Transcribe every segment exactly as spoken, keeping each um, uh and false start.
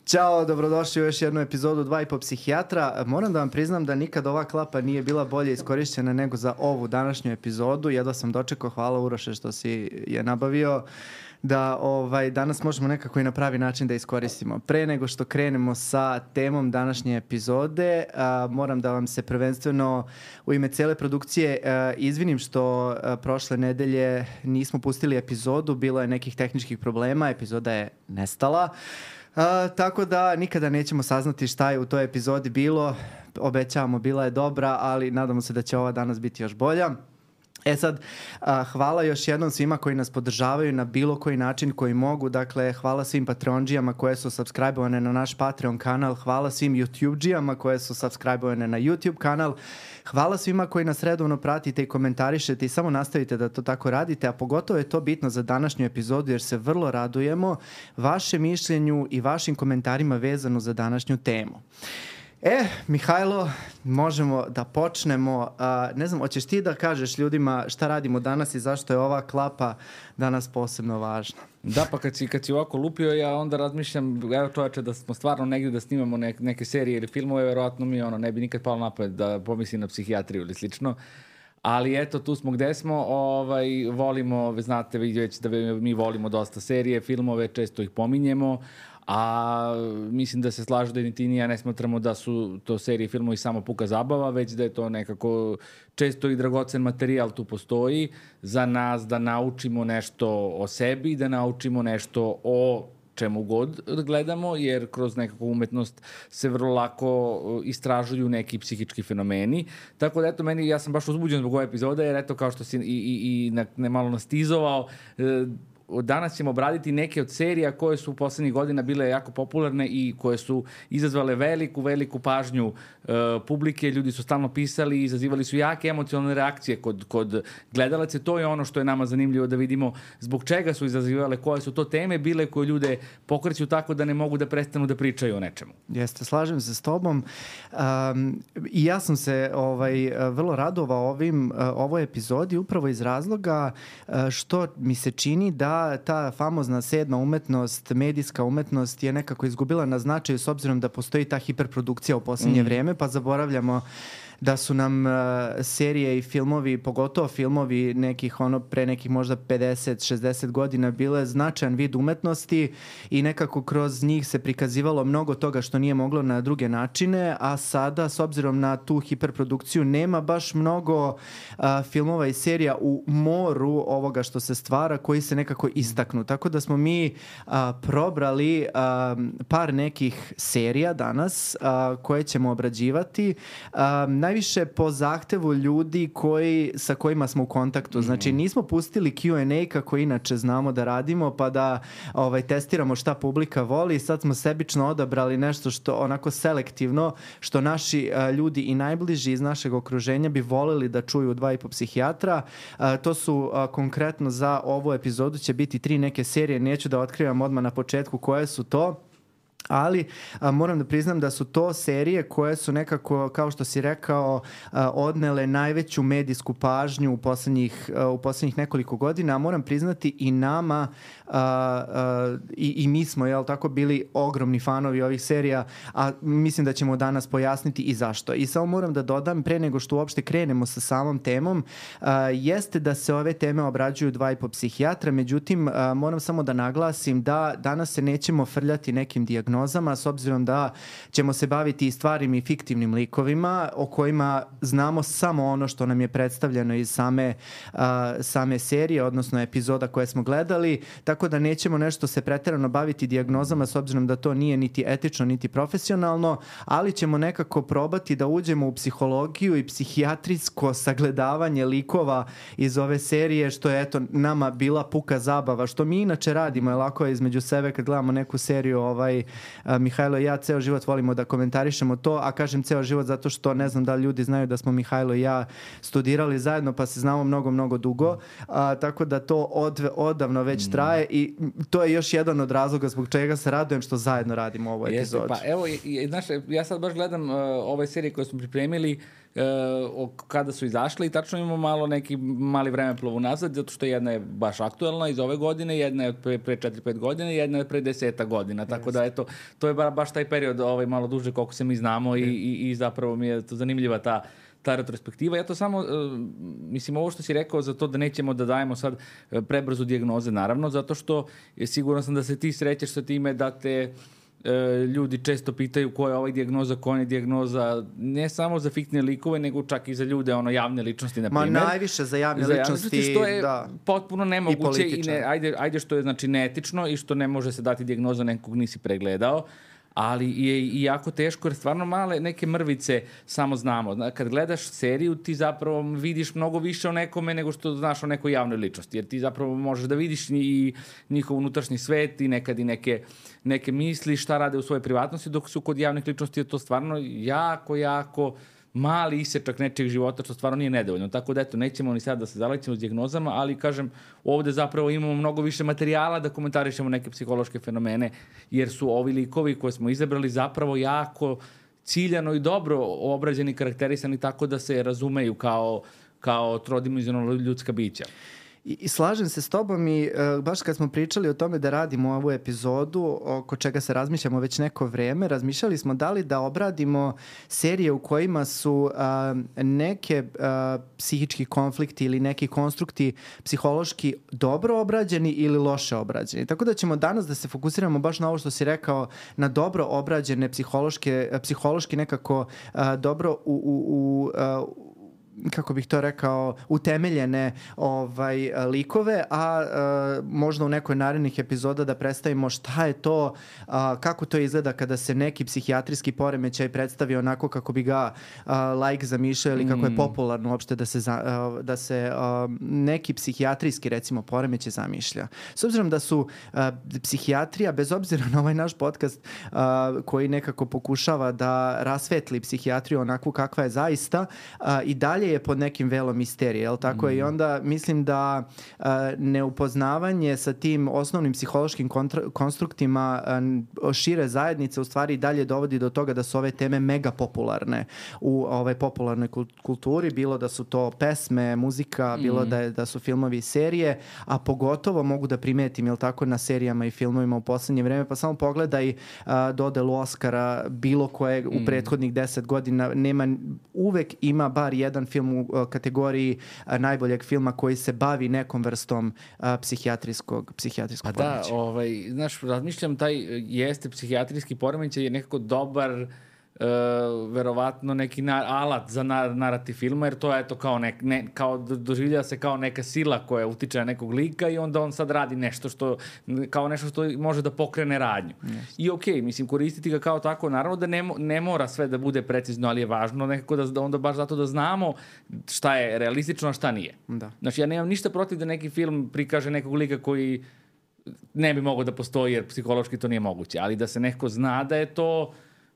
Ćao, dobrodošli u još jednu epizodu Dva i po psihijatra. Moram da vam priznam da nikad ova klapa nije bila bolje iskorišćena nego za ovu današnju epizodu. Jedva sam dočekao, hvala Uroše što si je nabavio, da ovaj, danas možemo nekako i na pravi način da iskoristimo. Pre nego što krenemo sa temom današnje epizode, a, moram da vam se prvenstveno u ime cele produkcije a, izvinim što a, prošle nedelje nismo pustili epizodu, bilo je nekih tehničkih problema, epizoda je nestala. Uh, tako da nikada nećemo saznati šta je u toj epizodi bilo. Obećavamo, bila je dobra, ali nadamo se da će ova danas biti još bolja. E sad, uh, hvala još jednom svima koji nas podržavaju na bilo koji način koji mogu. Dakle, hvala svim Patreonđijama koje su subscribe-ovane na naš Patreon kanal. Hvala svim YouTubeđijama koje su subscribe-ovane na YouTube kanal. Hvala svima koji nas redovno pratite i komentarišete i samo nastavite da to tako radite, a pogotovo je to bitno za današnju epizodu jer se vrlo radujemo vašem mišljenju i vašim komentarima vezano za današnju temu. E, Mihajlo, možemo da počnemo. Uh, ne znam, hoćeš ti da kažeš ljudima šta radimo danas i zašto je ova klapa danas posebno važna? Da, pa kad si, kad si ovako lupio, ja onda razmišljam, evo čoveče, da smo stvarno negdje da snimamo ne, neke serije ili filmove, verovatno mi ono, ne bi nikad palo napad da pomislim na psihijatriju ili slično. Ali eto, tu smo gde smo, ovaj, volimo, vi znate, vi već da mi volimo dosta serije, filmove, često ih pominjemo, a mislim da se slažu da ni ti ni ja ne smatramo da su to serije i filmovi samo puka zabava, već da je to nekako često i dragocen materijal tu postoji za nas da naučimo nešto o sebi, da naučimo nešto o čemu god gledamo, jer kroz nekakvu umetnost se vrlo lako istražuju neki psihički fenomeni. Tako da, eto, meni, ja sam baš uzbuđen zbog ove epizode, jer eto, kao što si i, i, i ne malo nastizovao, danas ćemo obraditi neke od serija koje su u poslednjih godina bile jako popularne i koje su izazvale veliku, veliku pažnju uh, publike. Ljudi su stalno pisali i izazivali su jake emocionalne reakcije kod, kod gledalaca. To je ono što je nama zanimljivo da vidimo zbog čega su izazivale, koje su to teme bile koje ljude pokreću tako da ne mogu da prestanu da pričaju o nečemu. Jeste, slažem se s tobom. Um, I ja sam se ovaj, vrlo radovao ovim, uh, ovoj epizodi upravo iz razloga uh, što mi se čini da ta famozna sedma umetnost, medijska umetnost je nekako izgubila na značaju s obzirom da postoji ta hiperprodukcija u posljednje mm. vrijeme, pa zaboravljamo da su nam uh, serije i filmovi, pogotovo filmovi nekih ono pre nekih možda pedeset šezdeset godina bile značajan vid umetnosti i nekako kroz njih se prikazivalo mnogo toga što nije moglo na druge načine, a sada s obzirom na tu hiperprodukciju nema baš mnogo uh, filmova i serija u moru ovoga što se stvara koji se nekako istaknu. Tako da smo mi uh, probrali uh, par nekih serija danas uh, koje ćemo obrađivati. Uh, najviše po zahtevu ljudi koji, sa kojima smo u kontaktu. Znači, nismo pustili Q and A kako inače znamo da radimo, pa da ovaj, testiramo šta publika voli. Sad smo sebično odabrali nešto što onako selektivno, što naši a, ljudi i najbliži iz našeg okruženja bi voleli da čuju Dva i po psihijatra. A, to su a, konkretno za ovu epizodu će biti tri neke serije. Neću da otkrivam odmah na početku koje su to. Ali a, moram da priznam da su to serije koje su nekako, kao što si rekao, a, odnele najveću medijsku pažnju u poslednjih, a, u poslednjih nekoliko godina, a moram priznati i nama a, a, i, i mi smo, jel tako, bili ogromni fanovi ovih serija, a mislim da ćemo danas pojasniti i zašto. I samo moram da dodam, pre nego što uopšte krenemo sa samom temom, a, jeste da se ove teme obrađuju Dva i po psihijatra, međutim, a, moram samo da naglasim da danas se nećemo frljati nekim dijagnozama, s obzirom da ćemo se baviti i stvarnim i fiktivnim likovima o kojima znamo samo ono što nam je predstavljeno iz same, uh, same serije, odnosno epizoda koje smo gledali, tako da nećemo nešto se preterano baviti dijagnozama s obzirom da to nije niti etično niti profesionalno, ali ćemo nekako probati da uđemo u psihologiju i psihijatrijsko sagledavanje likova iz ove serije, što je eto nama bila puka zabava, što mi inače radimo, je lako između sebe kad gledamo neku seriju ovaj Uh, Mihajlo i ja ceo život volimo da komentarišemo to, a kažem ceo život zato što ne znam da li ljudi znaju da smo Mihajlo i ja studirali zajedno pa se znamo mnogo, mnogo dugo, uh, tako da to od, odavno već traje i to je još jedan od razloga zbog čega se radujem što zajedno radimo ovu epizodu. Jeste, pa evo, i, znaš, ja sad baš gledam uh, ove serije koje smo pripremili uh, kada su izašle i tačno imamo malo neki mali vremeplov nazad, zato što jedna je baš aktuelna iz ove godine, jedna je pre, pre četiri pet godina i jedna je pre deseta godina, tako yes. da eto, to je ba, baš taj period ovaj, malo duže koliko se mi znamo i, i, i zapravo mi je to zanimljiva ta ta retrospektiva. Ja to samo, uh, mislim, ovo što si rekao za to da nećemo da dajemo sad uh, prebrzo dijagnoze, naravno, zato što je siguran sam da se ti srećeš sa time da te uh, ljudi često pitaju koja je ovaj dijagnoza, koja je dijagnoza, ne samo za fiktivne likove, nego čak i za ljude, ono, javne ličnosti, na primjer. Ma najviše za javne za ličnosti, javne, što je da. potpuno nemoguće i, i ne, ajde, ajde što je, znači, neetično i što ne može se dati dijagnoza nekog nisi pregledao, ali je i jako teško jer stvarno male neke mrvice samo znamo. Kad gledaš seriju ti zapravo vidiš mnogo više o nekome nego što znaš o nekoj javnoj ličnosti, jer ti zapravo možeš da vidiš i njihov unutrašnji svet i nekad i neke, neke misli šta rade u svojoj privatnosti, dok su kod javnih ličnosti je to stvarno jako, jako mali isečak nečeg života, što stvarno nije nedovoljno. Tako da, eto, nećemo ni sad da se zalećemo s dijagnozama, ali, kažem, ovde zapravo imamo mnogo više materijala da komentarišemo neke psihološke fenomene, jer su ovi likovi koje smo izabrali zapravo jako ciljano i dobro obrađeni, karakterisani tako da se razumeju kao, kao trodimenzionalna ljudska bića. I, I slažem se s tobom i uh, baš kad smo pričali o tome da radimo ovu epizodu oko čega se razmišljamo već neko vreme, razmišljali smo da li da obradimo serije u kojima su uh, neke uh, psihički konflikti ili neki konstrukti psihološki dobro obrađeni ili loše obrađeni. Tako da ćemo danas da se fokusiramo baš na ovo što si rekao, na dobro obrađene psihološke, psihološki nekako uh, dobro u, u, u uh, kako bih to rekao, utemeljene ovaj, likove, a uh, možda u nekoj narednih epizoda da predstavimo šta je to, uh, kako to izgleda kada se neki psihijatrijski poremećaj predstavi onako kako bi ga uh, like zamišljao ili kako je popularno uopšte da se, za, uh, da se uh, neki psihijatrijski, recimo, poremećaj zamišlja. S obzirom da su uh, psihijatrija, bez obzira na ovaj naš podcast uh, koji nekako pokušava da rasvetli psihijatriju onako kakva je zaista, uh, i dalje je pod nekim velom misterije, jel tako? Mm. I onda mislim da uh, neupoznavanje sa tim osnovnim psihološkim kontra- konstruktima uh, šire zajednice u stvari dalje dovodi do toga da su ove teme mega popularne u ovaj popularnoj kulturi, bilo da su to pesme, muzika, mm. bilo da, je, da su filmovi i serije, a pogotovo mogu da primetim, jel tako, na serijama i filmovima u poslednje vreme, pa samo pogledaj uh, dodelu Oscara bilo koje mm. u prethodnih deset godina, nema, uvek ima bar jedan film u kategoriji a, najboljeg filma koji se bavi nekom vrstom a, psihijatrijskog, psihijatrijskog pa poremećaja. Da, ovaj, znaš, razmišljam, taj jeste psihijatrijski poremećaj je nekako dobar Uh, verovatno neki na, alat za na, narativ filma, jer to je to kao, nek, ne, kao doživlja se kao neka sila koja utiče na nekog lika i onda on sad radi nešto što, kao nešto što može da pokrene radnju. Yes. I okej, okay, mislim, koristiti ga kao tako, naravno da ne, ne mora sve da bude precizno, ali je važno nekako da, da onda baš zato da znamo šta je realistično, a šta nije. Da. Znači, ja nemam ništa protiv da neki film prikaže nekog lika koji ne bi mogao da postoji, jer psihološki to nije moguće, ali da se neko zna da je to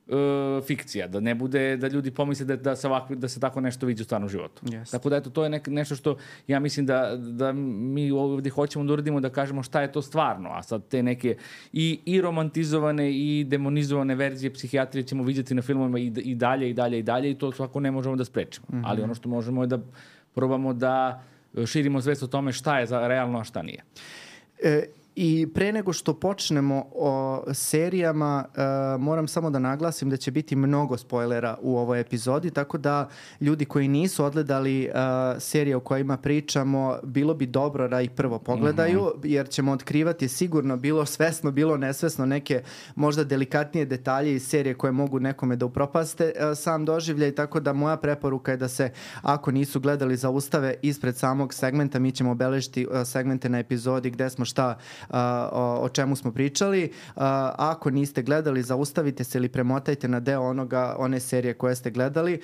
Uh, fikcija, da ne bude da ljudi pomisle da, da, se, ovako, da se tako nešto vidi u stvarnom životu. Yes. Tako da eto, to je nek, nešto što ja mislim da, da mi ovdje hoćemo da uradimo, da kažemo šta je to stvarno, a sad te neke i, i romantizovane i demonizovane verzije psihijatrije ćemo vidjeti na filmovima i, i dalje i dalje i dalje i to svako ne možemo da sprečimo. Mm-hmm. Ali ono što možemo je da probamo da širimo svest o tome šta je za realno, a šta nije. E, I pre nego što počnemo o serijama, uh, moram samo da naglasim da će biti mnogo spoilera u ovoj epizodi, tako da ljudi koji nisu odgledali uh, serije o kojima pričamo, bilo bi dobro da ih prvo pogledaju, mm-hmm. jer ćemo otkrivati sigurno, bilo svesno, bilo nesvesno, neke možda delikatnije detalje iz serije koje mogu nekome da upropaste uh, sam doživljaj, tako da moja preporuka je da se, ako nisu gledali, zaustave ispred samog segmenta. Mi ćemo obeležiti uh, segmente na epizodi gde smo šta Uh, o, o čemu smo pričali. Uh, ako niste gledali, zaustavite se ili premotajte na deo onoga, one serije koje ste gledali,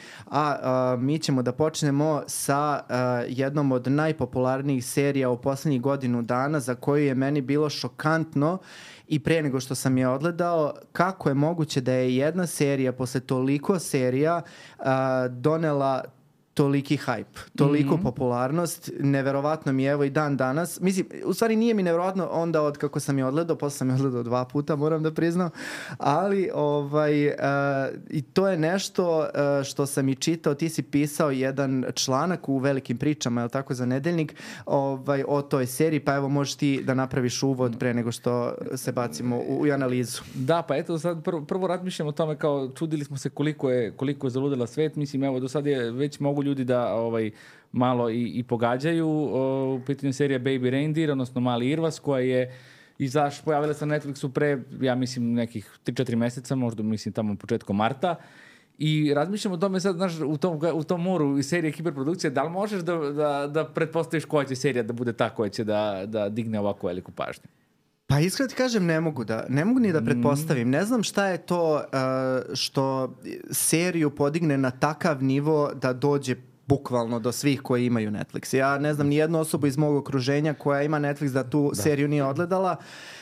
a uh, mi ćemo da počnemo sa uh, jednom od najpopularnijih serija u poslednjih godinu dana, za koju je meni bilo šokantno i pre nego što sam je odgledao, kako je moguće da je jedna serija posle toliko serija uh, donela toliki hype, toliku Mhm. popularnost, neverovatno mi je evo i dan danas. Mislim, u stvari nije mi neverovatno onda od kako sam je odgledao, posle sam je odgledao dva puta, moram da priznam, ali ovaj, uh, i to je nešto uh, što sam i čitao, ti si pisao jedan članak u Velikim pričama, je li tako, za Nedeljnik, ovaj, o toj seriji, pa evo možeš ti da napraviš uvod pre nego što se bacimo u, u analizu. Da, pa eto sad prvo, prvo razmišljamo o tome kao čudili smo se koliko je, koliko je zaludela svet. Mislim, evo, do sad je već mogu ljudi da ovaj, malo i, i pogađaju. O, u pitanju serija Baby Reindeer, odnosno Mali Irvas, koja je izaš, pojavila se na Netflixu pre, ja mislim, nekih tri četiri meseca, možda mislim tamo početkom marta. I razmišljamo o tome sad, znaš, u tom, u tom moru serije hiperprodukcije, da li možeš da, da, da pretpostaviš koja će serija da bude ta koja će da, da digne ovako veliku pažnju? Pa iskreno ti kažem, ne mogu da, ne mogu ni da pretpostavim. Ne znam šta je to uh, što seriju podigne na takav nivo da dođe bukvalno do svih koji imaju Netflix. Ja ne znam ni jednu osobu iz mog okruženja koja ima Netflix da tu da. seriju nije odgledala.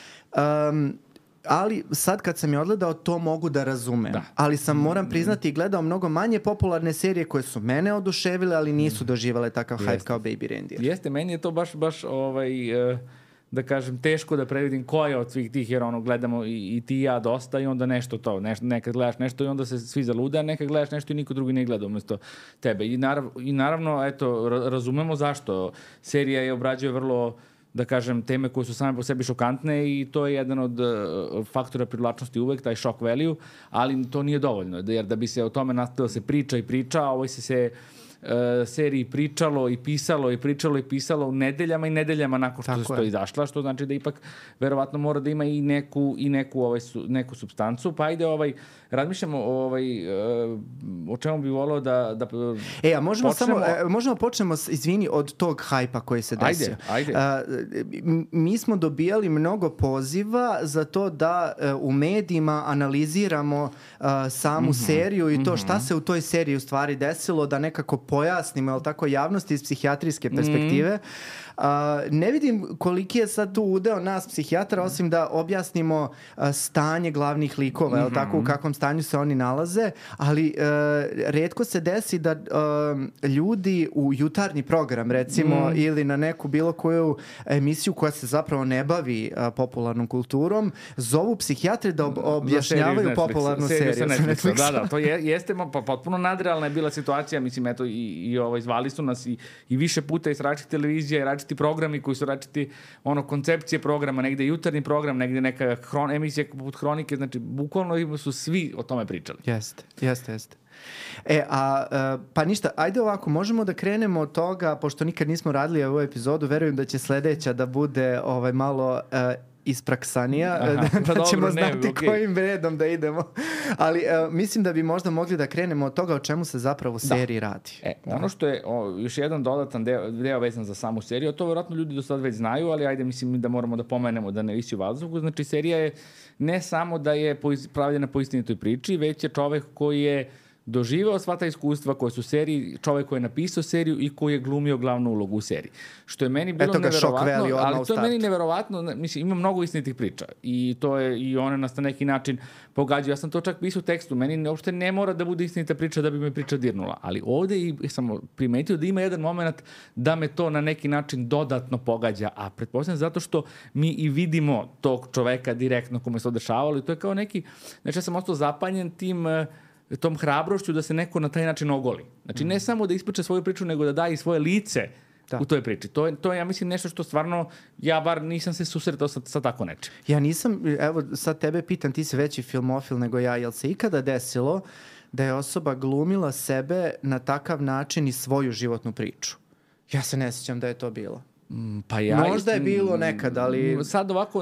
Um, ali sad kad sam je odgledao, to mogu da razumem. Da. Ali sam, moram priznati, gledao mnogo manje popularne serije koje su mene oduševile, ali nisu doživale takav hype kao Baby Reindeer. Jeste, meni je to baš, baš ovaj... Uh... da kažem, teško da previdim koja od svih tih, jer ono, gledamo i, i ti i ja dosta i onda nešto to, nešto, nekad gledaš nešto i onda se svi zalude, a nekad gledaš nešto i niko drugi ne gleda umjesto tebe. I, narav, i naravno, eto, razumemo zašto. Serija je obrađuje vrlo, da kažem, teme koje su same po sebi šokantne i to je jedan od uh, faktora privlačnosti uvek, taj shock value, ali to nije dovoljno, jer da bi se o tome nastavilo se priča i priča, a ovoj se se Uh, seriji pričalo i pisalo i pričalo i pisalo nedeljama i nedeljama nakon što se to izašla, što znači da ipak verovatno mora da ima i neku i neku ovaj su, neku supstancu. Pa ajde, ovaj razmišljamo ovaj uh, o čemu bi voleo da da E, a možemo počnemo... samo e, možemo počnemo izvini od tog hajpa koji se desio. Ajde, ajde. Uh, mi smo dobijali mnogo poziva za to da uh, u medijima analiziramo uh, samu mm-hmm. seriju i to šta se u toj seriji u stvari desilo, da nekako pojasnimo, jel tako, javnosti iz psihijatrijske perspektive. Uh, ne vidim koliki je sad tu udeo nas psihijatra, osim da objasnimo uh, stanje glavnih likova, mm-hmm. jel tako, u kakvom stanju se oni nalaze, ali uh, retko se desi da uh, ljudi u jutarnji program, recimo, mm. ili na neku bilo koju emisiju koja se zapravo ne bavi uh, popularnom kulturom, zovu psihijatri da ob- objašnjavaju popularnu seriju sa Netflixa. Da, da, to je, jeste pa, potpuno nadrealna je bila situacija, mislim, eto, i, i ovaj, zvali su nas i, i više puta iz različitih televizija i različiti programi koji su različiti, ono, koncepcije programa, negde jutarnji program, negde neka hron, emisija poput Hronike, znači, bukvalno su svi o tome pričali. Jeste, jeste, jeste. E, a, a, pa ništa, ajde ovako, možemo da krenemo od toga, pošto nikad nismo radili ovu epizodu, verujem da će sledeća da bude ovaj, malo... A, ispraksanija, Aha, da, da dobro, ćemo znati ne, okay. kojim redom da idemo. Ali uh, mislim da bi možda mogli da krenemo od toga o čemu se zapravo u seriji da. radi. E, da. Ono što je o, još jedan dodatan deo, deo vezan za samu seriju, to vjerojatno ljudi do sad već znaju, ali ajde mislim da moramo da pomenemo da ne visi u vazduhu. Znači, serija je ne samo da je pravljena po istinitoj priči, već je čovek koji je doživeo sva ta iskustva koje su u seriji, čovjek koji je napisao seriju i koji je glumio glavnu ulogu u seriji. Što je meni bilo neverovatno, ali to je meni neverovatno, mislim, ima mnogo istinitih priča i to je, i one nas na neki način pogađaju. Ja sam to čak pisao u tekstu, meni uopšte ne mora da bude istinita priča da bi me priča dirnula, ali ovde i sam primetio da ima jedan moment da me to na neki način dodatno pogađa, a pretpostavljam zato što mi i vidimo tog čoveka direktno kome se odešavalo i to je kao neki, znači ja sam ostao zapanjen tim tom hrabrošću da se neko na taj način ogoli. Znači, ne samo da ispriča svoju priču, nego da da i svoje lice da. u toj priči. To je, to je, ja mislim, nešto što stvarno, ja bar nisam se susretao sa, sa tako nečim. Ja nisam, evo, sad tebe pitam, ti si veći filmofil nego ja, jel se ikada desilo da je osoba glumila sebe na takav način i svoju životnu priču? Ja se ne sjećam da je to bilo. Pa ja, možda je bilo nekad, ali... Sad ovako,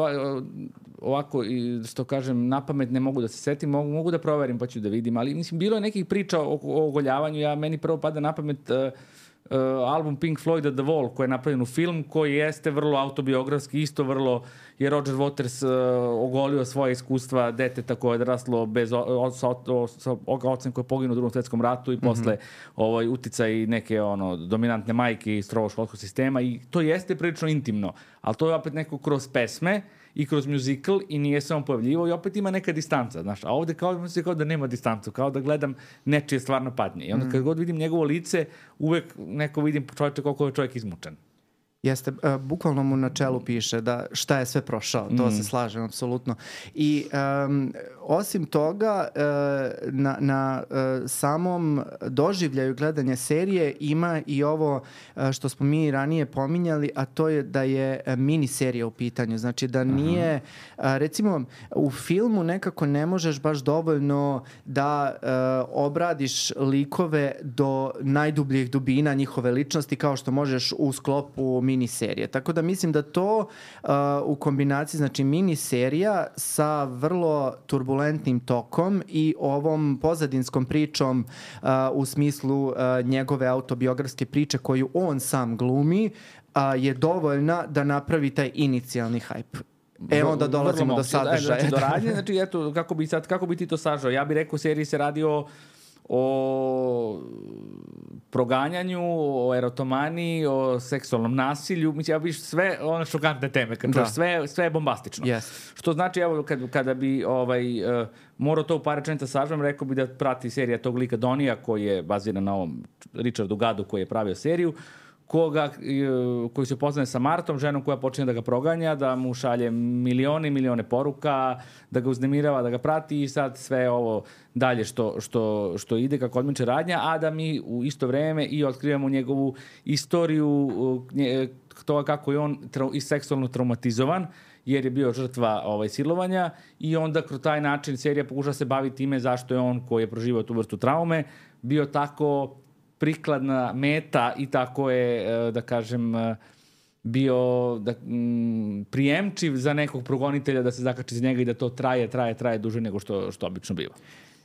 ovako, što kažem, na pamet ne mogu da se setim, mogu, mogu da proverim pa ću da vidim, ali mislim, bilo je nekih priča o, o ogoljavanju, ja, meni prvo pada na pamet uh, uh, album Pink Floyda The Wall, koji je napravljen u film, koji jeste vrlo autobiografski, isto vrlo je Roger Waters uh, ogolio svoje iskustva deteta koje je odraslo bez o, o, sa, o, sa ocem koji je poginuo u Drugom svetskom ratu i mm-hmm. posle ovaj, uticaj neke ono, dominantne majke iz strogo školskog sistema i to jeste prilično intimno, ali to je opet neko kroz pesme i kroz musical i nije se on pojavljivao i opet ima neka distanca, znaš, a ovde kao, kao da nema distancu, kao da gledam nečije stvarno patnje. I onda kad god vidim njegovo lice, uvek neko vidim čovječe koliko je čovjek izmučen. Jeste, uh, bukvalno mu na čelu piše da šta je sve prošao, to mm. se slažem apsolutno. I um, osim toga, uh, na, na uh, samom doživljaju gledanja serije ima i ovo uh, što smo mi ranije pominjali, a to je da je mini serija u pitanju. Znači da nije, uh, recimo u filmu nekako ne možeš baš dovoljno da uh, obradiš likove do najdubljih dubina njihove ličnosti kao što možeš u sklopu mini serije. Tako da mislim da to uh, u kombinaciji, znači mini serija sa vrlo turbulentnim tokom i ovom pozadinskom pričom uh, u smislu uh, njegove autobiografske priče koju on sam glumi uh, je dovoljna da napravi taj inicijalni hype. E onda dolazimo do sadržaja. Znači, do radnje, znači eto, kako bi, sad, kako bi ti to sažao? Ja bih rekao, u seriji se radi o o proganjanju, o erotomaniji, o seksualnom nasilju, mislim, ja bih sve one šokantne teme, kad da. sve, sve je bombastično. Yes. Što znači, evo, kad, kada bi ovaj, uh, morao to u par rečenica sažem, rekao bi da prati serija tog lika Donija, koji je baziran na ovom Richardu Gadu, koji je pravio seriju, koga, koji se poznaje sa Martom, ženom koja počinje da ga proganja, da mu šalje milione i milione poruka, da ga uznemirava, da ga prati i sad sve ovo dalje što, što, što ide kako odmiče radnja, a da mi u isto vreme i otkrivamo njegovu istoriju toga kako je on i seksualno traumatizovan, jer je bio žrtva ovaj, silovanja i onda kroz taj način serija pokuša se baviti time zašto je on koji je proživao tu vrstu traume bio tako prikladna meta i tako je, da kažem, bio da, m, prijemčiv za nekog progonitelja da se zakači za njega i da to traje, traje, traje duže nego što, što obično biva.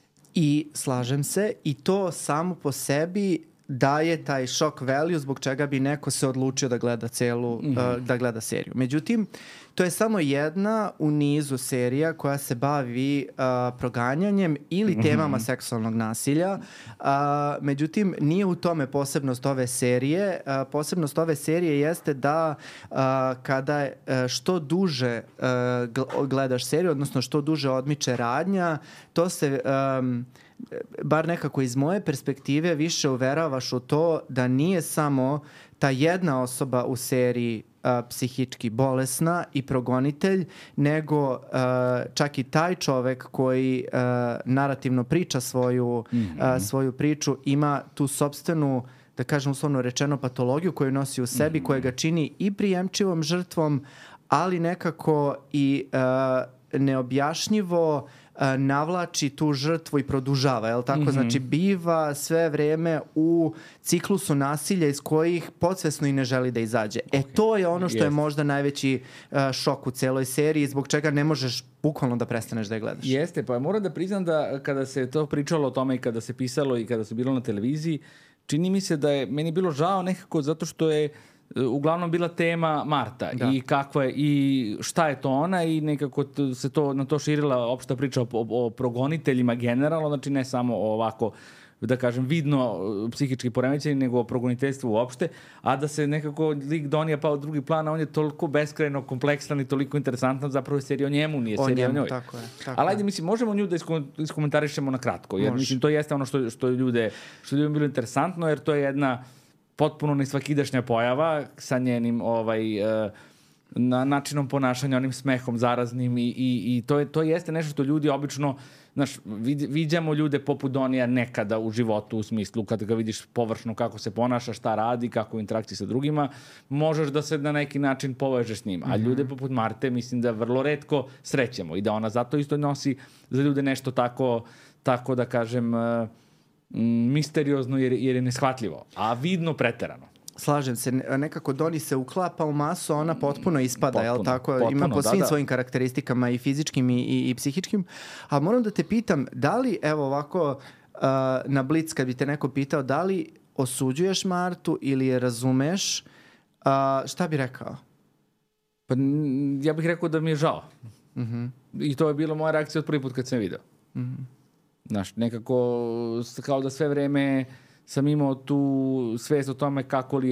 I slažem se, i to samo po sebi daje taj shock value zbog čega bi neko se odlučio da gleda celu, mm-hmm. uh, da gleda seriju. Međutim, to je samo jedna u nizu serija koja se bavi uh, proganjanjem ili mm-hmm. temama seksualnog nasilja. Uh, međutim, nije u tome posebnost ove serije. Uh, posebnost ove serije jeste da uh, kada uh, što duže uh, gledaš seriju, odnosno što duže odmiče radnja, to se... Um, bar nekako iz moje perspektive više uveravaš u to da nije samo ta jedna osoba u seriji uh, psihički bolesna i progonitelj, nego uh, čak i taj čovek koji uh, narativno priča svoju, mm-hmm. uh, svoju priču ima tu sopstvenu, da kažem uslovno rečeno, patologiju koju nosi u sebi, mm-hmm. koja ga čini i prijemčivom žrtvom, ali nekako i uh, neobjašnjivo navlači tu žrtvu i produžava, jel tako? Mm-hmm. Znači, biva sve vreme u ciklusu nasilja iz kojih podsvesno i ne želi da izađe. Okay. E, to je ono što yes. je možda najveći uh, šok u celoj seriji, zbog čega ne možeš bukvalno da prestaneš da je gledaš. Jeste, pa moram da priznam da kada se to pričalo o tome i kada se pisalo i kada su bilo na televiziji, čini mi se da je meni bilo žao nekako zato što je uglavnom bila tema Marta da. i kakva je i šta je to ona i nekako se to na to širila opšta priča o, o, o progoniteljima generalno, znači ne samo o ovako da kažem vidno psihički poremećeni, nego o progoniteljstvu uopšte, a da se nekako lik Donija pao u drugi plan, a on je toliko beskrajno kompleksan i toliko interesantan, zapravo je serija o njemu, nije serija o, njemu, o njoj. Tako je, tako ali ajde, mislim, možemo nju da iskomentarišemo na kratko, jer Može. mislim, to jeste ono što, što ljude, što ljudima bilo interesantno, jer to je jedna potpuno nesvakidašnja pojava sa njenim ovaj, na načinom ponašanja, onim smehom zaraznim i, i, i to, je, to jeste nešto što ljudi obično, znaš, vid, viđamo ljude poput Donija nekada u životu u smislu kada ga vidiš površno kako se ponaša, šta radi, kako u interakciji sa drugima, možeš da se na neki način povežeš s njim. A ljude poput Marte mislim da vrlo retko srećemo i da ona zato isto nosi za ljude nešto tako, tako da kažem... misteriozno jer, jer je neshvatljivo, a vidno preterano. Slažem se, nekako Doni se uklapa u masu, ona potpuno ispada, potpuno, jel tako? Potpuno, ima po svim da, da. svojim karakteristikama i fizičkim i, i, i psihičkim. A moram da te pitam, da li, evo ovako, uh, na Blitz kad bi te neko pitao, da li osuđuješ Martu ili je razumeš, uh, šta bi rekao? Pa ja bih rekao da mi je žao. Mm-hmm. I to je bila moja reakcija od prvi put kad sam vidio. Mm-hmm. Znaš, nekako kao da sve vreme sam imao tu svest o tome kako li je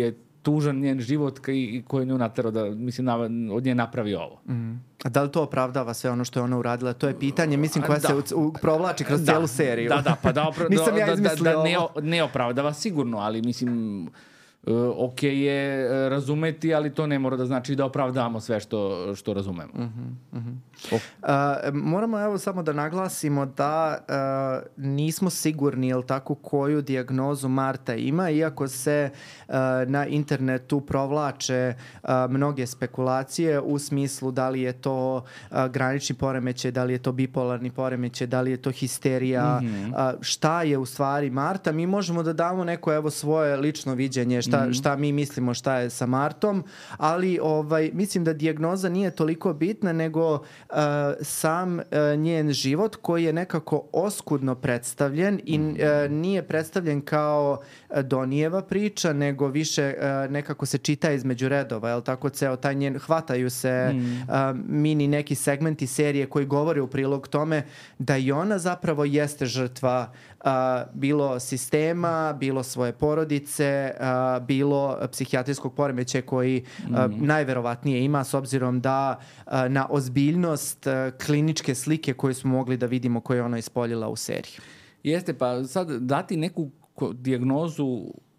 tužan njen život i koji je nju naterao da, mislim, od nje napravi ovo. Mm. A da li to opravdava sve ono što je ona uradila? To je pitanje, mislim, koja da. se u, u, provlači kroz da. cijelu seriju. Da, da, pa da, opra- Nisam ja izmislio da, da, da ne, ne opravdava sigurno, ali mislim... Uh, ok je uh, razumeti, ali to ne mora da znači da opravdamo sve što, što razumemo. Uh-huh, uh-huh. Oh. Uh, moramo evo samo da naglasimo da uh, nismo sigurni, jel tako, koju dijagnozu Marta ima, iako se uh, na internetu provlače uh, mnoge spekulacije u smislu da li je to uh, granični poremećaj, da li je to bipolarni poremećaj, da li je to histerija, uh-huh. uh, šta je u stvari Marta. Mi možemo da damo neko evo svoje lično viđenje, šta Šta, šta mi mislimo šta je sa Martom, ali ovaj, mislim da dijagnoza nije toliko bitna nego uh, sam uh, njen život koji je nekako oskudno predstavljen i uh, nije predstavljen kao Donijeva priča, nego više uh, nekako se čita između redova, jel tako, ceo taj njen, hvataju se mm. uh, mini neki segmenti serije koji govore u prilog tome da i ona zapravo jeste žrtva uh, bilo sistema, bilo svoje porodice, uh, bilo psihijatrijskog poremećaja koji mm. uh, najverovatnije ima, s obzirom da uh, na ozbiljnost uh, kliničke slike koju smo mogli da vidimo koju je ona ispoljila u seriji. Jeste, pa sad dati neku ko- dijagnozu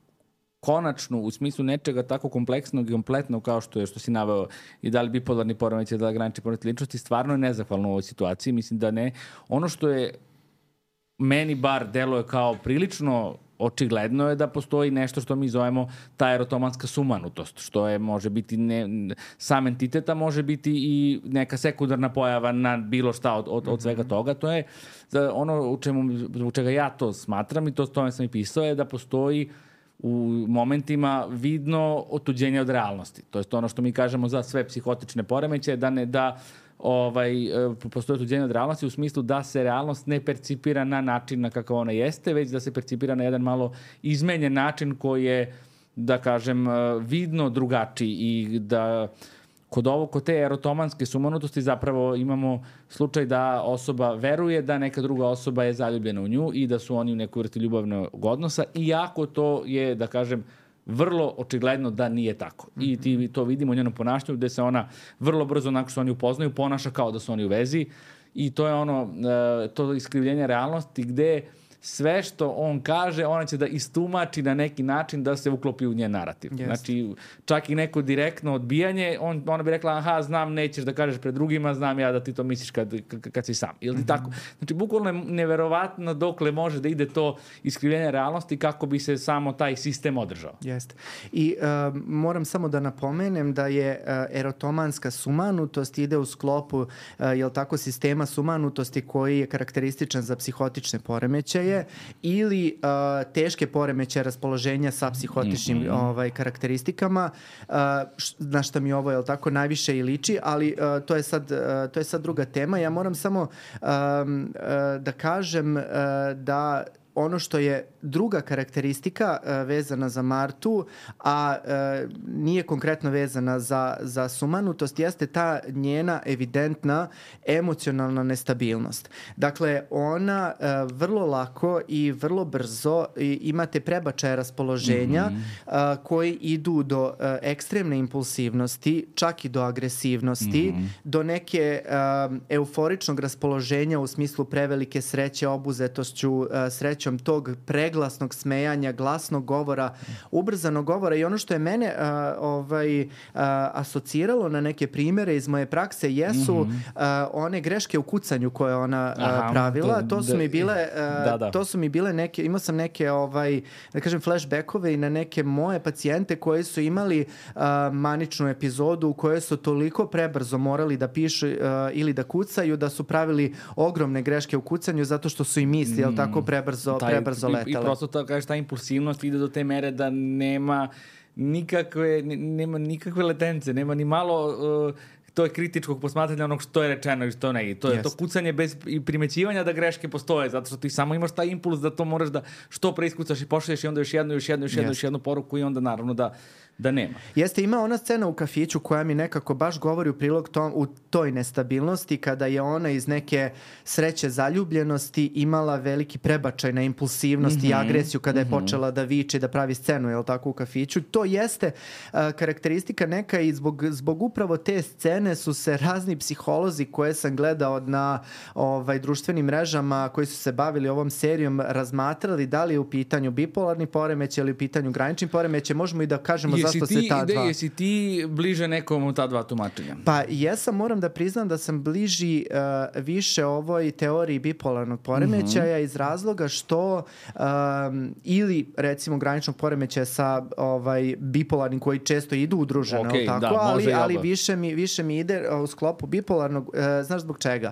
konačnu u smislu nečega tako kompleksnog i kompletnog kao što je, što si naveo, i da li bipolarni poremećaj, da li granični poremećaj ličnosti, stvarno je nezahvalno u ovoj situaciji. Mislim da ne. Ono što je meni bar deluje kao prilično očigledno je da postoji nešto što mi zovemo ta erotomanska sumanutost, što je, može biti ne, sam entitet, a može biti i neka sekundarna pojava na bilo šta od, od, od svega toga. To je ono u čemu, u čega ja to smatram, i to tome sam i pisao, je da postoji u momentima vidno otuđenje od realnosti. To je ono što mi kažemo za sve psihotične poremećaje, da ne da ovaj, postoje otuđenje od realnosti u smislu da se realnost ne percipira na način na kakav ona jeste, već da se percipira na jedan malo izmenjen način koji je, da kažem, vidno drugačiji, i da kod ovo, kod te erotomanske sumanutosti zapravo imamo slučaj da osoba veruje da neka druga osoba je zaljubljena u nju i da su oni u nekoj vrsti ljubavnog odnosa, iako to je, da kažem, vrlo očigledno da nije tako. Mm-hmm. I ti to vidimo u njenom ponašanju, gde se ona vrlo brzo, nakon što oni upoznaju, ponaša kao da su oni u vezi, i to je ono, to iskrivljenje realnosti gde sve što on kaže, ona će da istumači na neki način da se uklopi u njen narativ. Yes. Znači, čak i neko direktno odbijanje, on, ona bi rekla, aha, znam, nećeš da kažeš pred drugima, znam ja da ti to misliš kad, kad, kad si sam. Ili mm-hmm. tako. Znači, bukvalno je neverovatno dokle može da ide to iskrivljenje realnosti kako bi se samo taj sistem održao. Jeste. I uh, moram samo da napomenem da je uh, erotomanska sumanutost ide u sklopu, uh, jel tako, sistema sumanutosti koji je karakterističan za psihotične poremećaje ili uh, teške poremećaje raspoloženja sa psihotičnim mm-hmm. ovaj, karakteristikama, uh, š, na šta mi ovo, jel tako, najviše i liči, ali uh, to je sad, uh, to je sad druga tema. Ja moram samo um, uh, da kažem uh, da ono što je druga karakteristika uh, vezana za Martu, a uh, nije konkretno vezana za, za sumanutost, jeste ta njena evidentna emocionalna nestabilnost. Dakle, ona uh, vrlo lako i vrlo brzo i, imate prebačaje raspoloženja mm-hmm. uh, koji idu do uh, ekstremne impulsivnosti, čak i do agresivnosti, mm-hmm. do neke uh, euforičnog raspoloženja u smislu prevelike sreće, obuzetošću, uh, srećom tog preglasnog smejanja, glasnog govora, ubrzanog govora. I ono što je mene uh, ovaj, uh, asociralo na neke primere iz moje prakse jesu mm-hmm. uh, one greške u kucanju koje ona uh, Aha, pravila. To, to su da, mi bile uh, da, da. to su mi bile neke, imao sam neke ovaj, da kažem flashbackove i na neke moje pacijente koji su imali uh, maničnu epizodu u kojoj su toliko prebrzo morali da pišu uh, ili da kucaju da su pravili ogromne greške u kucanju zato što su i misli, jel tako, prebrzo Taj, prebrzo letale. I, i prosto to kažeš, ta impulsivnost ide do te mere da nema nikakve, nema nikakve letence, nema ni malo uh, to je kritičkog posmatranja onog što je rečeno i što ne. I to je yes. to kucanje bez primećivanja da greške postoje, zato što ti samo imaš taj impuls da to moraš da što pre iskucaš i pošalješ i onda još jednu, još jednu, još jednu, yes. još jednu poruku i onda naravno da da nema. Jeste, ima ona scena u kafiću koja mi nekako baš govori u prilog tom, u toj nestabilnosti kada je ona iz neke sreće zaljubljenosti imala veliki prebačaj na impulsivnost mm-hmm. i agresiju kada mm-hmm. je počela da viče, da pravi scenu, jel tako, u kafiću. To jeste uh, karakteristika neka i zbog, zbog upravo te scene su se razni psiholozi koje sam gledao na ovaj, društvenim mrežama koji su se bavili ovom serijom razmatrali da li je u pitanju bipolarni poremećaj ili u pitanju granični poremećaj. Možemo i da kažemo jesi zašto ti, se ta dva... Jesi ti bliže nekom u ta dva tumačenja? Pa jesam, moram da priznam da sam bliži uh, više ovoj teoriji bipolarnog poremećaja mm-hmm. iz razloga što um, ili recimo graničnog poremećaja sa ovaj, bipolarnim koji često idu udruženo, okay, tako? Da, ali, ali više, mi, više mi ide u sklopu bipolarnog, uh, znaš zbog čega?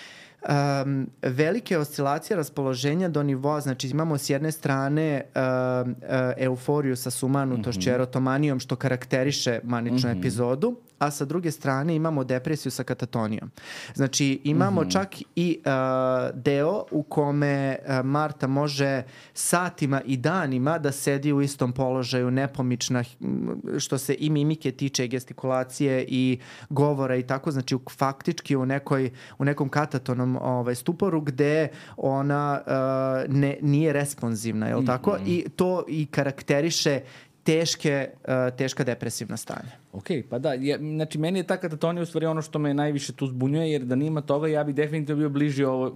Um, velike oscilacije raspoloženja do nivoa, znači imamo s jedne strane uh, uh, euforiju sa sumanutošću, mm-hmm. erotomanijom što karakteriše maničnu mm-hmm. epizodu, a sa druge strane imamo depresiju sa katatonijom. Znači imamo mm-hmm. čak i uh, deo u kome uh, Marta može satima i danima da sedi u istom položaju, nepomična, što se i mimike tiče, gestikulacije i govora i tako, znači u, faktički u, nekoj, u nekom katatonom ovaj, stuporu gde ona uh, ne, nije responsivna, je li tako? Mm-hmm. I to i karakteriše teške, uh, teška depresivna stanja. Ok, pa da, je, znači meni je ta katatonija u stvari ono što me najviše tu zbunjuje, jer da nima toga ja bi definitivno bio bliži ovo,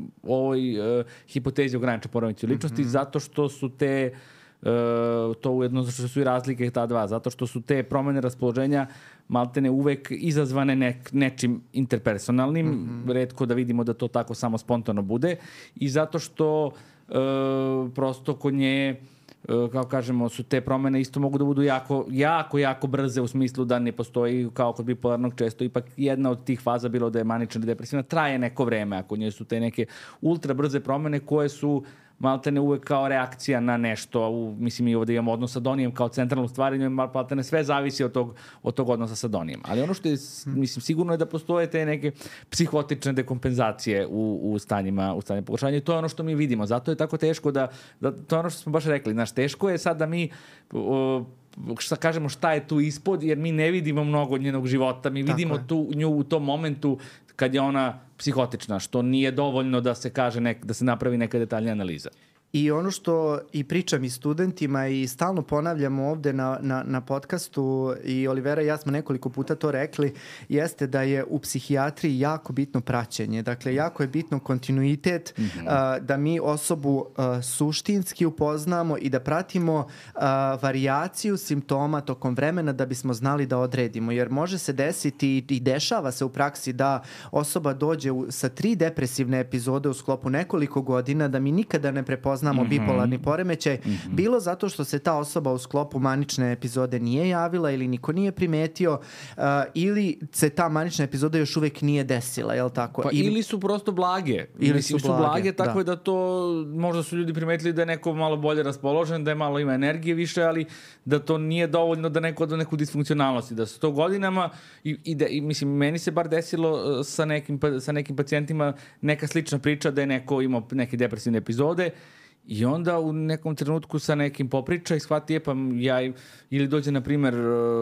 ovoj uh, hipotezi ograničenog poremećaja ličnosti, mm-hmm. zato što su te uh, to ujedno zato što su i razlike ta dva, zato što su te promene raspoloženja maltene uvek izazvane nek, nečim interpersonalnim, mm-hmm. retko da vidimo da to tako samo spontano bude, i zato što uh, prosto kod nje kao kažemo, su te promene isto mogu da budu jako, jako, jako brze u smislu da ne postoji, kao kod bipolarnog često, ipak jedna od tih faza, bilo da je manična ili depresivna, traje neko vreme, ako nje su te neke ultra brze promene koje su maltene uvek kao reakcija na nešto, u, mislim i ovdje imamo odnos sa Donijem kao centralnu stvar i maltene sve zavisi od tog, od tog odnosa sa Donijem. Ali ono što je, mislim, sigurno je da postoje te neke psihotične dekompenzacije u, u stanjima, u stanjima pogoršanja i to je ono što mi vidimo. Zato je tako teško da, da to je ono što smo baš rekli, znaš, teško je sad da mi uh, šta kažemo šta je tu ispod, jer mi ne vidimo mnogo od njenog života, mi vidimo tu, nju u tom momentu kad je ona psihotična, što nije dovoljno da se kaže nek, da se napravi neka detaljnija analiza. I ono što i pričam i studentima i stalno ponavljamo ovde na, na, na podcastu, i Olivera i ja smo nekoliko puta to rekli, jeste da je u psihijatriji jako bitno praćenje. Dakle, jako je bitno kontinuitet, mm-hmm. a, da mi osobu a, suštinski upoznamo i da pratimo a, varijaciju simptoma tokom vremena da bismo znali da odredimo. Jer može se desiti i, i dešava se u praksi da osoba dođe u, sa tri depresivne epizode u sklopu nekoliko godina, da mi nikada ne prepoznamo znamo mm-hmm. bipolarni poremećaj, mm-hmm. bilo zato što se ta osoba u sklopu manične epizode nije javila ili niko nije primetio, uh, ili se ta manična epizoda još uvek nije desila, je li tako? Pa I... ili su prosto blage. Ili su, su blage, blage tako da. je da to, možda su ljudi primetili da je neko malo bolje raspoložen, da je malo ima energije više, ali da to nije dovoljno da neko da neku disfunkcionalnosti, da su to godinama i, i, da, i mislim, meni se bar desilo sa nekim, sa nekim pacijentima neka slična priča da je neko imao neke depresivne epizode. I onda u nekom trenutku sa nekim popriča i shvati je pa ja, ili dođe na primjer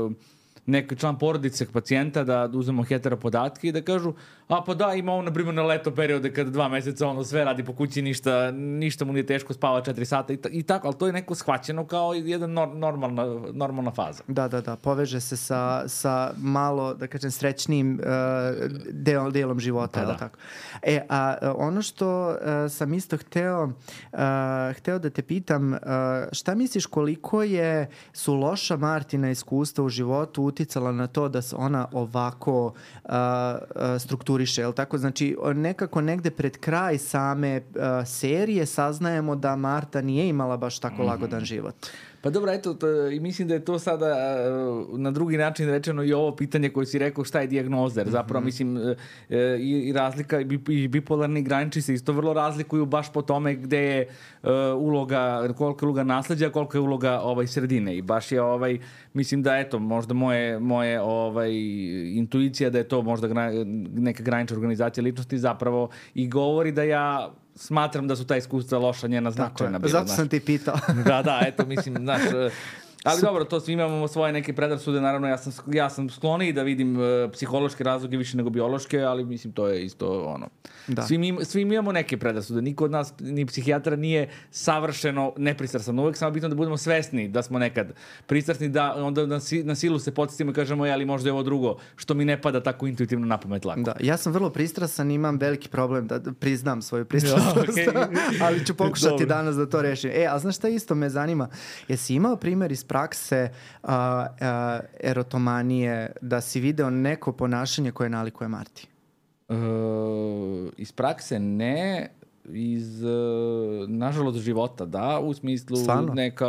neki član porodice pacijenta da uzmemo hetero podatke i da kažu, a pa da, ima on na primjer na leto periode kada dva meseca ono sve radi po kući, ništa, ništa mu nije teško, spava četiri sata i, ta, i tako, ali to je neko shvaćeno kao jedan nor, normalna, normalna faza. Da, da, da, poveže se sa, sa malo, da kažem, srećnim uh, delom, delom života, da, da. Tako. E, a ono što uh, sam isto hteo, uh, hteo da te pitam, uh, šta misliš koliko je, su loša Martina iskustva u životu uticala na to da se ona ovako uh, uh, strukturiše, je li tako? Znači, nekako negde pred kraj same uh, serije saznajemo da Marta nije imala baš tako lagodan život. Pa dobro, eto, to, i mislim da je to sada uh, na drugi način rečeno i ovo pitanje koje si rekao šta je dijagnoza, jer zapravo mm-hmm. mislim uh, i, i razlika i, i bipolarni graniči se isto vrlo razlikuju baš po tome gde je uh, uloga, koliko je uloga nasleđa, koliko je uloga ovaj sredine i baš je ovaj, mislim da eto, možda moje moje, moje ovaj, intuicija da je to možda gra, neka granična organizacija ličnosti zapravo i govori da ja smatram da su ta iskustva loša, njena značajna bila. Zato sam ti pitao. Da, da, eto, mislim, znaš, ali Sup. dobro, to svi imamo svoje neke predrasude, naravno ja sam, ja sam skloniji da vidim uh, psihološke razloge više nego biološke, ali mislim to je isto ono. Da. Svi, mi, svi mi imamo neke predrasude, niko od nas, ni psihijatra nije savršeno nepristrasan, uvek samo bitno da budemo svesni da smo nekad pristrasni, da onda na, si, na silu se podsjetimo i kažemo, ali možda je ovo drugo, što mi ne pada tako intuitivno na pamet lako. Da, ja sam vrlo pristrasan i imam veliki problem da priznam svoju pristrasnost, okay. ali ću pokušati danas da to rešim. E, a znaš šta isto me zanima? Jesi imao primjer iz prakse uh, uh, erotomanije, da si video neko ponašanje koje nalikuje Marti? Uh, iz prakse ne, iz uh, nažalost života da, u smislu Stvarno? neka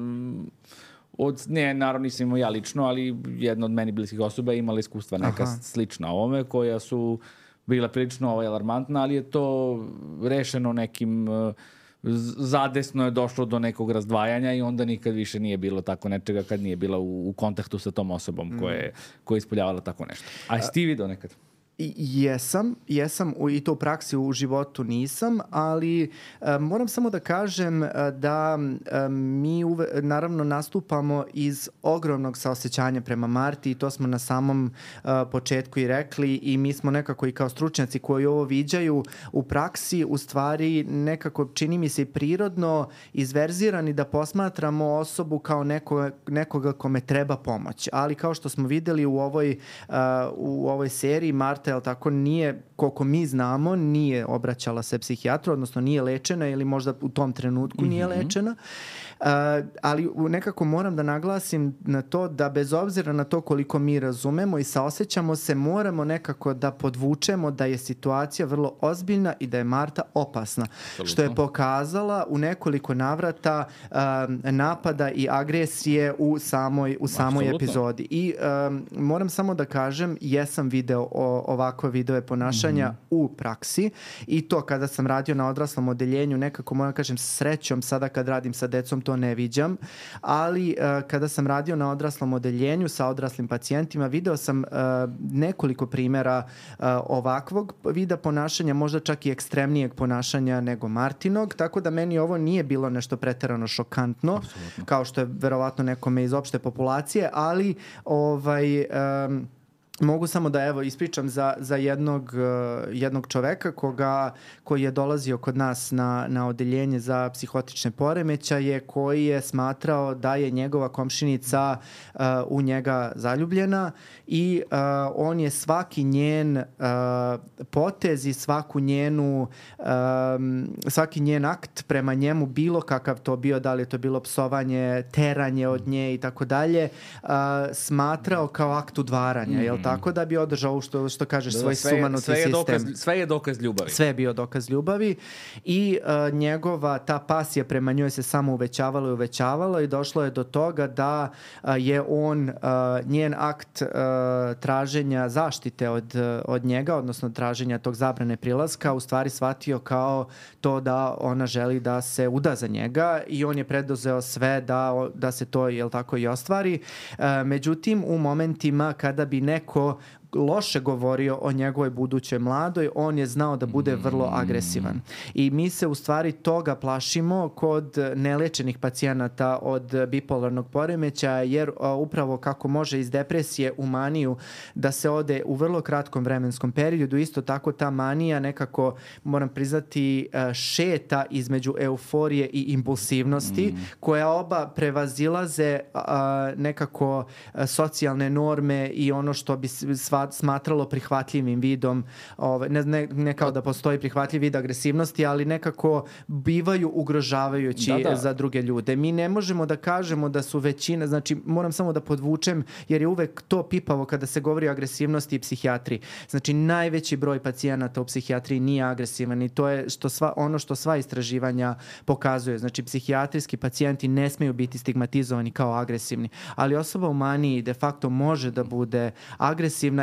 od, ne, naravno nisam imao ja lično, ali jedna od meni bliskih osoba je imala iskustva neka Aha. slična ovome, koja su bila prilično ovaj, alarmantna, ali je to rešeno nekim uh, zadesno je došlo do nekog razdvajanja i onda nikad više nije bilo tako nečega kad nije bila u, u kontaktu sa tom osobom mm. koje, koja je ispoljavala tako nešto. A jesi ti video nekad? Jesam, jesam i to u praksi, u životu nisam, ali uh, moram samo da kažem uh, da uh, mi uve, naravno nastupamo iz ogromnog saosećanja prema Marti i to smo na samom uh, početku i rekli i mi smo nekako i kao stručnjaci koji ovo viđaju u praksi u stvari nekako čini mi se i prirodno izverzirani da posmatramo osobu kao neko, nekoga kome treba pomoć. Ali kao što smo videli u ovoj, uh, u ovoj seriji, Marta jel tako, nije, koliko mi znamo, nije obraćala se psihijatru, odnosno nije lečena ili možda u tom trenutku nije mm-hmm. lečena. Uh, ali nekako moram da naglasim na to da bez obzira na to koliko mi razumemo i saosećamo se, moramo nekako da podvučemo da je situacija vrlo ozbiljna i da je Marta opasna. Absolutno. Što je pokazala u nekoliko navrata uh, napada i agresije u samoj, u samoj epizodi. I um, moram samo da kažem, jesam video o, ovakve videove ponašanja mm-hmm. u praksi i to kada sam radio na odraslom odeljenju, nekako moram kažem srećom sada kad radim sa decom to ne viđam, ali uh, kada sam radio na odraslom odeljenju sa odraslim pacijentima, video sam uh, nekoliko primjera uh, ovakvog vida ponašanja, možda čak i ekstremnijeg ponašanja nego Martinog, tako da meni ovo nije bilo nešto preterano šokantno, Absolutno. Kao što je verovatno nekome iz opšte populacije, ali ovaj... Um, mogu samo da evo ispričam za, za jednog, uh, jednog čoveka koga, koji je dolazio kod nas na, na odeljenje za psihotične poremećaje, koji je smatrao da je njegova komšinica uh, u njega zaljubljena i uh, on je svaki njen uh, potez i svaku njenu um, svaki njen akt prema njemu, bilo kakav to bio, da li je to bilo psovanje, teranje od nje i tako dalje, smatrao kao akt udvaranja, mm. jel tako? Tako da bi održao što, što kažeš da, svoj sve, sumanuti sve sistem. Dokaz, sve je dokaz ljubavi. Sve je bio dokaz ljubavi i uh, njegova ta pasija prema njoj se samo uvećavala i uvećavala i došlo je do toga da uh, je on uh, njen akt uh, traženja zaštite od, uh, od njega, odnosno traženja tog zabrane prilaska, u stvari shvatio kao to da ona želi da se uda za njega i on je preduzeo sve da, da se to, jel tako, i ostvari. Uh, međutim, u momentima kada bi neko loše govorio o njegovoj budućoj mladoj, on je znao da bude vrlo agresivan. I mi se u stvari toga plašimo kod nelečenih pacijenata od bipolarnog poremećaja, jer a, upravo kako može iz depresije u maniju da se ode u vrlo kratkom vremenskom periodu, isto tako ta manija nekako, moram priznati, a, šeta između euforije i impulsivnosti, mm. koja oba prevazilaze a, nekako a, socijalne norme i ono što bi sva smatralo prihvatljivim vidom, ovaj, ne, ne, ne kao da postoji prihvatljiv vid agresivnosti, ali nekako bivaju ugrožavajući da, da. za druge ljude. Mi ne možemo da kažemo da su većina, znači moram samo da podvučem, jer je uvek to pipavo kada se govori o agresivnosti i psihijatriji. Znači najveći broj pacijenata u psihijatriji nije agresivan i to je što sva, ono što sva istraživanja pokazuje. Znači psihijatrijski pacijenti ne smeju biti stigmatizovani kao agresivni, ali osoba u maniji de facto može da bude agresivna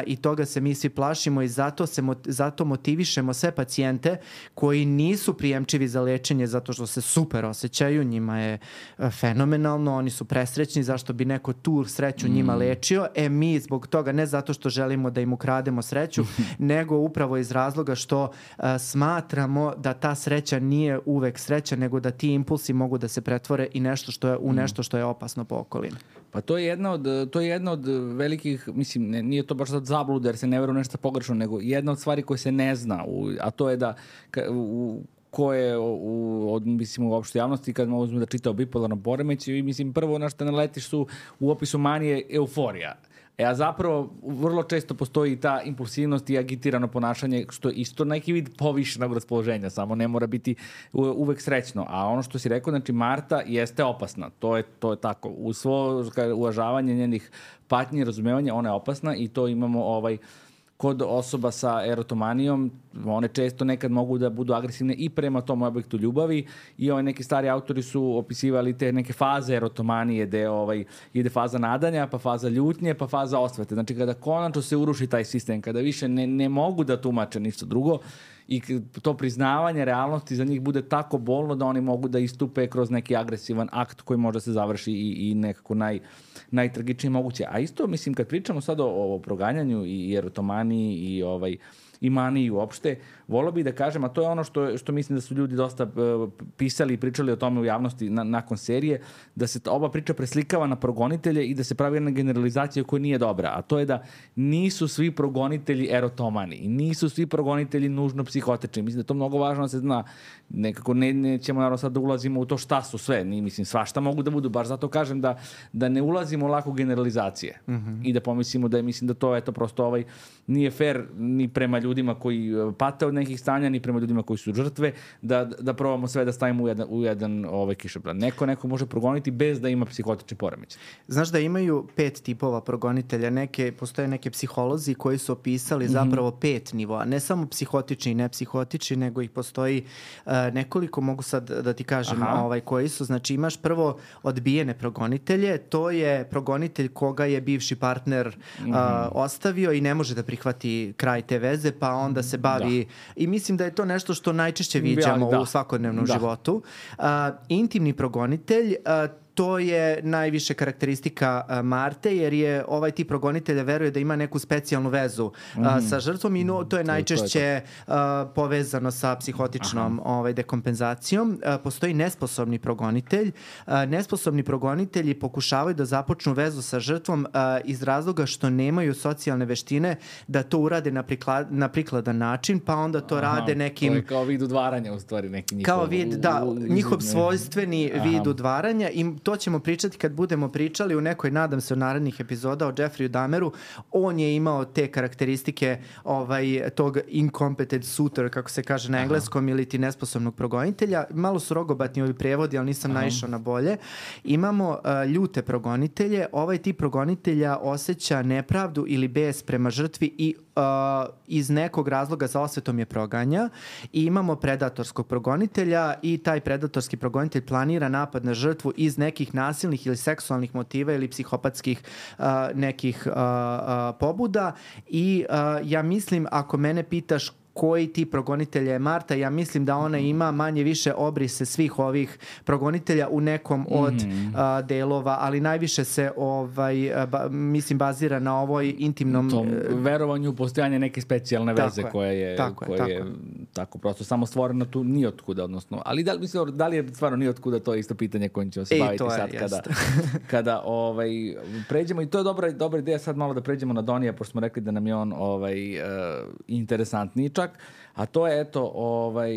i toga se mi svi plašimo i zato, se, zato motivišemo sve pacijente koji nisu prijemčivi za lečenje zato što se super osjećaju, njima je fenomenalno, oni su presrećni, zašto bi neko tu sreću njima lečio. E mi zbog toga, ne zato što želimo da im ukrademo sreću, nego upravo iz razloga što uh, smatramo da ta sreća nije uvek sreća, nego da ti impulsi mogu da se pretvore i nešto što je, u nešto što je opasno po okolini. Pa to je jedna od, to je jedna od velikih, mislim, ne, nije to baš sad zabluda jer se ne veruje nešto pogrešno, nego jedna od stvari koje se ne zna, u, a to je da ka, u, ko je u, od, mislim, u opštoj javnosti kad mogu da čita o bipolarnom poremećaju i mislim prvo na što naletiš su u opisu manije euforija. E, a zapravo vrlo često postoji ta impulsivnost i agitirano ponašanje, što je isto neki vid povišenog raspoloženja, samo ne mora biti uvek srećno. A ono što si rekao, znači Marta jeste opasna, to je, to je tako. U svo uvažavanje njenih patnji i razumevanja, ona je opasna i to imamo ovaj... Kod osoba sa erotomanijom, one često nekad mogu da budu agresivne i prema tom objektu ljubavi i ovaj neki stari autori su opisivali te neke faze erotomanije gde ovaj, ide faza nadanja, pa faza ljutnje, pa faza osvete. Znači kada konačno se uruši taj sistem, kada više ne, ne mogu da tumače ništa drugo i to priznavanje realnosti za njih bude tako bolno da oni mogu da istupe kroz neki agresivan akt koji može se završi i, i nekako naj, najtragičnije moguće. A isto, mislim, kad pričamo sad o, o proganjanju i erotomaniji i ovaj i maniji uopšte, volio bih da kažem, a to je ono što, što mislim da su ljudi dosta uh, pisali i pričali o tome u javnosti na, nakon serije, da se ova priča preslikava na progonitelje i da se pravi jedna generalizacija koja nije dobra, a to je da nisu svi progonitelji erotomani i nisu svi progonitelji nužno psihotični. Mislim da je to mnogo važno da se zna. Nekako ne, nećemo naravno sad da ulazimo u to šta su sve, ni mislim svašta mogu da budu, baš zato kažem da, da ne ulazimo u laku generalizacije mm-hmm. i da pomislimo da je, mislim da to eto prosto ovaj nije fair ni prema ljudima koji pate od nekih stanja, ni prema ljudima koji su žrtve, da, da probamo sve da stavimo u jedan, u jedan ovaj kišobran. Neko, neko može progoniti bez da ima psihotični poremećaj. Znaš da imaju pet tipova progonitelja, neke, postoje neke psiholozi koji su opisali mm-hmm. zapravo pet nivoa, ne samo psihotični i nepsihotični, nego ih postoji uh, nekoliko, mogu sad da ti kažem ovaj, koji su. Znači imaš prvo odbijene progonitelje, to je progonitelj koga je bivši partner uh, mm-hmm. ostavio i ne može da prihvati kraj te veze, pa onda se bavi da. I mislim da je to nešto što najčešće viđamo da. u svakodnevnom da. životu. Uh, intimni progonitelj, uh, to je najviše karakteristika uh, Marte, jer je ovaj tip progonitelja veruje da ima neku specijalnu vezu uh, mm. sa žrtvom i no, to je najčešće uh, povezano sa psihotičnom ovaj, dekompenzacijom. Uh, postoji nesposobni progonitelj. Uh, nesposobni progonitelji pokušavaju da započnu vezu sa žrtvom uh, iz razloga što nemaju socijalne veštine da to urade na, prikla, na prikladan način, pa onda to Aha, rade nekim... To je kao vid udvaranja u stvari, neki njihov... Kao vid, da, njihov svojstveni Aha. vid udvaranja i to ćemo pričati kad budemo pričali u nekoj, nadam se, u narednih epizoda o Jeffreyu Dahmeru. On je imao te karakteristike ovaj, tog incompetent suitor, kako se kaže na engleskom, Aha. ili ti nesposobnog progonitelja. Malo su rogobatni ovi prevodi, ali nisam Aha. naišao na bolje. Imamo uh, ljute progonitelje. Ovaj tip progonitelja osjeća nepravdu ili bes prema žrtvi i uh, iz nekog razloga za osvetom je proganja. I imamo predatorskog progonitelja i taj predatorski progonitelj planira napad na žrtvu iz nekih nasilnih ili seksualnih motiva ili psihopatskih uh, nekih uh, uh, pobuda i uh, ja mislim, ako mene pitaš koji tip progonitelja je Marta, ja mislim da ona ima manje više obrise svih ovih progonitelja u nekom od mm. a, delova, ali najviše se ovaj, ba, mislim bazira na ovoj intimnom... Tom verovanju u postojanje neke specijalne veze tako koja je, tako koja tako je tako prosto samo stvorena tu ni otkuda, odnosno, ali da, mislim, da li je stvarno ni otkuda, to je isto pitanje kojim ćemo se I baviti je, sad jest. kada, kada ovaj, pređemo, i to je dobra, dobra ideja sad malo da pređemo na Donija, pošto smo rekli da nam je on ovaj, uh, interesantniji čak. A to je, eto, ovaj,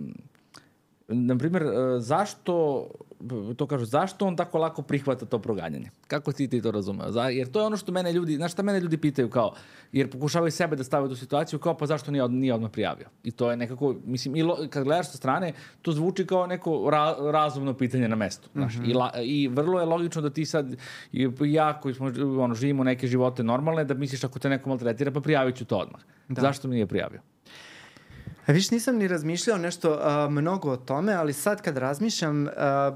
na primjer, zašto, to kažu, zašto on tako lako prihvata to proganjanje? Kako ti ti to razumeo? Jer to je ono što mene ljudi, znaš šta mene ljudi pitaju kao, jer pokušavaju sebe da stave u tu situaciju, kao pa zašto nije, nije odmah prijavio? I to je nekako, mislim, i lo, kad gledaš sa strane, to zvuči kao neko ra, razumno pitanje na mestu. Znaš, mm-hmm. I, la, i vrlo je logično da ti sad, i ja koji smo, ono, živimo neke živote normalne, da misliš ako te neko maltretira, pa prijavit ću to odmah. Da. Zašto mi nije prijavio? Viš, nisam ni razmišljao nešto uh, mnogo o tome, ali sad kad razmišljam, uh,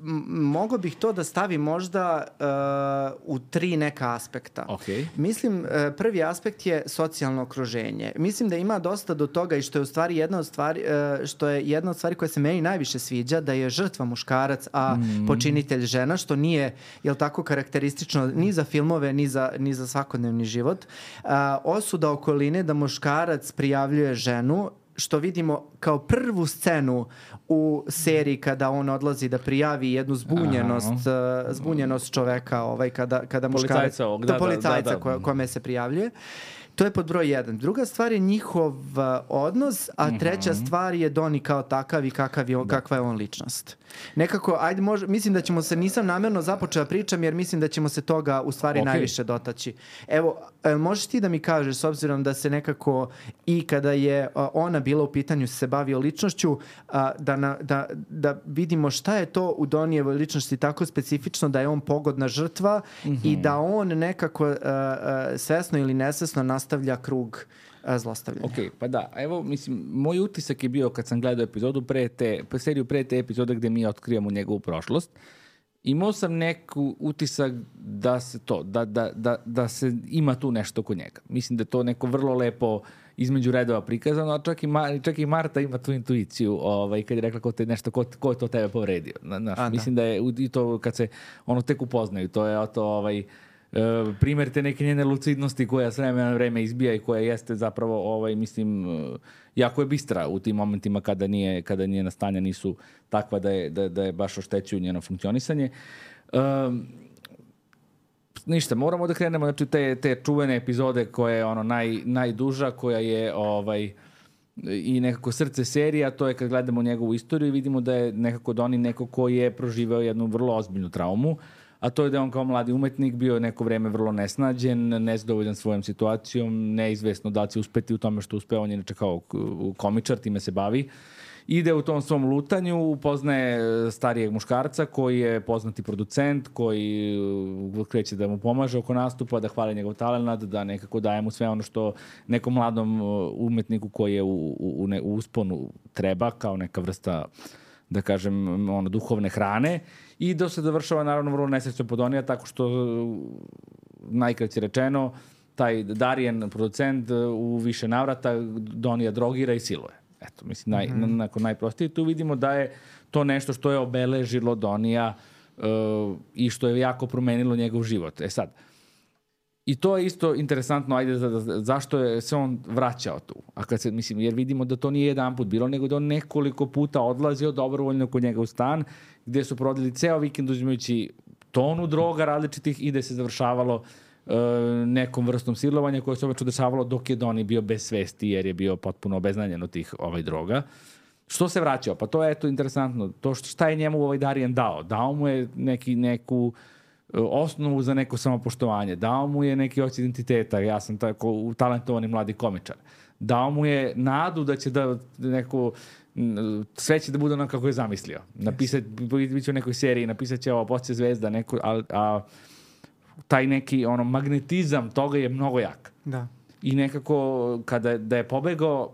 mogao bih to da stavim možda uh, u tri neka aspekta. Okay. Mislim, uh, prvi aspekt je socijalno okruženje. Mislim da ima dosta do toga i što je u stvari jedna od stvari, uh, što je jedna od stvari koja se meni najviše sviđa, da je žrtva muškarac, a mm. počinitelj žena, što nije, jel tako, karakteristično ni za filmove, ni za, ni za svakodnevni život. Uh, osuda okoline da muškarac prijavljuje ženu, što vidimo kao prvu scenu u seriji kada on odlazi da prijavi jednu zbunjenost, uh, zbunjenost čoveka, ovaj, kada, kada muškarac, ovog, da, da, policajca da, da. Ko, kome se prijavljuje. To je pod broj jedan. Druga stvar je njihov uh, odnos, a mm-hmm. treća stvar je Donnie kao takav i kakav je on, kakva je on ličnost. Nekako, ajde, može, mislim da ćemo se, nisam namjerno započela pričam, jer mislim da ćemo se toga u stvari okay. najviše dotaći. Evo, možeš ti da mi kažeš, s obzirom da se nekako i kada je ona bila u pitanju se bavio ličnošću, da, na, da, da vidimo šta je to u Donijevoj ličnosti tako specifično da je on pogodna žrtva mm-hmm. i da on nekako svesno ili nesvesno nastavlja krug zlostavljanja. Ok, pa da, evo, mislim, moj utisak je bio kad sam gledao epizodu pre te, seriju pre te epizode gde mi otkrivamo njegovu prošlost, imao sam neku utisak da se to, da, da, da, da se ima tu nešto kod njega. Mislim da je to neko vrlo lepo između redova prikazano, a čak i, Ma, čak i Marta ima tu intuiciju ovaj, kad je rekla ko, te nešto, ko, ko je to tebe povredio. Znaš, a, mislim da. da je i to kad se ono tek upoznaju, to je to ovaj, Uh, primjer te neke njene lucidnosti koja s vremena na vreme izbija i koja jeste zapravo, ovaj, mislim, uh, jako je bistra u tim momentima kada, nije, kada njena stanja nisu takva da je, da, da je baš oštećuju njeno funkcionisanje. Uh, ništa, moramo da krenemo, znači, te, te čuvene epizode koja je ono naj, najduža, koja je ovaj, i nekako srce serija, to je kad gledamo njegovu istoriju i vidimo da je nekako Donnie neko ko je proživeo jednu vrlo ozbiljnu traumu, a to je da on kao mladi umetnik bio neko vreme vrlo nesnađen, nezadovoljan svojom situacijom, neizvesno da li će uspeti u tome što uspeo, on je inače kao komičar, time se bavi. Ide u tom svom lutanju, upoznaje starijeg muškarca koji je poznati producent, koji kreće da mu pomaže oko nastupa, da hvali njegov talent, da nekako daje mu sve ono što nekom mladom umetniku koji je u, u, u, u usponu treba, kao neka vrsta, da kažem, ono, duhovne hrane. I da se završava naravno vrlo nesrećno po Donija, tako što najkraće rečeno taj Darien producent u više navrata Donija drogira i siluje. Eto, mislim, naj, mm-hmm. nakon najprostije. Tu vidimo da je to nešto što je obeležilo Donija uh, i što je jako promenilo njegov život. E sad, i to je isto interesantno, ajde, za, za, zašto je se on vraćao tu. A kad se, mislim, jer vidimo da to nije jedan put bilo, nego da on nekoliko puta odlazio dobrovoljno kod njega u stan, gde su provodili ceo vikend uzimajući tonu droga različitih i gde se završavalo uh, nekom vrstom silovanja koje se obično dešavalo dok je Donnie bio bez svesti, jer je bio potpuno obeznanjen od tih ovaj, droga. Što se vraćao? Pa to je eto interesantno. To što, šta je njemu ovaj Darien dao? Dao mu je neki, neku osnovu za neko samopoštovanje. Dao mu je neki osjećaj identiteta. Ja sam tako talentovani mladi komičar. Dao mu je nadu da će da neko sve će da bude ono kako je zamislio. Napisat, bit će u nekoj seriji, napisat će ovo Poslije zvezda, neko, a, a taj neki ono magnetizam toga je mnogo jak. Da. I nekako kada da je pobegao,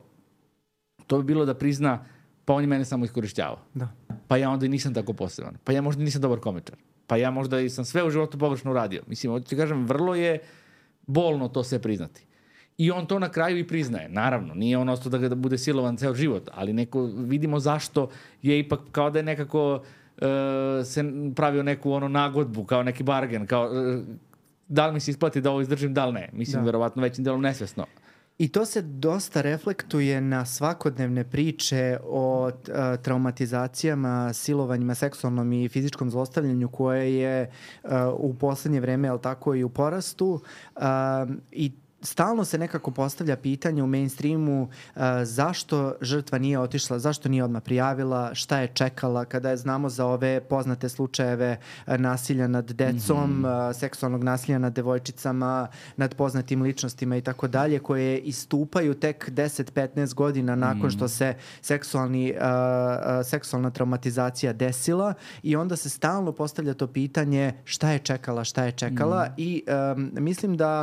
to bi bilo da prizna, pa on je mene samo iskorišćavao. Da. Pa ja onda i nisam tako poseban. Pa ja možda nisam dobar komičar. Pa ja možda i sam sve u životu pogrešno uradio. Mislim, hoću ti kažem, vrlo je bolno to sve priznati. I on to na kraju i priznaje. Naravno, nije on ostao da ga da bude silovan ceo život, ali neko, vidimo zašto je ipak kao da je nekako uh, se pravio neku ono nagodbu, kao neki bargen, kao uh, da li mi se isplati da ovo izdržim, da li ne. Mislim, da. Verovatno većim delom nesvesno. I to se dosta reflektuje na svakodnevne priče o uh, traumatizacijama, silovanjima, seksualnom i fizičkom zlostavljanju koje je uh, u poslednje vreme, ali tako i u porastu. Uh, I stalno se nekako postavlja pitanje u mainstreamu uh, zašto žrtva nije otišla, zašto nije odmah prijavila, šta je čekala kada je znamo za ove poznate slučajeve uh, nasilja nad decom, mm-hmm. uh, seksualnog nasilja nad devojčicama, nad poznatim ličnostima i tako dalje, koje istupaju tek deset do petnaest godina nakon mm-hmm. što se seksualni, uh, uh, seksualna traumatizacija desila i onda se stalno postavlja to pitanje šta je čekala, šta je čekala mm-hmm. i um, mislim da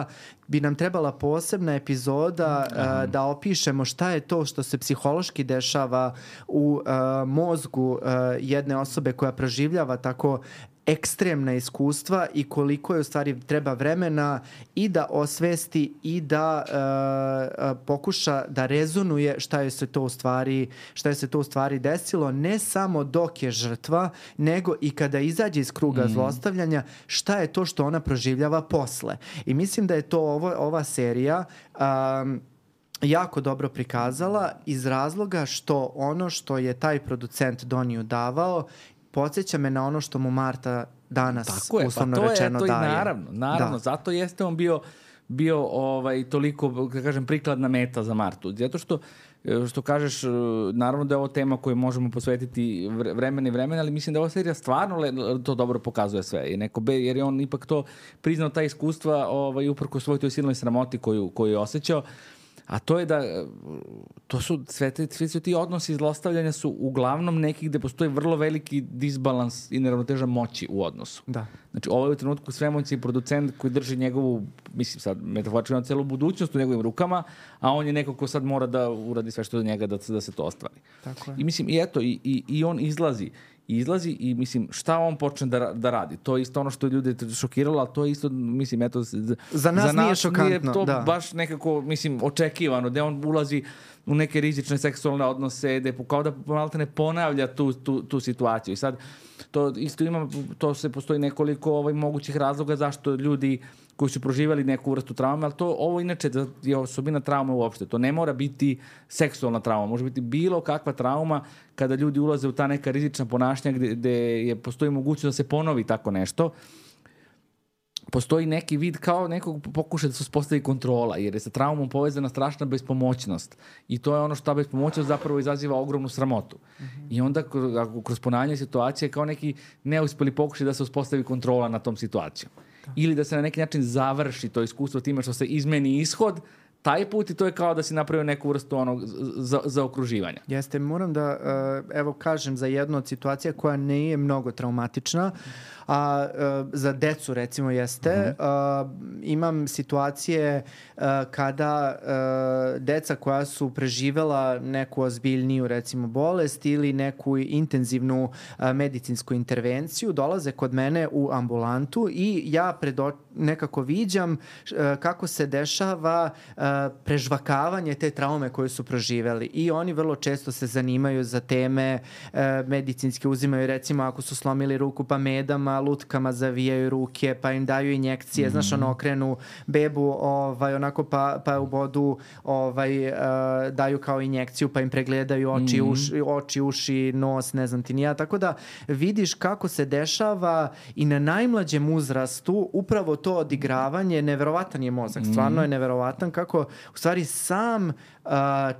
bi nam trebala posebna epizoda uh, da opišemo šta je to što se psihološki dešava u uh, mozgu uh, jedne osobe koja proživljava tako ekstremna iskustva i koliko je u stvari treba vremena i da osvesti i da uh, pokuša da rezonuje šta je se to u stvari šta je se to u stvari desilo, ne samo dok je žrtva, nego i kada izađe iz kruga mm. zlostavljanja, šta je to što ona proživljava posle. I mislim da je to ovo, ova serija um, jako dobro prikazala iz razloga što ono što je taj producent Doniju davao podsjeća me na ono što mu Marta danas Tako je, uslovno pa to rečeno je, to daje. I naravno, naravno, da. Zato jeste on bio, bio ovaj, toliko, da kažem, prikladna meta za Martu. Zato što, što kažeš, naravno da je ovo tema koju možemo posvetiti vremena i vremena, ali mislim da ova serija stvarno to dobro pokazuje sve. I neko be, jer je on ipak to priznao ta iskustva ovaj, uprko svoj toj silnoj sramoti koju, koju je osjećao. A to je da, to su, sve, te, sve su ti odnosi zlostavljanja su uglavnom neki gde postoji vrlo veliki disbalans i neravnoteža moći u odnosu. Da. Znači, ovo je u trenutku svemoćni producent koji drži njegovu, mislim sad, metaforično celu budućnost u njegovim rukama, a on je neko ko sad mora da uradi sve što do njega da, da se to ostvari. Tako je. I mislim, i eto, i, i, i on izlazi. I izlazi i, mislim, šta on počne da, da radi? To je isto ono što je ljude šokiralo, ali to je isto, mislim, eto... Za, za nas, nas nije šokantno, nije to da. baš nekako, mislim, očekivano, gde on ulazi u neke rizične seksualne odnose, gde kao da malo ne ponavlja tu, tu, tu situaciju. I sad, to isto ima, to se postoji nekoliko ovaj, mogućih razloga zašto ljudi koji su proživali neku vrstu traume, ali to ovo inače je osobina traume uopšte. To ne mora biti seksualna trauma, može biti bilo kakva trauma kada ljudi ulaze u ta neka rizična ponašanja gde, gde je, postoji mogućnost da se ponovi tako nešto. Postoji neki vid kao nekog pokušaja da se uspostavi kontrola, jer je sa traumom povezana strašna bespomoćnost. I to je ono što ta bespomoćnost zapravo izaziva ogromnu sramotu. Mm-hmm. I onda kroz ponavljanje situacije kao neki neuspeli pokušaj da se uspostavi kontrola nad tom situacijom. Da. Ili da se na neki način završi to iskustvo time što se izmeni ishod, taj put i to je kao da si napravio neku vrstu onog za, za okruživanja. Jeste, moram da uh, evo kažem za jednu od situacija koja nije mnogo traumatična, a uh, za decu recimo jeste. Uh-huh. Uh, imam situacije uh, kada uh, deca koja su preživela neku ozbiljniju recimo bolest ili neku intenzivnu uh, medicinsku intervenciju dolaze kod mene u ambulantu i ja predo, nekako viđam uh, kako se dešava uh, prežvakavanje te traume koje su proživeli i oni vrlo često se zanimaju za teme e, medicinske, uzimaju recimo ako su slomili ruku pa medama, lutkama zavijaju ruke pa im daju injekcije, mm-hmm. znaš ono okrenu bebu ovaj, onako pa, pa u bodu ovaj, e, daju kao injekciju pa im pregledaju oči, mm-hmm. uši, oči, uši, nos, ne znam ti nija, tako da vidiš kako se dešava i na najmlađem uzrastu upravo to odigravanje, neverovatan je mozak, mm-hmm. stvarno je neverovatan kako u stvari sam uh,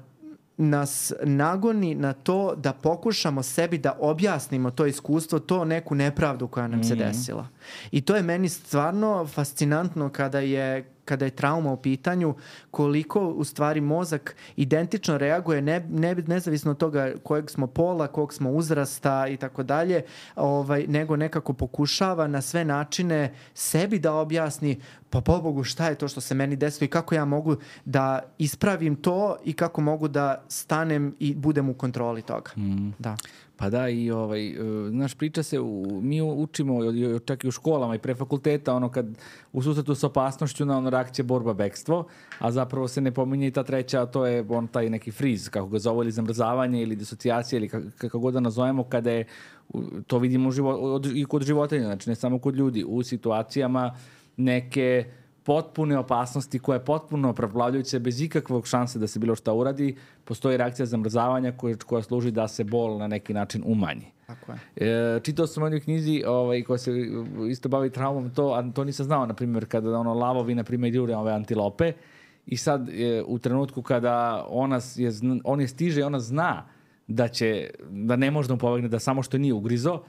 nas nagoni na to da pokušamo sebi da objasnimo to iskustvo, to neku nepravdu koja nam mm-hmm. se desila. I to je meni stvarno fascinantno kada je kada je trauma u pitanju, koliko u stvari mozak identično reaguje, ne, ne, nezavisno od toga kojeg smo pola, kojeg smo uzrasta i tako dalje, ovaj, nego nekako pokušava na sve načine sebi da objasni pa pobogu šta je to što se meni desilo i kako ja mogu da ispravim to i kako mogu da stanem i budem u kontroli toga. Mm. Da. Pa da, i ovaj, znaš, priča se, u, mi učimo čak i u školama i pre fakulteta, ono kad u susretu s opasnošću na ono reakcija borba bekstvo, a zapravo se ne pominje i ta treća, a to je on taj neki friz, kako ga zove, ili zamrzavanje ili disocijacija ili kako god da nazovemo, kada je, to vidimo u život, i kod životinja, znači ne samo kod ljudi, u situacijama neke potpune opasnosti koja je potpuno preplavljujuća bez ikakvog šanse da se bilo šta uradi, postoji reakcija zamrzavanja koja, koja služi da se bol na neki način umanji. Tako je. E, čitao sam u jednoj knjizi ovaj, koja se isto bavi traumom, to, a to nisam znao, na primjer, kada ono, lavovi, na primjer, jure ove antilope i sad e, u trenutku kada ona je, on je stiže i ona zna da će, da ne može da mu pobegne, da samo što nije ugrizo,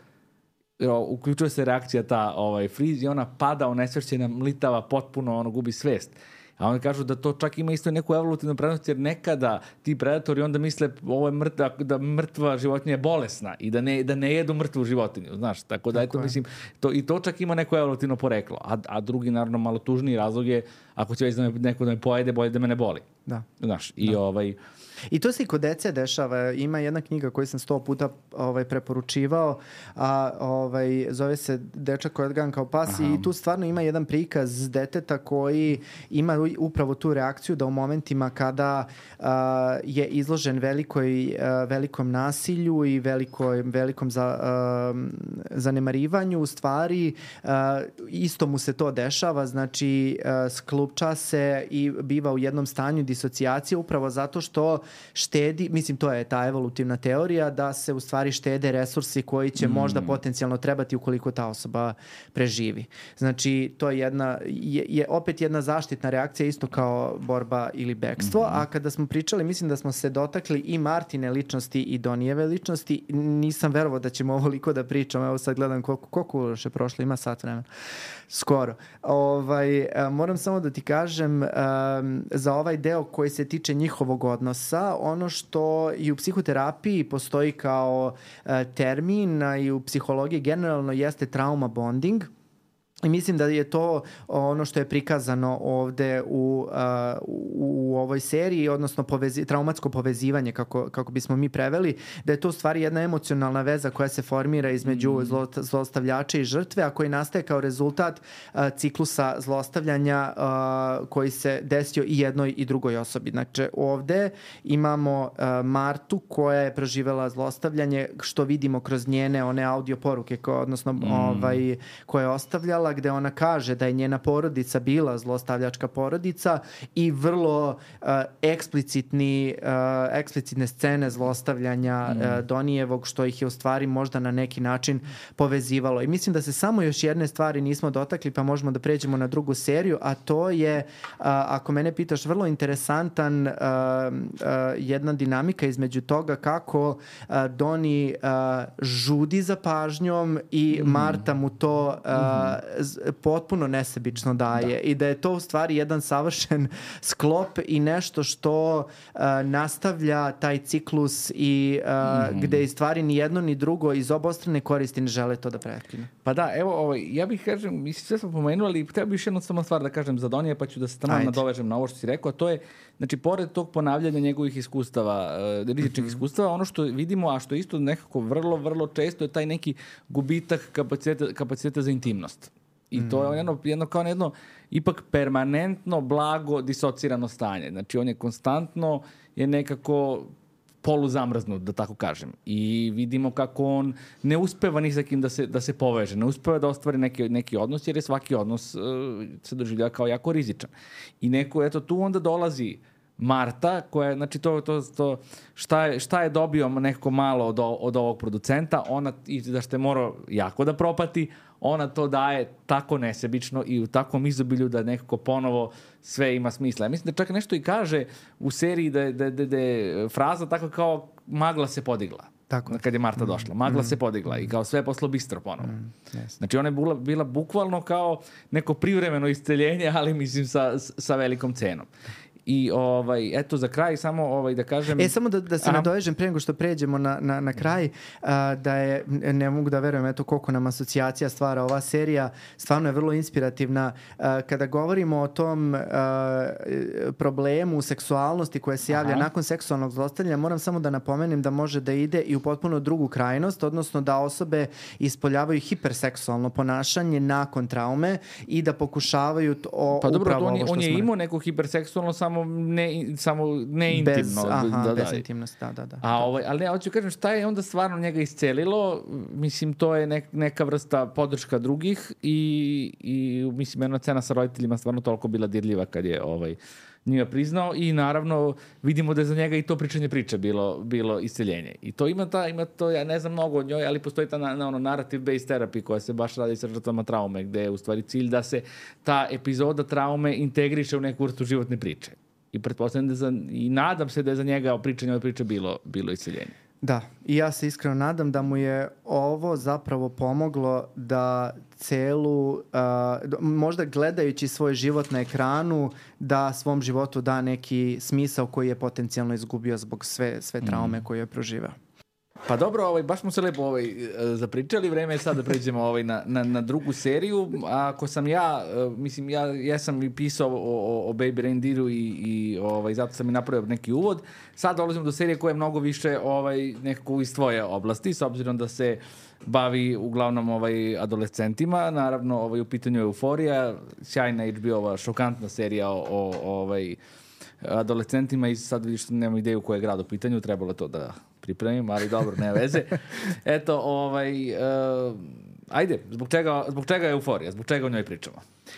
uključuje se reakcija ta ovaj, friz i ona pada, onesvešćena, mlitava, potpuno ono, gubi svest. A oni kažu da to čak ima isto neku evolutivnu prednost, jer nekada ti predatori onda misle ovo je mrtva, da mrtva životinja je bolesna i da ne, da ne jedu mrtvu životinju, znaš, tako da, tako eto, mislim, to, i to čak ima neko evolutivno poreklo, a, a drugi, naravno, malo tužniji razlog je, ako će već da me, neko da me pojede, bolje da me ne boli. Da. Znaš, i da. ovaj... I to se i kod dece dešava. Ima jedna knjiga koju sam sto puta ovaj, preporučivao, a ovaj, zove se Dečak koji je odgajan kao pas. Aha. I tu stvarno ima jedan prikaz deteta koji ima upravo tu reakciju da u momentima kada uh, je izložen velikoj, uh, velikom nasilju i velikoj, velikom za, uh, zanemarivanju, u stvari uh, isto mu se to dešava, znači uh, sklupča se i biva u jednom stanju disocijacije upravo zato što štedi, mislim to je ta evolutivna teorija, da se u stvari štede resursi koji će mm. možda potencijalno trebati ukoliko ta osoba preživi. Znači to je jedna, je, je opet jedna zaštitna reakcija isto kao borba ili bekstvo, mm. a kada smo pričali, mislim da smo se dotakli i Martine ličnosti i Donijeve ličnosti, nisam verovao da ćemo ovoliko da pričamo, evo sad gledam koliko, koliko još je prošlo, ima sat vremena. Skoro. Ovaj, moram samo da ti kažem um, za ovaj deo koji se tiče njihovog odnosa, ono što i u psihoterapiji postoji kao uh, termin, a i u psihologiji generalno jeste trauma bonding. I mislim da je to ono što je prikazano ovde u, uh, u, u ovoj seriji, odnosno povezi, traumatsko povezivanje, kako, kako bismo mi preveli, da je to u stvari jedna emocionalna veza koja se formira između mm. zlo, zlostavljača i žrtve, a koji nastaje kao rezultat uh, ciklusa zlostavljanja uh, koji se desio i jednoj i drugoj osobi. Znači ovde imamo uh, Martu koja je proživela zlostavljanje, što vidimo kroz njene one audio poruke, ko, odnosno mm. ovaj, koje je ostavljala, gde ona kaže da je njena porodica bila zlostavljačka porodica i vrlo uh, eksplicitni, uh, eksplicitne scene zlostavljanja mm. uh, Donijevog, što ih je u stvari možda na neki način povezivalo. I mislim da se samo još jedne stvari nismo dotakli, pa možemo da pređemo na drugu seriju, a to je, uh, ako mene pitaš, vrlo interesantan uh, uh, jedna dinamika između toga kako uh, Doni uh, žudi za pažnjom i mm. Marta mu to uh, mm. potpuno nesebično daje da. I da je to u stvari jedan savršen sklop i nešto što uh, nastavlja taj ciklus i uh, mm. gde i stvari ni jedno ni drugo iz obostrane koristi ne žele to da prekinu. Pa da, evo, ovaj, ja bih kažem, mislim, sve smo pomenuli, ali treba bi još jednu samo stvar da kažem za Donije, pa ću da se tamo nadovežem na ovo što si rekao, a to je, znači, pored tog ponavljanja njegovih iskustava, uh, rizičnih mm-hmm. iskustava, ono što vidimo, a što isto nekako vrlo, vrlo često je taj neki gubitak kapaciteta, kapaciteta za intimnost. I to je jedno, jedno kao jedno ipak permanentno blago disocirano stanje. Znači on je konstantno je nekako poluzamrznut, da tako kažem. I vidimo kako on ne uspeva ni sa kim da se, da se poveže, ne uspeva da ostvari neki, neki odnos, jer je svaki odnos uh, se doživljava kao jako rizičan. I neko, eto, tu onda dolazi Marta, koja je, znači to, to, to šta, je, šta je dobio nekako malo od, od ovog producenta, ona, i da što je morao jako da propati, ona to daje tako nesebično i u takvom izobilju da nekako ponovo sve ima smisla. Ja mislim da čak nešto i kaže u seriji da je da, da, da fraza tako kao magla se podigla. Tako. Kad je Marta došla. Magla mm. se podigla i kao sve poslo bistro ponovo. Mm. Yes. Znači ona je bila, bila bukvalno kao neko privremeno isceljenje, ali mislim sa, sa velikom cenom. I ovaj, eto za kraj samo ovaj, da kažem... E, samo da, da se nadovežem pre nego što pređemo na, na, na kraj, uh, da je, ne mogu da verujem eto koliko nam asocijacija stvara ova serija, stvarno je vrlo inspirativna. Uh, kada govorimo o tom uh, problemu seksualnosti koja se javlja Aha. nakon seksualnog zlostavljanja, moram samo da napomenem da može da ide i u potpuno drugu krajnost, odnosno da osobe ispoljavaju hiperseksualno ponašanje nakon traume i da pokušavaju to, pa dobro, upravo on, ovo što on je smo... imao neko hiperseksualno samo ne, samo ne intimno. Bez, aha, da, bez da. intimnosti, da, da, da. A ovaj, ali ne, hoću kažem šta je onda stvarno njega iscelilo, mislim to je nek, neka vrsta podrška drugih i, i mislim jedna cena sa roditeljima stvarno toliko bila dirljiva kad je ovaj njega priznao i naravno vidimo da je za njega i to pričanje priče bilo, bilo isceljenje. I to ima ta, ima to, ja ne znam mnogo o njoj, ali postoji ta na, na ono narrative based therapy koja se baš radi sa žrtvama traume, gde je u stvari cilj da se ta epizoda traume integriše u neku vrstu životne priče. I pretpostavljam da za, i nadam se da je za njega pričanje ove priče bilo, bilo isceljenje. Da, i ja se iskreno nadam da mu je ovo zapravo pomoglo da celu, uh, možda gledajući svoj život na ekranu, da svom životu da neki smisao koji je potencijalno izgubio zbog sve, sve traume mm. koje je proživao. Pa dobro, ovaj, baš smo se lepo ovaj, zapričali, vreme je sad da pređemo ovaj, na, na, na drugu seriju. Ako sam ja, mislim, ja, ja sam i pisao o, o, o Baby Reindeeru i, i ovaj, zato sam i napravio neki uvod. Sad dolazimo do serije koja je mnogo više ovaj, nekako iz tvoje oblasti, s obzirom da se bavi uglavnom ovaj, adolescentima. Naravno, ovaj, u pitanju je Euforija, sjajna H B O-ova šokantna serija o, o ovaj, adolescentima i sad vidiš što nemam ideju koji je grad u pitanju, trebalo to da pripremim, ali dobro, ne veze. Eto, ovaj, uh, ajde, zbog čega, zbog čega je Euforija, zbog čega o njoj pričamo?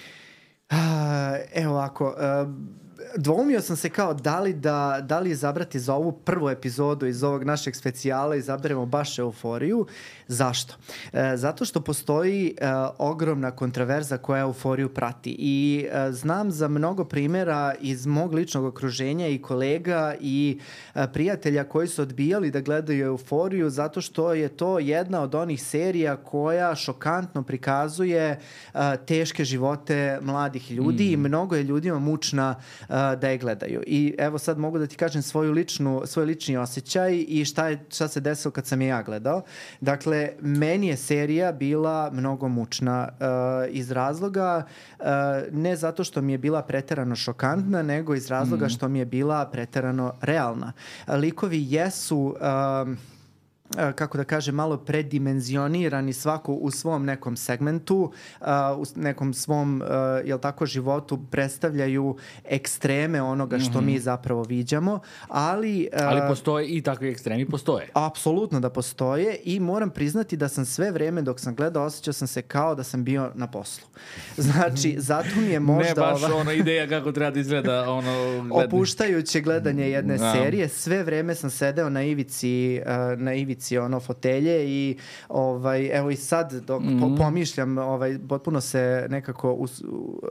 Uh, evo ovako, uh, dvoumio sam se kao da li, da, da li izabrati za ovu prvu epizodu iz ovog našeg specijala izaberemo baš Euforiju. Zašto? E, zato što postoji e, ogromna kontroverza koja Euforiju prati i e, znam za mnogo primjera iz mog ličnog okruženja i kolega i e, prijatelja koji su odbijali da gledaju Euforiju zato što je to jedna od onih serija koja šokantno prikazuje e, teške živote mladih ljudi mm. i mnogo je ljudima mučna e, da je gledaju. I evo sad mogu da ti kažem svoju ličnu, svoj lični osjećaj i šta, je, šta se desilo kad sam je ja gledao. Dakle, meni je serija bila mnogo mučna uh, iz razloga uh, ne zato što mi je bila preterano šokantna, nego iz razloga mm. što mi je bila preterano realna. Likovi jesu uh, kako da kažem, malo predimenzionirani svako u svom nekom segmentu, uh, u nekom svom, uh, jel tako, životu predstavljaju ekstreme onoga što mm-hmm. mi zapravo viđamo, ali... Uh, ali postoje i takvi ekstremi, postoje. Apsolutno da postoje i moram priznati da sam sve vreme dok sam gledao osjećao sam se kao da sam bio na poslu. Znači, zato mi je možda... Ne baš ova... ono ideja kako treba da izgleda ono... Gled... Opuštajuće gledanje jedne no. serije, sve vreme sam sedeo na ivici, uh, na ivici ono fotelje i ovaj evo i sad dok mm. po, pomišljam ovaj potpuno se nekako uz,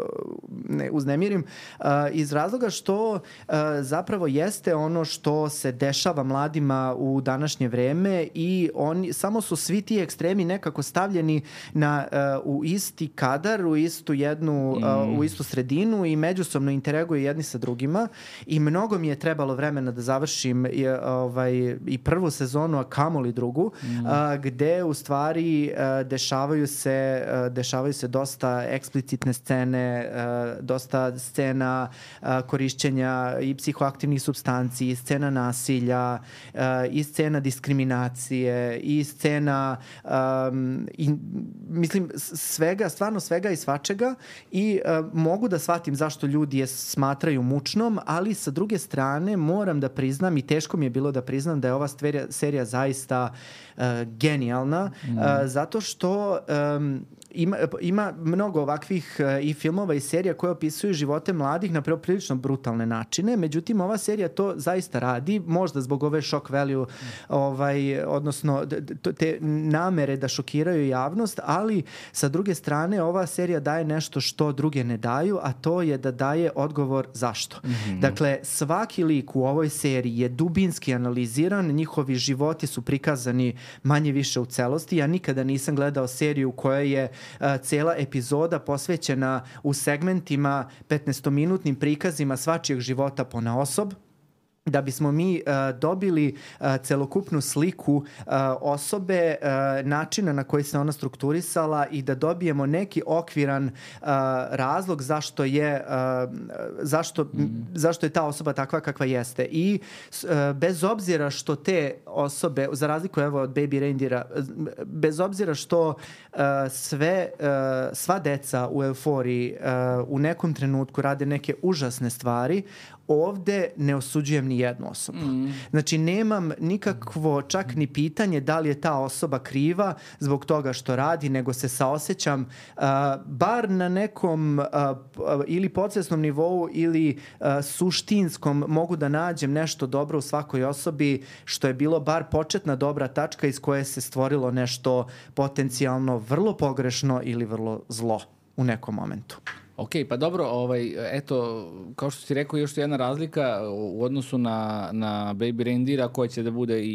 ne uznemirim uh, iz razloga što uh, zapravo jeste ono što se dešava mladima u današnje vreme i oni samo su svi ti ekstremi nekako stavljeni na uh, u isti kadar, u istu jednu mm. uh, u istu sredinu i međusobno interaguju jedni sa drugima i mnogo mi je trebalo vremena da završim i, ovaj i prvu sezonu, a kamoli drugu, mm. a, gde u stvari a, dešavaju se a, dešavaju se dosta eksplicitne scene, a, dosta scena a, korišćenja i psihoaktivnih supstanci, i scena nasilja, a, i scena diskriminacije, i scena a, i, mislim svega, stvarno svega i svačega i a, mogu da shvatim zašto ljudi je smatraju mučnom, ali sa druge strane moram da priznam i teško mi je bilo da priznam da je ova stverija, serija zaista uh, genijalna, mm. uh, zato što um, ima, ima mnogo ovakvih uh, i filmova i serija koje opisuju živote mladih na prilično brutalne načine, međutim ova serija to zaista radi, možda zbog ove shock value, mm. ovaj, odnosno te namere da šokiraju javnost, ali sa druge strane ova serija daje nešto što druge ne daju, a to je da daje odgovor zašto. Mm-hmm. Dakle, svaki lik u ovoj seriji je dubinski analiziran, njihovi životi su prikazani manje više u celosti. Ja nikada nisam gledao seriju u kojoj je uh, cela epizoda posvećena u segmentima petnaestominutnim prikazima svačijeg života ponaosob, da bismo mi uh, dobili uh, celokupnu sliku uh, osobe, uh, načina na koji se ona strukturisala i da dobijemo neki okviran uh, razlog zašto je uh, zašto, mm. zašto je ta osoba takva kakva jeste. I uh, bez obzira što te osobe, za razliku evo od Baby Reindeera, bez obzira što uh, sve, uh, sva deca u Euforiji uh, u nekom trenutku rade neke užasne stvari, ovde ne osuđujem ni jednu osobu. Mm. Znači, nemam nikakvo čak ni pitanje da li je ta osoba kriva zbog toga što radi, nego se saosećam uh, bar na nekom uh, ili podsvesnom nivou ili uh, suštinskom mogu da nađem nešto dobro u svakoj osobi, što je bilo bar početna dobra tačka iz koje se stvorilo nešto potencijalno vrlo pogrešno ili vrlo zlo u nekom momentu. Ok, pa dobro, ovaj, eto, kao što si rekao, još jedna razlika u odnosu na, na Baby Reindeera koja će da bude i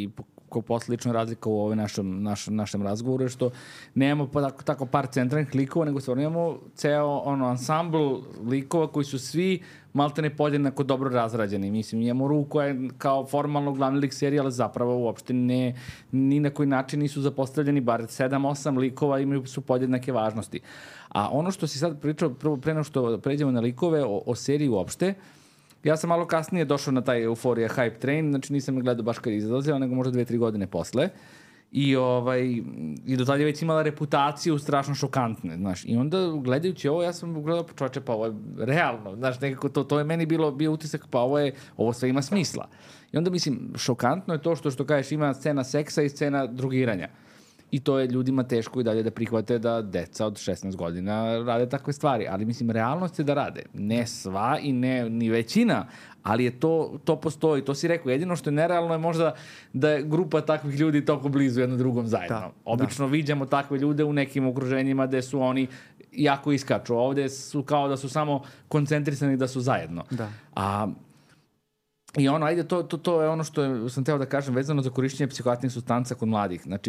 ko posljedična razlika u ovoj našem, naš, našem razgovoru je što nemamo pa tako, tako par centralnih likova, nego stvarno imamo ceo ono, ansambl likova koji su svi maltene podjednako dobro razrađeni. Mislim, imamo Ru koja je kao formalno glavni lik serije, ali zapravo uopšte ne, ni na koji način nisu zapostavljeni, bar sedam osam likova imaju su podjednake važnosti. A ono što si sad pričao, prvo pre nego što pređemo na likove, o, o seriji uopšte, ja sam malo kasnije došao na taj Euforija hype train, znači nisam gledao baš kad je izlazila, nego možda dve, tri godine posle. I, ovaj, i do tada je već imala reputaciju strašno šokantne, znaš. I onda gledajući ovo, ja sam gledao, čoveče, pa ovo je realno, znaš, nekako to, to je meni bilo, bio utisak, pa ovo je, ovo sve ima smisla. I onda, mislim, šokantno je to što, što kažeš, ima scena seksa i scena drugiranja. I to je ljudima teško i dalje da prihvate da deca od šesnaest godina rade takve stvari. Ali, mislim, realnost je da rade. Ne sva i ne ni većina, ali je to, to postoji. To si rekao. Jedino što je nerealno je možda da je grupa takvih ljudi toliko blizu jedno drugom zajedno. Da, Obično da. Viđamo takve ljude u nekim okruženjima gde su oni jako iskaču. Ovde su kao da su samo koncentrisani da su zajedno. Da. A i ono, ajde, to, to, to je ono što je, sam teo da kažem vezano za korišćenje psihoaktivnih supstanca kod mladih. Znači,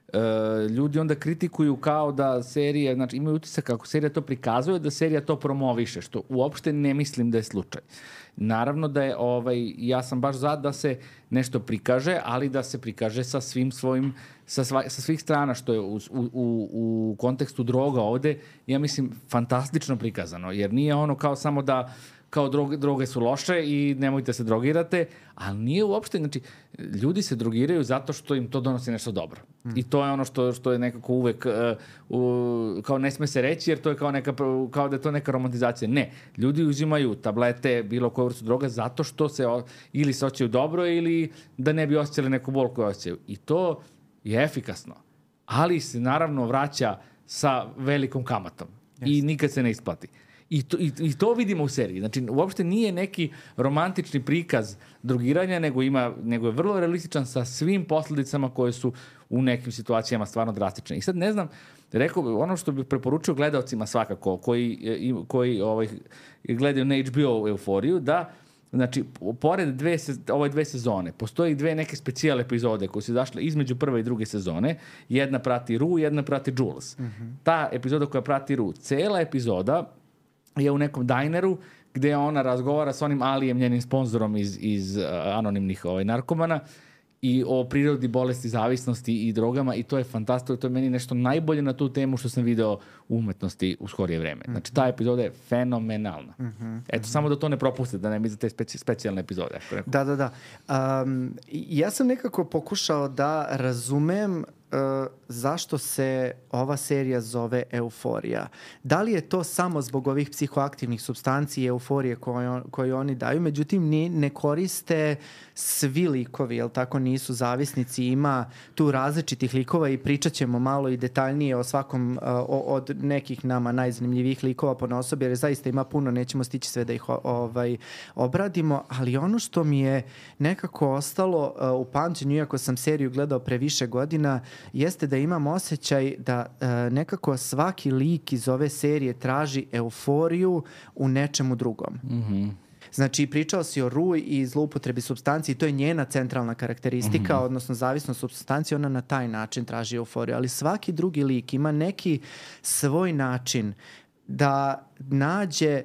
Uh, ljudi onda kritikuju kao da serija, znači imaju utisak kako serija to prikazuje, da serija to promoviše, što uopšte ne mislim da je slučaj. Naravno da je, ovaj, ja sam baš za da se nešto prikaže, ali da se prikaže sa svim svojim, sa, sva, sa svih strana, što je u, u, u kontekstu droga ovde, ja mislim, fantastično prikazano, jer nije ono kao samo da kao droge, droge su loše i nemojte se drogirate, ali nije uopšte, znači, ljudi se drogiraju zato što im to donosi nešto dobro. Mm. I to je ono što, što je nekako uvek, uh, uh, kao ne sme se reći, jer to je kao, neka, kao da je to neka romantizacija. Ne, ljudi uzimaju tablete, bilo koju vrstu droga, zato što se o, ili se osjećaju dobro ili da ne bi osjećali neku bol koju osjećaju. I to je efikasno. Ali se naravno vraća sa velikom kamatom. Yes. I nikad se ne isplati. I to, i, I to vidimo u seriji. Znači, uopšte nije neki romantični prikaz drogiranja, nego, ima, nego je vrlo realističan sa svim posljedicama koje su u nekim situacijama stvarno drastične. I sad ne znam, rekao, ono što bih preporučio gledalcima svakako, koji, koji ovaj, gledaju na H B O Euforiju, da, znači, pored dve, ove dve sezone, postoji dve neke specijal epizode koje su zašle između prve i druge sezone. Jedna prati Ru, jedna prati Jules. Mm-hmm. Ta epizoda koja prati Ru, cela epizoda je u nekom dajneru gde ona razgovara s onim Alijem, njenim sponzorom iz, iz uh, anonimnih ovaj, narkomana i o prirodi bolesti, zavisnosti i drogama i to je fantastično. To je meni nešto najbolje na tu temu što sam video u umetnosti u skorije vreme. Znači, ta epizoda je fenomenalna. Mm-hmm. Eto, mm-hmm. samo da to ne propustite, da ne mi za te speci, specijalne epizode. Da, da, da. Um, ja sam nekako pokušao da razumem Uh, zašto se ova serija zove Euforija. Da li je to samo zbog ovih psihoaktivnih supstanci i euforije koje, on, koje oni daju, međutim ni, ne koriste svi likovi, jel tako, nisu zavisnici, ima tu različitih likova i pričat ćemo malo i detaljnije o svakom uh, o, od nekih nama najzanimljivijih likova ponaosob, jer zaista ima puno, nećemo stići sve da ih o, ovaj, obradimo, ali ono što mi je nekako ostalo uh, u pamćenju, iako sam seriju gledao pre više godina, jeste da imam osjećaj da e, nekako svaki lik iz ove serije traži euforiju u nečemu drugom. Mm-hmm. Znači, pričao si o Ru i zloupotrebi supstanci i to je njena centralna karakteristika, mm-hmm. odnosno zavisnost supstancije, ona na taj način traži euforiju. Ali svaki drugi lik ima neki svoj način da nađe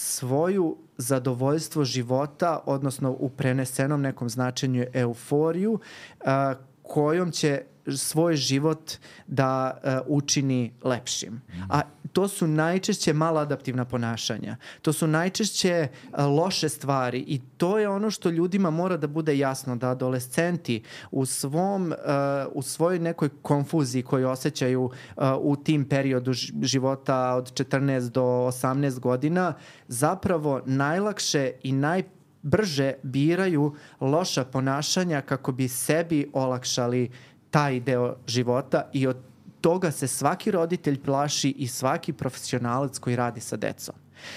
svoju zadovoljstvo života, odnosno u prenesenom nekom značenju euforiju, a, kojom će svoj život da uh, učini lepšim. Mm. A to su najčešće maladaptivna ponašanja. To su najčešće uh, loše stvari i to je ono što ljudima mora da bude jasno, da adolescenti u svom, uh, u svojoj nekoj konfuziji koju osjećaju uh, u tim periodu života od četrnaest do osamnaest godina zapravo najlakše i naj brže biraju loša ponašanja kako bi sebi olakšali taj deo života i od toga se svaki roditelj plaši i svaki profesionalac koji radi sa decom.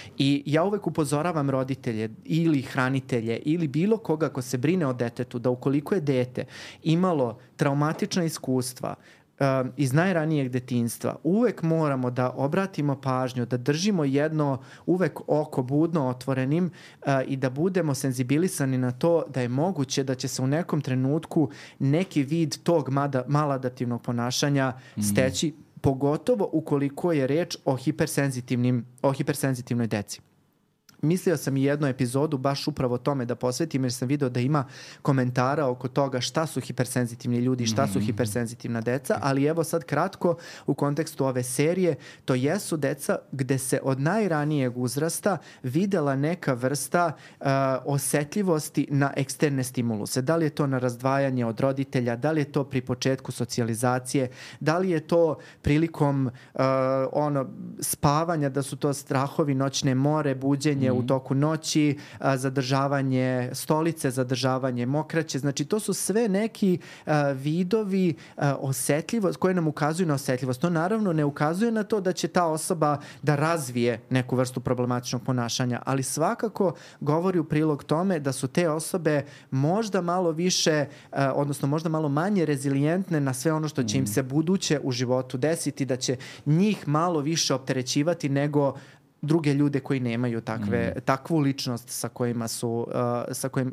I ja uvek upozoravam roditelje ili hranitelje ili bilo koga ko se brine o detetu da ukoliko je dete imalo traumatična iskustva uh, iz najranijeg detinjstva uvek moramo da obratimo pažnju, da držimo jedno uvek oko budno otvorenim uh, i da budemo senzibilisani na to da je moguće da će se u nekom trenutku neki vid tog mada, maladaptivnog ponašanja mm. steći, pogotovo ukoliko je reč o hipersenzitivnim, o hipersenzitivnoj deci. Mislio sam i jednu epizodu baš upravo tome da posvetim, jer sam video da ima komentara oko toga šta su hipersenzitivni ljudi, šta su hipersenzitivna deca, ali evo sad kratko u kontekstu ove serije, to jesu deca gde se od najranijeg uzrasta videla neka vrsta uh, osetljivosti na eksterne stimuluse. Da li je to na razdvajanje od roditelja, da li je to pri početku socijalizacije, da li je to prilikom uh, ono spavanja, da su to strahovi, noćne more, buđenje u toku noći, a, zadržavanje stolice, zadržavanje mokraće. Znači, to su sve neki a, vidovi a, osetljivost, koje nam ukazuju na osetljivost. To naravno ne ukazuje na to da će ta osoba da razvije neku vrstu problematičnog ponašanja, ali svakako govori u prilog tome da su te osobe možda malo više, a, odnosno možda malo manje rezilijentne na sve ono što će im se buduće u životu desiti, da će njih malo više opterećivati nego druge ljude koji nemaju takve, mm. takvu ličnost sa kojima su uh, sa kojim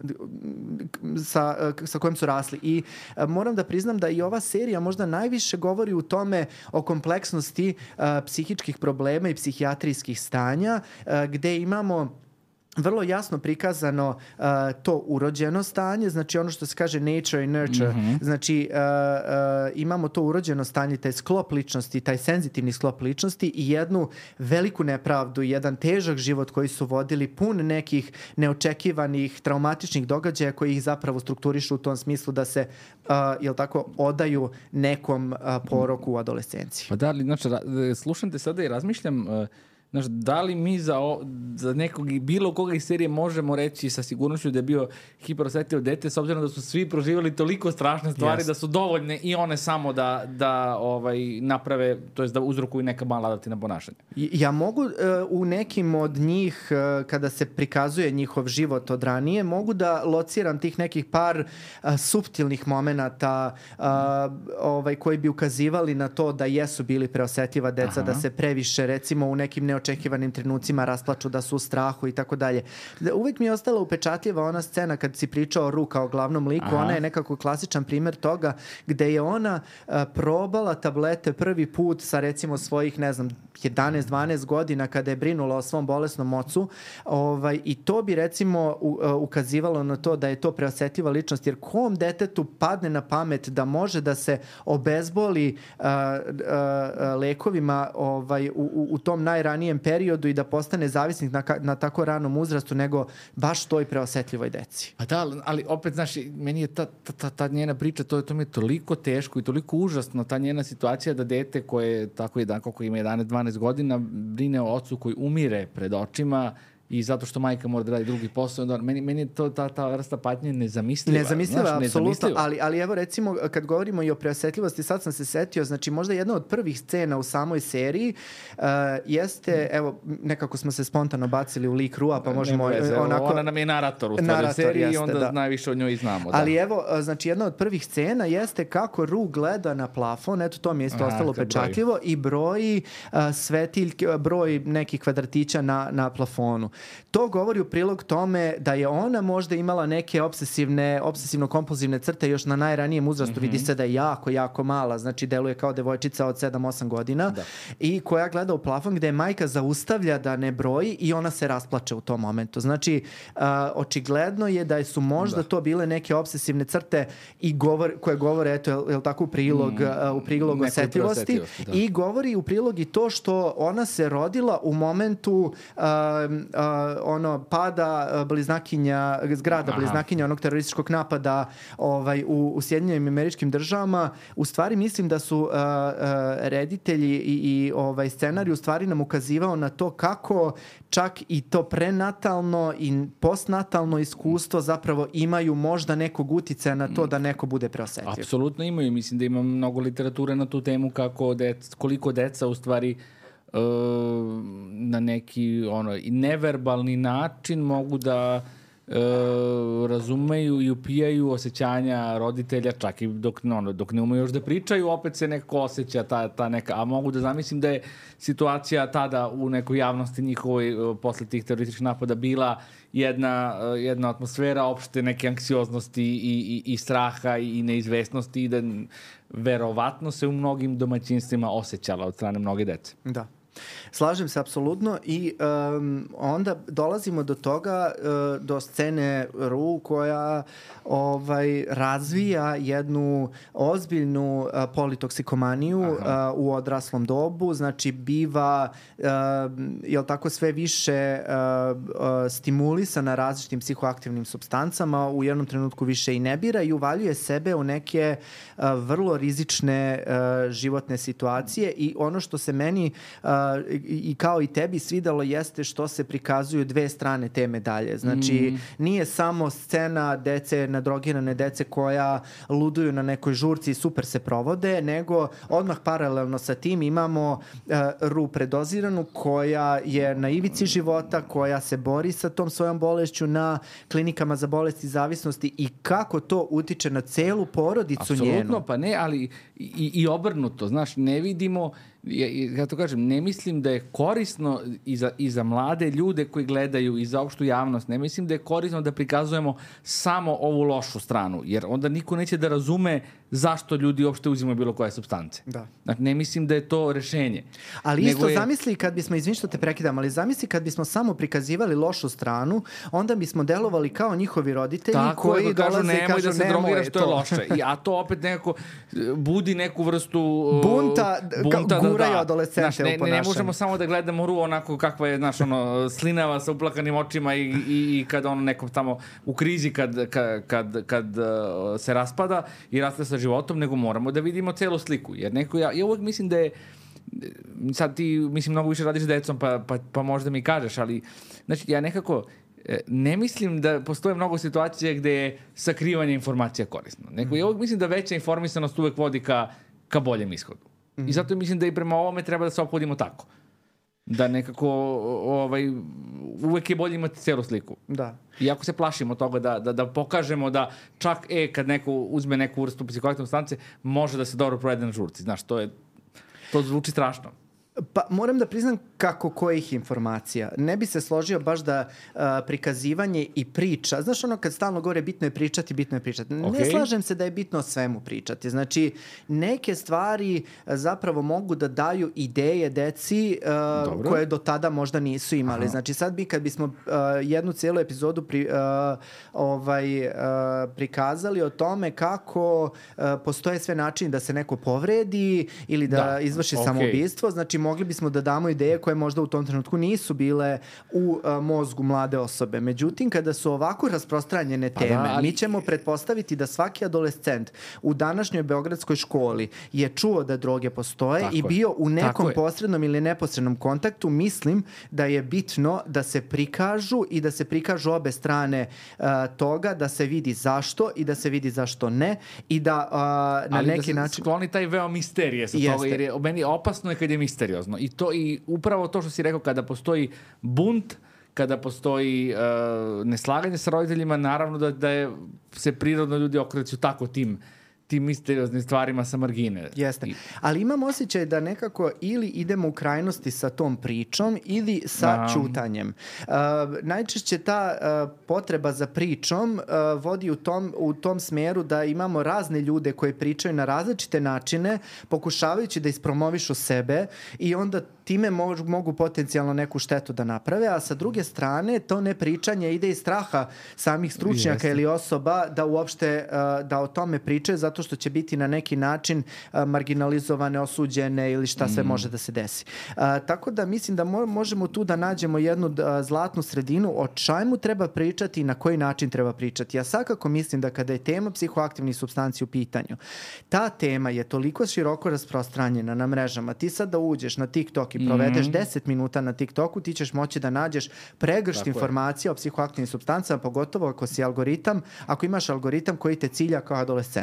sa, uh, sa kojim su rasli. I uh, moram da priznam da i ova serija možda najviše govori u tome o kompleksnosti uh, psihičkih problema i psihijatrijskih stanja, uh, gde imamo vrlo jasno prikazano uh, to urođeno stanje, znači ono što se kaže nature i nurture, mm-hmm. znači uh, uh, imamo to urođeno stanje, taj sklop ličnosti, taj senzitivni sklop ličnosti i jednu veliku nepravdu, jedan težak život koji su vodili pun nekih neočekivanih traumatičnih događaja koji ih zapravo strukturišu u tom smislu da se, uh, jel tako, odaju nekom uh, poroku u adolescenciji. Pa da, ali, znači, slušam te sada i razmišljam, uh, znaš, da li mi za, o, za nekog i bilo koga iz serije možemo reći sa sigurnošću da je bio hiperosetljivo dete, s obzirom da su svi proživjeli toliko strašne stvari yes. da su dovoljne i one samo da, da ovaj, naprave, to jest da uzrokuju neka maladaptivna ponašanja. Ja mogu uh, u nekim od njih, uh, kada se prikazuje njihov život od ranije, mogu da lociram tih nekih par uh, suptilnih momenata uh, ovaj, koji bi ukazivali na to da jesu bili preosetljiva deca, Aha. da se previše, recimo u nekim neočekivanim trenucima rasplaču, da su u strahu i tako dalje. Uvijek mi je ostala upečatljiva ona scena kad si pričao o Ru kao glavnom liku. Aha. Ona je nekako klasičan primjer toga gde je ona uh, probala tablete prvi put sa recimo svojih, ne znam, jedanaest dvanaest godina kada je brinula o svom bolesnom ocu. Ovaj, I to bi recimo u, uh, ukazivalo na to da je to preosetljiva ličnost, jer kom detetu padne na pamet da može da se obezboli uh, uh, lekovima ovaj, u, u, u tom najranijem periodu i da postane zavisnik na, na tako ranom uzrastu nego baš toj preosetljivoj deci. A da, ali opet, znaš, meni je ta, ta, ta, ta njena priča, to, to mi je toliko teško i toliko užasno, ta njena situacija da dete koje tako jedan, kako ima jedanaest dvanaest godina, brine o ocu koji umire pred očima i zato što majka mora da radi drugi posao, onda meni, meni je to, ta, ta vrsta patnje nezamisliva. Nezamisliva, znaš, apsolutno, nezamisliva. ali, ali evo recimo kad govorimo i o preosetljivosti, sad sam se setio, znači možda jedna od prvih scena u samoj seriji uh, jeste, evo, nekako smo se spontano bacili u lik Rua, pa možemo veze, onako... Ona nam je narator u stvari narator, seriji jeste, i onda da. najviše od njoj i znamo. Ali da. evo, znači jedna od prvih scena jeste kako Ru gleda na plafon, eto to mi je isto Aha, ostalo pečatljivo, broji. i broji uh, svetiljke, broj nekih kvadratića na, na plafonu. To govori u prilog tome da je ona možda imala neke obsesivne, obsesivno-kompulzivne crte još na najranijem uzrastu. Mm-hmm. Vidi se da je jako, jako mala. Znači, deluje kao devojčica od sedam osam godina. Da. I koja gleda u plafon gde je majka zaustavlja da ne broji i ona se rasplače u tom momentu. Znači, uh, očigledno je da su možda da. to bile neke obsesivne crte i govor, koje govore, eto, je, je li tako, u prilog, mm, uh, u prilog osetljivosti. I govori u prilog i to što ona se rodila u momentu uh, uh, ono pada bliznakinja, zgrada Aha. bliznakinja onog terorističkog napada ovaj, u, u Sjedinjenim Američkim Državama. U stvari mislim da su uh, uh, reditelji i, i ovaj, scenarij u stvari nam ukazivao na to kako čak i to prenatalno i postnatalno iskustvo zapravo imaju možda nekog uticaja na to da neko bude preosetljiv. Apsolutno imaju. Mislim da ima mnogo literature na tu temu kako dec, koliko deca u stvari na neki ono i neverbalni način mogu da e, razumeju i upijaju osjećanja roditelja, čak i dok, no, dok ne umeju još da pričaju, opet se neko osjeća ta, ta neka, a mogu da zamislim da je situacija tada u nekoj javnosti njihovoj posle tih terorističkih napada bila jedna, jedna atmosfera opšte neke anksioznosti i, i, i straha i neizvesnosti i da verovatno se u mnogim domaćinstvima osjećala od strane mnoge dece. Da. Slažem se apsolutno i um, onda dolazimo do toga, uh, do scene Ru koja ovaj, razvija jednu ozbiljnu uh, politoksikomaniju uh, u odraslom dobu, znači biva uh, jel tako sve više uh, uh, stimulisana različitim psihoaktivnim supstancama, u jednom trenutku više i ne bira i uvaljuje sebe u neke uh, vrlo rizične uh, životne situacije i ono što se meni uh, i kao i tebi svidalo jeste što se prikazuju dve strane te medalje. Znači, mm. nije samo scena dece, nadrogirane dece koja luduju na nekoj žurci i super se provode, nego odmah paralelno sa tim imamo uh, Ru predoziranu koja je na ivici života, koja se bori sa tom svojom bolešću na klinikama za bolesti i zavisnosti i kako to utiče na celu porodicu Absolutno, njenu. Apsolutno, pa ne, ali i, i obrnuto, znaš, ne vidimo, ja, ja to kažem, ne mislim da je korisno i za, i za mlade ljude koji gledaju i za opštu javnost, ne mislim da je korisno da prikazujemo samo ovu lošu stranu, jer onda niko neće da razume zašto ljudi uopšte uzimaju bilo koje supstance. Da. Znači, ne mislim da je to rešenje. Ali isto je... zamisli kad bismo, izvin što te prekidam, ali zamisli kad bismo samo prikazivali lošu stranu, onda bismo delovali kao njihovi roditelji tako koji je, dolaze kažu, i kažu da se nemoj drogiraš, to je loše. I, a to opet nekako budi neku vrstu bunta, bunta guraju da, adolescente znaš, ne, u ponašanju. Ne možemo samo da gledamo Ru onako kakva je, znaš, ono, slinava sa uplakanim očima i, i, i kad ono nekom tamo u krizi kad, kad, kad, kad uh, se raspada i raste sa životom, nego moramo da vidimo celu sliku. Jer neko, ja, ja uvek mislim da je sad ti, mislim, mnogo više radiš s decom, pa, pa, pa možda mi kažeš, ali znači, ja nekako ne mislim da postoje mnogo situacije gde je sakrivanje informacija korisno. Neko, mm. ja uvek mislim da veća informisanost uvek vodi ka, ka boljem ishodu. Mm. I zato mislim da i prema ovome treba da se ophodimo tako. Da nekako ovaj, uvek je bolje imati celu sliku. Da. Iako se plašimo toga da, da, da pokažemo da čak e, kad neko uzme neku vrstu psihoaktivne supstance, može da se dobro provede na žurci. Znaš, to je, to zvuči strašno. Pa moram da priznam kako kojih informacija. Ne bi se složio baš da uh, prikazivanje i priča, znaš ono kad stalno govore bitno je pričati, bitno je pričati. Okay. Ne slažem se da je bitno o svemu pričati. Znači neke stvari zapravo mogu da daju ideje deci uh, koje do tada možda nisu imali. Aha. Znači sad bi kad bismo uh, jednu cijelu epizodu pri, uh, ovaj, uh, prikazali o tome kako uh, postoje sve načini da se neko povredi ili da, da. izvrši okay. samoubistvo, znači mogli bismo da damo ideje koje možda u tom trenutku nisu bile u uh, mozgu mlade osobe. Međutim, kada su ovako rasprostranjene teme, pa da, ali... mi ćemo pretpostaviti da svaki adolescent u današnjoj beogradskoj školi je čuo da droge postoje tako i bio u nekom posrednom ili neposrednom kontaktu. Mislim da je bitno da se prikažu i da se prikažu obe strane uh, toga, da se vidi zašto i da se vidi zašto ne i da uh, na ali neki da način... skloni taj veo misterije sa toga, jer je meni opasno je kad je misteriozno. I to i upravo to što si rekao, kada postoji bunt, kada postoji uh, neslaganje sa roditeljima, naravno da, da je, se prirodno ljudi okreću tako tim tim misterioznim stvarima sa margine. Jeste. Ali imam osjećaj da nekako ili idemo u krajnosti sa tom pričom ili sa um. ćutanjem. Uh, najčešće ta uh, potreba za pričom uh, vodi u tom, u tom smeru da imamo razne ljude koji pričaju na različite načine, pokušavajući da ispromovišu sebe i onda time mogu, mogu potencijalno neku štetu da naprave, a sa druge strane to nepričanje ide iz straha samih stručnjaka Jeste. ili osoba da uopšte uh, da o tome pričaju, zato što će biti na neki način uh, marginalizovane, osuđene ili šta mm. sve može da se desi. Uh, tako da mislim da mo- možemo tu da nađemo jednu uh, zlatnu sredinu o čemu treba pričati i na koji način treba pričati. Ja svakako mislim da kada je tema psihoaktivnih supstanci u pitanju, ta tema je toliko široko rasprostranjena na mrežama. Ti sad da uđeš na TikTok i provedeš mm. deset minuta na TikToku, ti ćeš moći da nađeš pregršt Tako informacija je. o psihoaktivnim supstancama, pogotovo ako si algoritam, ako imaš algoritam koji te cilja kao adolescent. Tako je.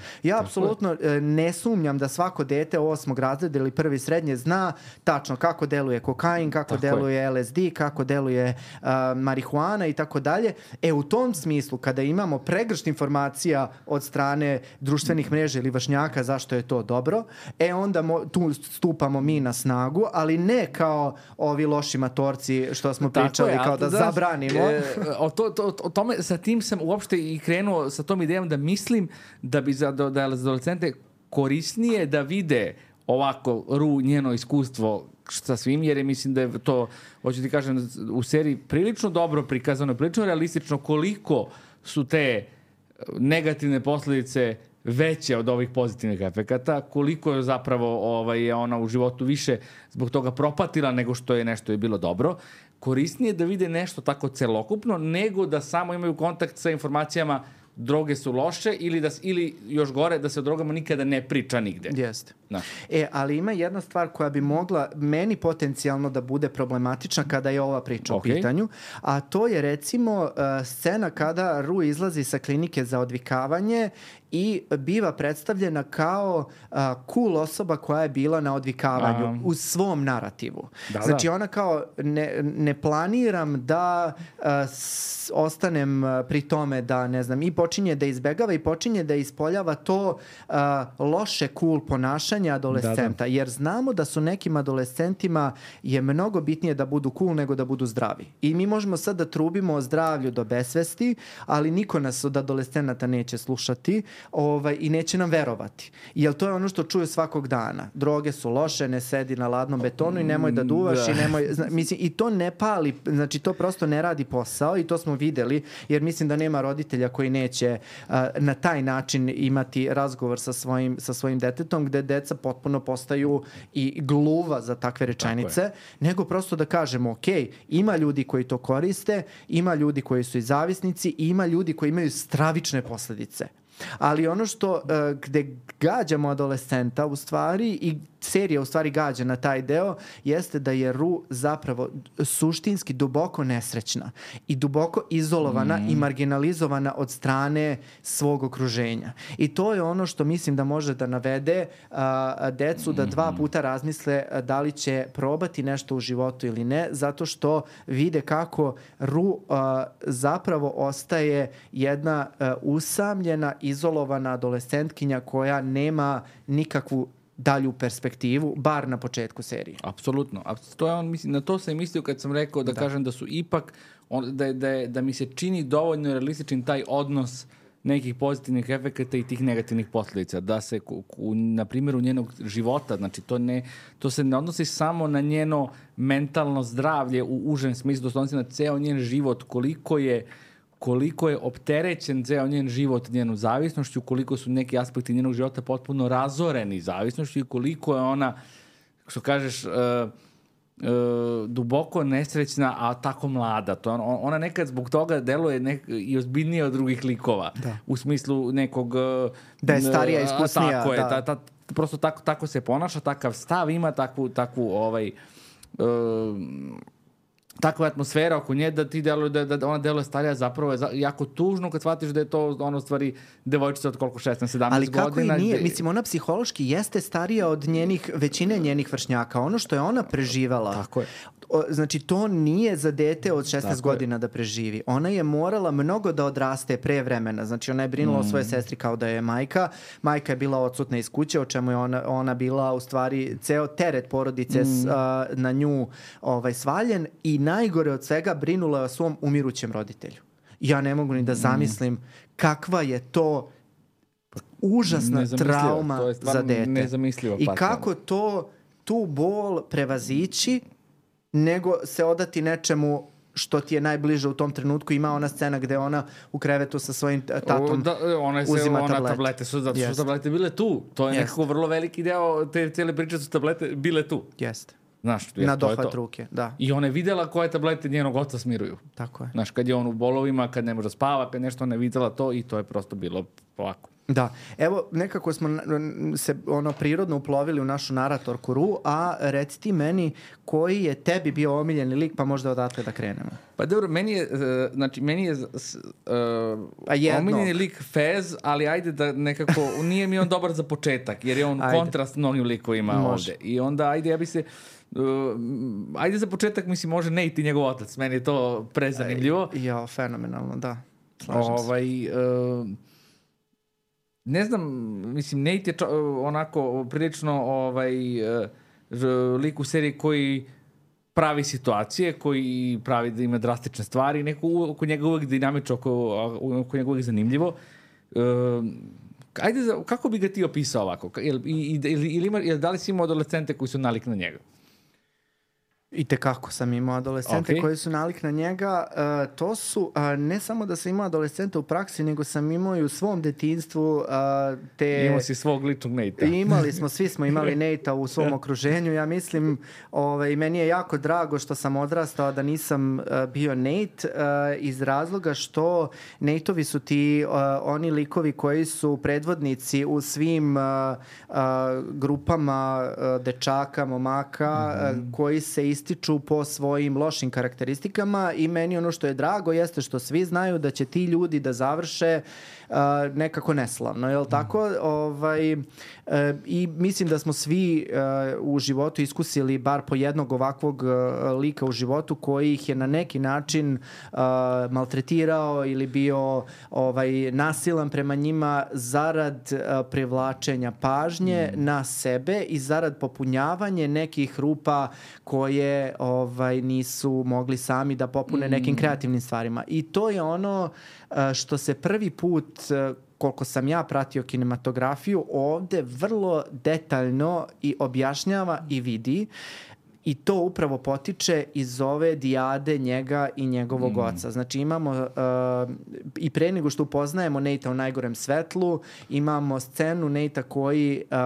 Ja Tako apsolutno je. ne sumnjam da svako dete osmog razreda ili prvi srednje zna tačno kako deluje kokain, kako Tako deluje je. L S D, kako deluje uh, marihuana i tako dalje. E, u tom smislu, kada imamo pregršt informacija od strane društvenih mreža ili vršnjaka zašto je to dobro, e onda mo- tu stupamo mi na snagu, ali ne kao ovi loši matorci što smo Tako pričali, je, kao ali da znaš, zabranimo. E, o, to, to, o tome, sa tim sam uopšte i krenuo sa tom idejom da mislim da bi za, da, da za adolescente korisnije da vide ovako Ru njeno iskustvo sa svim, jer je mislim da je to, hoću ti kažem, u seriji prilično dobro prikazano, prilično realistično koliko su te negativne posledice veće od ovih pozitivnih efekata, koliko je zapravo ovaj, je ona u životu više zbog toga propatila nego što je nešto je bilo dobro. Korisnije da vide nešto tako celokupno nego da samo imaju kontakt sa informacijama droge su loše ili, da, ili još gore da se o drogama nikada ne priča nigde. Jeste. Da. E, ali ima jedna stvar koja bi mogla meni potencijalno da bude problematična kada je ova priča Okay. u pitanju, a to je recimo uh, scena kada Ru izlazi sa klinike za odvikavanje i biva predstavljena kao uh, cool osoba koja je bila na odvikavanju um, u svom narativu. Da, znači da. ona kao ne, ne planiram da uh, s, ostanem uh, pri tome da ne znam i počinje da izbegava i počinje da ispoljava to uh, loše cool ponašanje adolescenta, da, da. jer znamo da su nekim adolescentima je mnogo bitnije da budu cool nego da budu zdravi. I mi možemo sad da trubimo o zdravlju do besvesti, ali niko nas od adolescenata neće slušati ovaj, i neće nam verovati. Jer to je ono što čuju svakog dana. Droge su loše, ne sedi na ladnom betonu i nemoj da duvaš da. i nemoj... Zna, mislim, i to ne pali, znači to prosto ne radi posao i to smo videli, jer mislim da nema roditelja koji neće uh, na taj način imati razgovor sa svojim, sa svojim detetom, gde deca potpuno postaju i gluva za takve rečenice, nego prosto da kažemo, ok, ima ljudi koji to koriste, ima ljudi koji su i zavisnici i ima ljudi koji imaju stravične posledice. Ali ono što uh, gde gađamo adolescenta u stvari i serija u stvari gađa na taj deo jeste da je Ru zapravo suštinski duboko nesrećna i duboko izolovana mm. i marginalizovana od strane svog okruženja. I to je ono što mislim da može da navede uh, decu da dva puta razmisle uh, da li će probati nešto u životu ili ne, zato što vide kako Ru uh, zapravo ostaje jedna uh, usamljena, izolovana adolescentkinja koja nema nikakvu dalju perspektivu, bar na početku serije. Apsolutno. To je on, mislim, na to sam mislio kad sam rekao da, da. kažem da su ipak, on, da, da, da mi se čini dovoljno realističan taj odnos nekih pozitivnih efekata i tih negativnih posljedica. Da se, u, na primjeru njenog života, znači to, ne, to se ne odnosi samo na njeno mentalno zdravlje u užem smislu, to se odnosi na ceo njen život, koliko je koliko je opterećen ceo njen život njenu zavisnošću, koliko su neki aspekti njenog života potpuno razoreni zavisnošću i koliko je ona, što kažeš, uh, uh, duboko nesrećna, a tako mlada. To on, ona nekad zbog toga deluje nek, i ozbiljnije od drugih likova. Da. U smislu nekog... Uh, da je starija, iskusnija. Tako je, da. ta, ta, prosto tako, tako se ponaša, takav stav ima, takvu, takvu ovaj... Uh, takva atmosfera oko nje da ti deluje, da, da ona deluje starija, zapravo je za, jako tužno kad shvatiš da je to ono stvari devojčica od koliko šesnaest sedamnaest godina. Ali kako i nije, gde... mislim ona psihološki jeste starija od njenih, većine njenih vršnjaka. Ono što je ona preživala, tako je. O, znači to nije za dete od šesnaest tako godina je. Da preživi. Ona je morala mnogo da odraste pre vremena. Znači ona je brinula mm. o svojoj sestri kao da je majka. Majka je bila odsutna iz kuće, o čemu je ona, ona bila u stvari ceo teret porodice mm. s, a, na nju ovaj, svaljen i najgore od svega brinula o svom umirućem roditelju. Ja ne mogu ni da zamislim mm. kakva je to užasna trauma za dete. I kako to tu bol prevazići nego se odati nečemu što ti je najbliže u tom trenutku. Ima ona scena gde ona u krevetu sa svojim tatom da, ona se, uzima ona tablete. tablete su, zato su tablete bile tu. To je Jest. nekako vrlo veliki deo te cijele priče su tablete bile tu. Jeste. Znaš, na dohvat ruke, da. I ona je videla koje tablete njenog oca smiruju. Tako je. Znaš, kad je on u bolovima, kad ne može spava, kad nešto ona je videla to i to je prosto bilo ovako. Da. Evo, nekako smo se ono prirodno uplovili u našu naratorku Ru, a reci ti meni koji je tebi bio omiljeni lik, pa možda odatle da krenemo. Pa dobro, meni je, uh, znači, meni je uh, omiljeni lik Fez, ali ajde da nekako, nije mi on dobar za početak, jer je on ajde. kontrast mnogim likovima može. Ovde. I onda, ajde, ja bi se, uh, ajde za početak, mislim, može Nate i njegov otac, meni je to prezanimljivo. Ja, fenomenalno, da. Slažem ovaj, se. Uh, ne znam, mislim, Nate je čo, onako prilično ovaj, uh, lik u seriji koji pravi situacije, koji pravi da ima drastične stvari, neko oko njega uvek dinamično, oko, oko njega uvek zanimljivo. Uh, ajde, za, kako bi ga ti opisao ovako? Ili, ili, ili ima, ili da li si imao adolescente koji su nalik na njega? I tekako sam imao adolescente okay. koji su nalik na njega. Uh, to su, uh, ne samo da sam imao adolescente u praksi, nego sam imao i u svom detinjstvu uh, te... Imao si svog ličnog Nate-a. Imali smo, svi smo imali Nate-a u svom okruženju. Ja mislim, ovaj, meni je jako drago što sam odrastao da nisam uh, bio Nate uh, iz razloga što Nate-ovi su ti uh, oni likovi koji su predvodnici u svim uh, uh, grupama uh, dečaka, momaka, mm-hmm. uh, koji se ističu po svojim lošim karakteristikama i meni ono što je drago jeste što svi znaju da će ti ljudi da završe uh, nekako neslavno, jel tako? Ovaj, uh, i mislim da smo svi uh, u životu iskusili bar po jednog ovakvog uh, lika u životu koji ih je na neki način uh, maltretirao ili bio ovaj, nasilan prema njima zarad uh, privlačenja pažnje mm. na sebe i zarad popunjavanje nekih rupa koje ovaj, nisu mogli sami da popune mm. nekim kreativnim stvarima. I to je ono uh, što se prvi put uh, koliko sam ja pratio kinematografiju, ovde vrlo detaljno i objašnjava i vidi. I to upravo potiče iz ove dijade njega i njegovog mm. oca. Znači imamo uh, i pre nego što upoznajemo Nate-a u najgorem svetlu, imamo scenu Nate-a koji uh,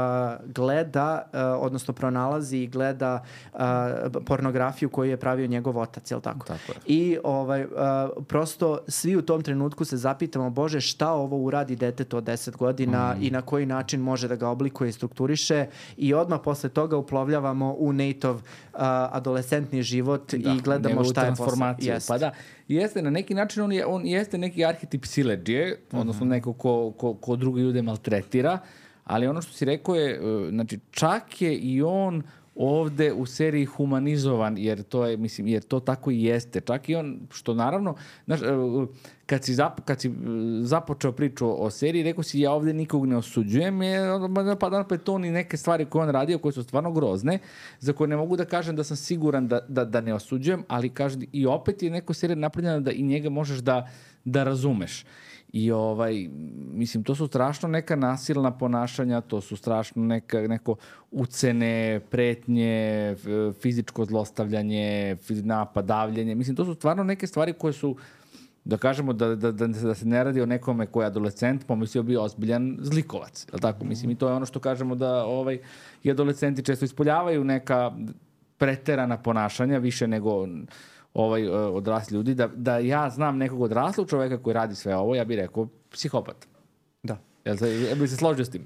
gleda, uh, odnosno pronalazi i gleda uh, pornografiju koju je pravio njegov otac, jel tako? Tako je. I ovaj, uh, prosto svi u tom trenutku se zapitamo, Bože, šta ovo uradi detetu od deset godina mm. i na koji način može da ga oblikuje i strukturiše i odmah posle toga uplovljavamo u Nate-ov Uh, adolescentni život da, i gledamo šta je transformaciju. Pa da, jeste na neki način on, je, on jeste neki arhetip siledžije, mm-hmm. odnosno neko ko, ko, ko druge ljude maltretira, ali ono što si rekao je, uh, znači čak je i on ovde u seriji humanizovan, jer to je, mislim, jer to tako i jeste. Čak i on, što naravno, znaš, kad si, zap, kad si započeo priču o seriji, rekao si, ja ovde nikog ne osuđujem, je, pa da napred to ni neke stvari koje on radio, koje su stvarno grozne, za koje ne mogu da kažem da sam siguran da, da, da ne osuđujem, ali kažem, i opet je neko serija napravljena da i njega možeš da, da razumeš. I ovaj, mislim, to su strašno neka nasilna ponašanja, to su strašno neka, neko ucene, pretnje, fizičko zlostavljanje, napad, davljenje. Mislim, to su stvarno neke stvari koje su, da kažemo, da, da, da, da se ne radi o nekome koji je adolescent, pomislio bi ozbiljan zlikovac. Je li tako? Mislim, i to je ono što kažemo da ovaj, i adolescenti često ispoljavaju neka preterana ponašanja, više nego ovaj, odrasli ljudi, da, da ja znam nekog odraslog čoveka koji radi sve ovo, ja bih rekao psihopat. Da. Jel se, jel bi se složio s tim?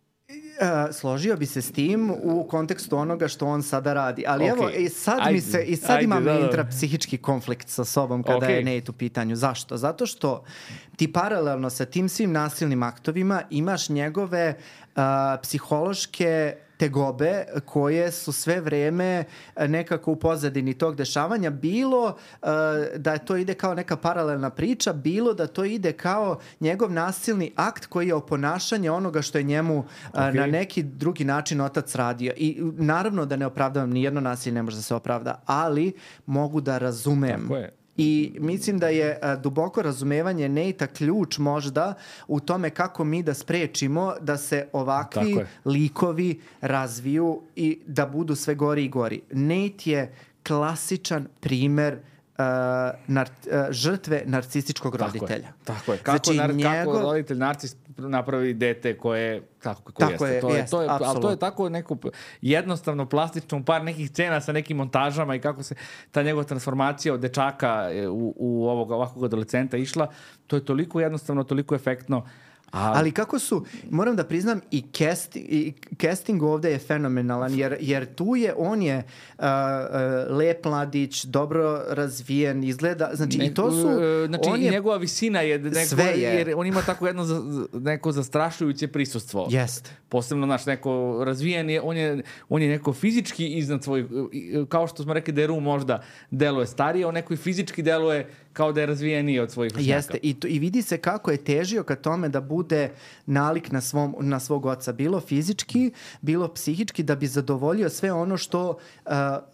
Uh, složio bi se s tim u kontekstu onoga što on sada radi. Ali okay. evo, i sad, ajde, mi se, i sad ajde, imam da, da. intrapsihički konflikt sa sobom kada okay. je Nate u pitanju. Zašto? Zato što ti paralelno sa tim svim nasilnim aktovima imaš njegove uh, psihološke tegobe koje su sve vreme nekako u pozadini tog dešavanja, bilo uh, da to ide kao neka paralelna priča, bilo da to ide kao njegov nasilni akt koji je oponašanje onoga što je njemu uh, okay. na neki drugi način otac radio. I naravno da ne opravdavam, nijedno nasilje ne može da se opravda, ali mogu da razumem. Tako je. I mislim da je a, duboko razumevanje Nate-a ključ možda u tome kako mi da sprečimo da se ovakvi likovi razviju i da budu sve gori i gori. Nate je klasičan primer Uh, nar, uh, žrtve narcističkog tako roditelja. Je, tako je. Kako, znači, nar, njegov... kako roditelj narcis napravi dete koje tako kako tako jeste. Je, to je, jest, to je, ali to je tako neko jednostavno plastično, par nekih scena sa nekim montažama i kako se ta njegova transformacija od dečaka u, u ovog ovakvog adolescenta išla, to je toliko jednostavno, toliko efektno. Ali, ali kako su, moram da priznam, i, cast, i casting ovde je fenomenalan, jer, jer tu je, on je uh, uh, lep mladić, dobro razvijen, izgleda, znači ne, i to su... Znači on i je, njegova visina je, neko, sve je, jer on ima tako jedno za, neko zastrašujuće prisustvo. Jest. Posebno, naš neko razvijen je, on je, on je neko fizički iznad svoj, kao što smo rekli da je Ru možda deluje starije, on neko i fizički deluje kao da je razvijeniji od svojih vršnjaka. Jeste, i, to, i vidi se kako je težio ka tome da bude nalik na, svom, na svog oca, bilo fizički, bilo psihički, da bi zadovoljio sve ono što uh, uh,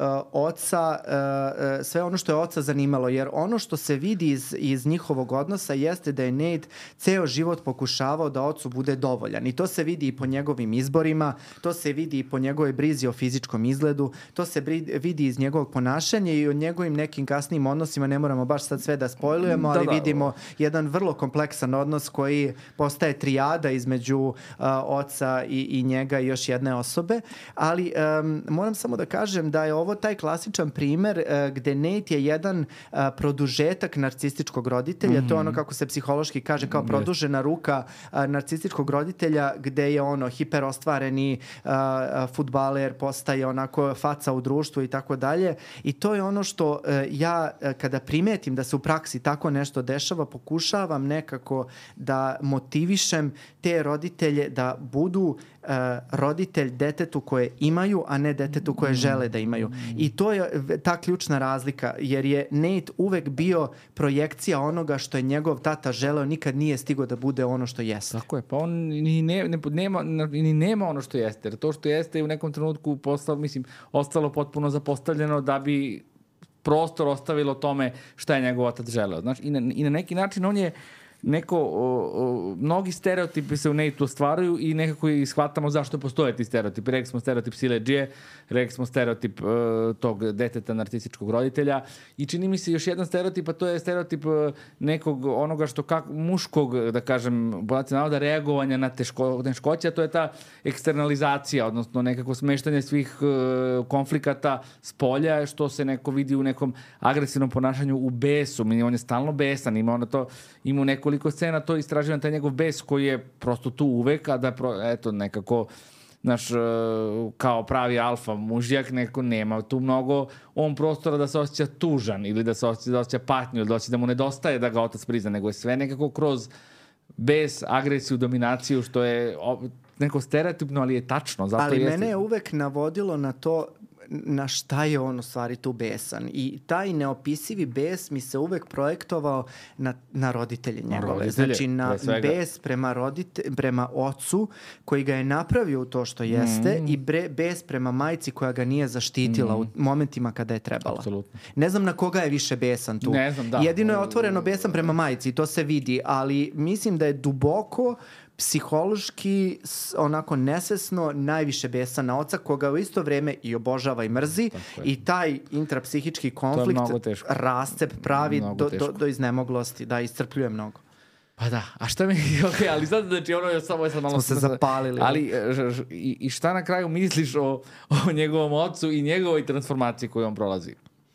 oca, uh, sve ono što je oca zanimalo, jer ono što se vidi iz, iz njihovog odnosa jeste da je Nate ceo život pokušavao da ocu bude dovoljan, i to se vidi i po njegovim izborima, to se vidi i po njegovoj brizi o fizičkom izgledu, to se bri, vidi iz njegovog ponašanja i o njegovim nekim kasnijim odnosima, ne moramo baš sad sve da spojlujemo, ali da, da. vidimo jedan vrlo kompleksan odnos koji postaje trijada između uh, oca i, i njega i još jedne osobe, ali um, moram samo da kažem da je ovo taj klasičan primer uh, gde Nate je jedan uh, produžetak narcističkog roditelja, mm-hmm. to je ono kako se psihološki kaže kao produžena ruka uh, narcističkog roditelja, gde je ono hiperostvareni uh, fudbaler, postaje onako faca u društvu i tako dalje, i to je ono što uh, ja uh, kada primetim da se u praksi tako nešto dešava, pokušavam nekako da motivišem te roditelje da budu uh, roditelj detetu koje imaju, a ne detetu koje žele da imaju. I to je ta ključna razlika, jer je Nate uvek bio projekcija onoga što je njegov tata želeo, nikad nije stigao da bude ono što jeste. Tako je, pa on ni, ne, ne, nema, ni nema ono što jeste, jer to što jeste je u nekom trenutku postalo, mislim, ostalo potpuno zapostavljeno da bi prostor ostavilo tome šta je njegov otac želeo. Znači, i na, i na neki način on je neko, o, o, mnogi stereotipi se u Nate-u ostvaruju i nekako i shvatamo zašto postoje ti stereotipi. Rekli smo stereotip siledžije, rekli smo stereotip uh, tog deteta narcističkog roditelja i čini mi se još jedan stereotip, a to je stereotip uh, nekog onoga što kak, muškog, da kažem, podaci navoda, reagovanja na teško, teškoće, a to je ta eksternalizacija, odnosno nekako smeštanje svih uh, konflikata s polja, što se neko vidi u nekom agresivnom ponašanju u besu. On je stalno besan, ima ono to, ima neko koliko scena to istraživan, taj njegov bes koji je prosto tu uvek, a da pro, eto nekako naš kao pravi alfa mužjak neko nema tu mnogo on prostora da se osjeća tužan ili da se osjeća, da osjeća patnju ili da osjeća da mu nedostaje da ga otac prizna, nego je sve nekako kroz bes, agresiju, dominaciju, što je neko stereotipno, ali je tačno. Zato ali jeste... mene je uvek navodilo na to na šta je on u stvari tu besan. I taj neopisivi bes mi se uvek projektovao na, na roditelje njegove. Roditelje, znači na bes prema, rodite, prema ocu koji ga je napravio u to što jeste mm. i bre, bes prema majci koja ga nije zaštitila mm. u momentima kada je trebala. Apsolutno. Ne znam na koga je više besan tu. Ne znam, da. Jedino je otvoreno besan prema majci i to se vidi, ali mislim da je duboko psihološki, onako nesvesno, najviše besa na oca, koga u isto vreme i obožava i mrzi, i taj intrapsihički konflikt rascep pravi do, do, do iznemoglosti, da iscrpljuje mnogo. Pa da, a šta mi, ok, ali sad, znači, ono je samo, sad malo... Smo se zapalili. Ali, i, i šta na kraju misliš o, o njegovom ocu i njegovoj transformaciji koju on prolazi?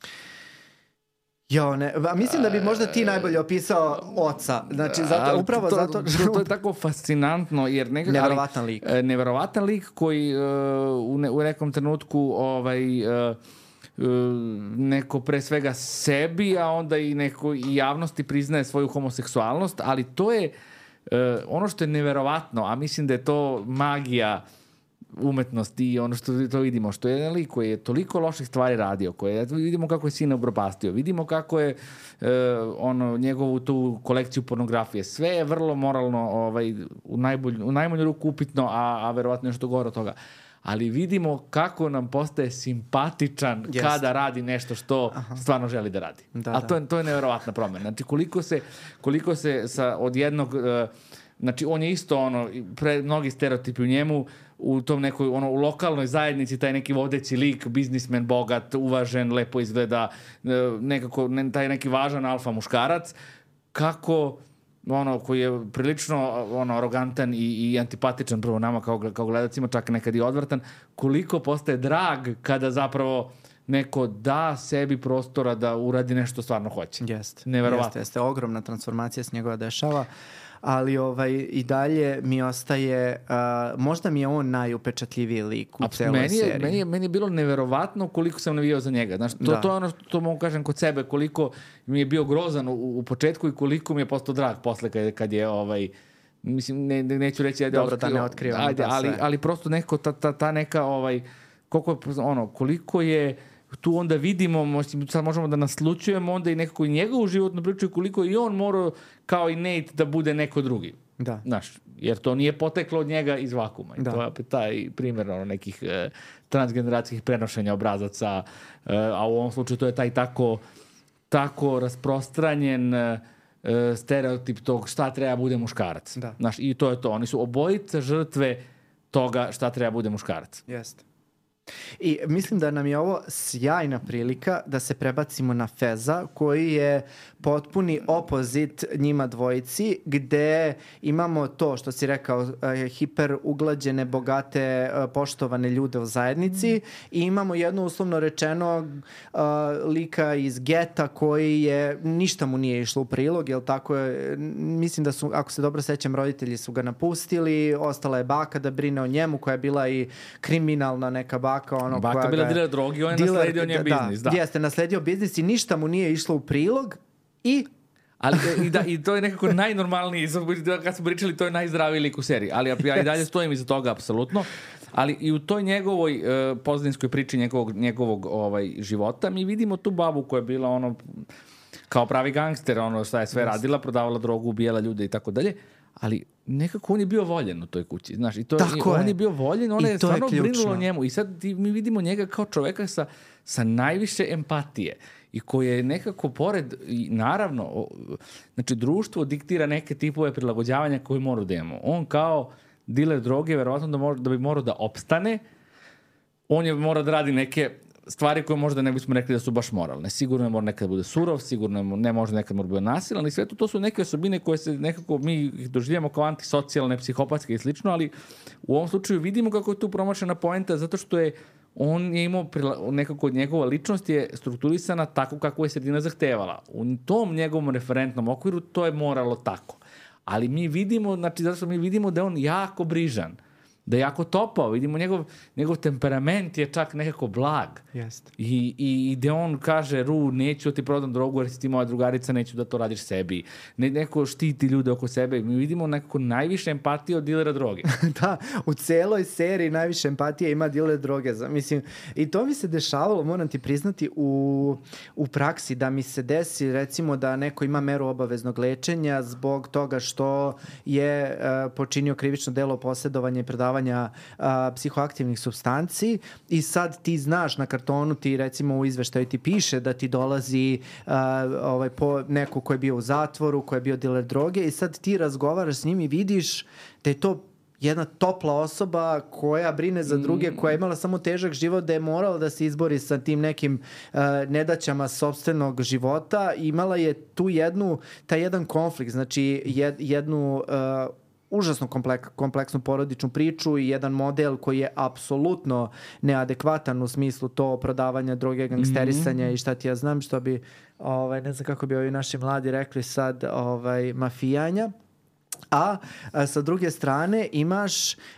Jo, ne, a mislim da bi možda ti najbolje opisao oca. Znači, zato, upravo to, zato... To, to je tako fascinantno, jer nekako... Neverovatan lik. Neverovatan lik koji uh, u, ne, u nekom trenutku ovaj... Uh, neko pre svega sebi, a onda i neko i javnosti priznaje svoju homoseksualnost, ali to je uh, ono što je neverovatno, a mislim da je to magija umetnosti i ono što to vidimo, što je jedan lik koji je toliko loših stvari radio, koje vidimo kako je sina upropastio, vidimo kako je uh, ono njegovu tu kolekciju pornografije, sve je vrlo moralno ovaj, u, najbolj, u najmanju ruku upitno, a, a verovatno nešto gore od toga. Ali vidimo kako nam postaje simpatičan yes. kada radi nešto što Aha. stvarno želi da radi. Da, a to je, to je neverovatna promena. Znači, koliko se, koliko se sa, od jednog... Uh, znači, on je isto ono, pre, mnogi stereotipi u njemu, u tom nekoj, ono, u lokalnoj zajednici, taj neki vodeći lik, biznismen, bogat, uvažen, lepo izgleda, nekako, ne, taj neki važan alfa muškarac, kako... ono koji je prilično ono arogantan i, i antipatičan prvo nama kao, kao gledacima, čak nekad i odvratan, koliko postaje drag kada zapravo neko da sebi prostora da uradi nešto stvarno hoće. Jeste. Neverovatno. Jeste, jeste. Ogromna transformacija s njegova dešava. Ali ovaj, i dalje mi ostaje, uh, možda mi je on najupečatljiviji lik u Apsolutno, celoj meni je, seriji. Meni je, meni je bilo neverovatno koliko sam navijao za njega. Znaš, to, Da. to je ono što mogu kažem kod sebe, koliko mi je bio grozan u, u početku i koliko mi je postao drag posle kad, kad je ovaj, mislim, ne, ne, neću reći ajde, Dobro, otkrio, da ne otkrivamo, ajde, da, ali, sve. ali prosto neko, ta, ta, ta neka, ovaj, koliko je, ono, koliko je tu onda vidimo, možda, sad možemo da naslučujemo onda i nekako i njegovu životnu priču i koliko i on morao kao i Nate da bude neko drugi. Da. Znaš, jer to nije poteklo od njega iz vakuma. I Da. to je opet taj primjer ono, nekih e, transgeneracijskih prenošenja obrazaca, e, a u ovom slučaju to je taj tako, tako rasprostranjen e, stereotip tog šta treba bude muškarac. Da. Znaš, i to je to. Oni su obojice žrtve toga šta treba bude muškarac. Jeste. I mislim da nam je ovo sjajna prilika da se prebacimo na Feza, koji je potpuni opozit njima dvojici, gde imamo to što si rekao, hiper uglađene, bogate, poštovane ljude u zajednici i imamo jedno uslovno rečeno uh, lika iz geta koji je, ništa mu nije išlo u prilog, jel tako je, mislim da su, ako se dobro sećam, roditelji su ga napustili, ostala je baka da brine o njemu, koja je bila i kriminalna neka baka. Ono, Baka koja bila ga je, diler drogi, on je diler, nasledio njen biznis. Da, da. Jeste, nasledio biznis i ništa mu nije išlo u prilog i ali i, da, i to je nekako najnormalniji, kad smo pričali, to je najzdraviji lik u seriji, ali ja, ja i dalje stojim iza toga, apsolutno. Ali i u toj njegovoj uh, pozadinskoj priči njegovog, njegovog ovaj, života mi vidimo tu babu koja je bila ono kao pravi gangster, ono šta je sve yes. radila, prodavala drogu, ubijala ljude i tako dalje, ali nekako on je bio voljen u toj kući, znaš, i to Tako on je. je bio voljen, ona I je to je stvarno ključno. brinula o njemu i sad ti, mi vidimo njega kao čoveka sa, sa najviše empatije i koji je nekako pored, i naravno, o, znači društvo diktira neke tipove prilagođavanja koje mora da imamo. On kao diler droge, verovatno da, mora, da bi morao da opstane, on je mora da radi neke stvari koje možda ne bismo rekli da su baš moralne. Sigurno je mora nekad bude surov, sigurno je, ne možda nekad mora bude nasilan i sve to, to su neke osobine koje se nekako mi ih doživljamo kao antisocijalne, psihopatske i slično, ali u ovom slučaju vidimo kako je tu promašena poenta zato što je on je imao nekako njegova ličnost je strukturisana tako kako je sredina zahtevala. U tom njegovom referentnom okviru to je moralo tako. Ali mi vidimo, znači zato što mi vidimo da je on jako brižan, da je jako topao, vidimo njegov, njegov temperament je čak nekako blag. Jeste. I, i, i gde on kaže, Ru, neću ti prodam drogu jer si ti moja drugarica, neću da to radiš sebi. Ne, neko štiti ljude oko sebe. Mi vidimo nekako najviše empatije od dilera droge. Da, u celoj seriji najviše empatije ima diler droge. Mislim, i to mi se dešavalo, moram ti priznati, u, u praksi, da mi se desi, recimo, da neko ima meru obaveznog lečenja zbog toga što je uh, počinio krivično delo posjedovanja i predavanja Uh, psihoaktivnih supstanci i sad ti znaš na kartonu, ti recimo u izveštaju ti piše da ti dolazi uh, ovaj, po neko ko je bio u zatvoru, ko je bio diler droge i sad ti razgovaraš s njim i vidiš da je to jedna topla osoba koja brine za druge, koja je imala samo težak život, da je morala da se izbori sa tim nekim uh, nedaćama sopstvenog života. Imala je tu jednu, taj jedan konflikt, znači jed, jednu uh, užasno komplek, kompleksnu porodičnu priču i jedan model koji je apsolutno neadekvatan u smislu to prodavanja droge, gangsterisanja mm-hmm. i šta ti ja znam, što bi, ovaj, ne znam kako bi ovi naši mladi rekli sad, ovaj, mafijanja. A, a sa druge strane imaš a,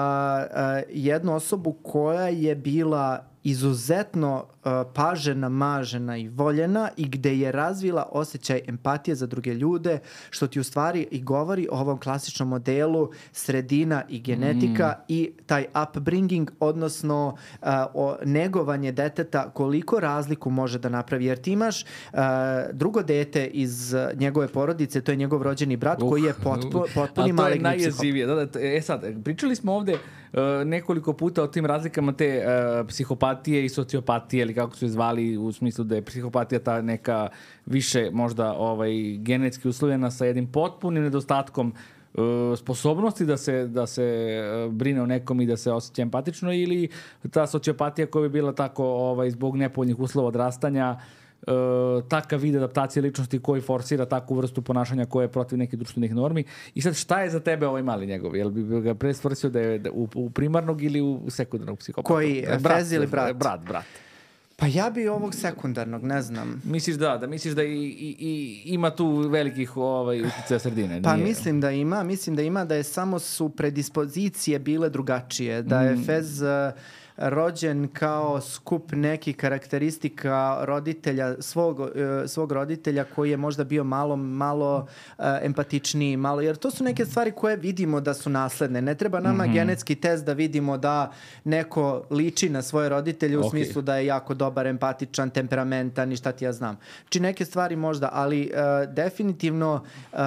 a, jednu osobu koja je bila izuzetno uh, pažena, mažena i voljena i gde je razvila osjećaj empatije za druge ljude, što ti u stvari i govori o ovom klasičnom modelu sredina i genetika mm. i taj upbringing, odnosno uh, o negovanje deteta, koliko razliku može da napravi. Jer ti imaš uh, drugo dete iz uh, njegove porodice, to je njegov rođeni brat uh, koji je potpu, potpuni maligni psihopat. A to je najjezivije. Da, da, e sad, pričali smo ovde uh, nekoliko puta o tim razlikama te uh, psihopatije i sociopatije, ili kako su je zvali, u smislu da je psihopatija ta neka više možda ovaj, genetski uslovljena sa jednim potpunim nedostatkom uh, sposobnosti da se, da se uh, brine o nekom i da se osjeća empatično, ili ta sociopatija koja bi bila tako ovaj, zbog nepovoljnih uslova odrastanja, Uh, takav vid adaptacije ličnosti koji forsira takvu vrstu ponašanja koja je protiv nekih društvenih normi. I sad šta je za tebe ovaj mali njegov? Jel bi ga pre stvorsio da je u, u primarnog ili u sekundarnog psihopata? Koji? Brat, Fez ili brat? Brat, brat. Pa ja bi ovog sekundarnog, ne znam. Misliš da, da misliš da i, i, i ima tu velikih ovaj, utjecaja sredine? Pa Nije... mislim da ima, mislim da ima da je samo su predispozicije bile drugačije, da je Fez uh, rođen kao skup nekih karakteristika roditelja, svog, uh, svog roditelja koji je možda bio malo, malo uh, empatičniji, malo, jer to su neke stvari koje vidimo da su nasledne. Ne treba nama mm-hmm. genetski test da vidimo da neko liči na svoje roditelje u okay. smislu da je jako dobar, empatičan, temperamentan i šta ti ja znam. Či neke stvari možda, ali uh, definitivno uh,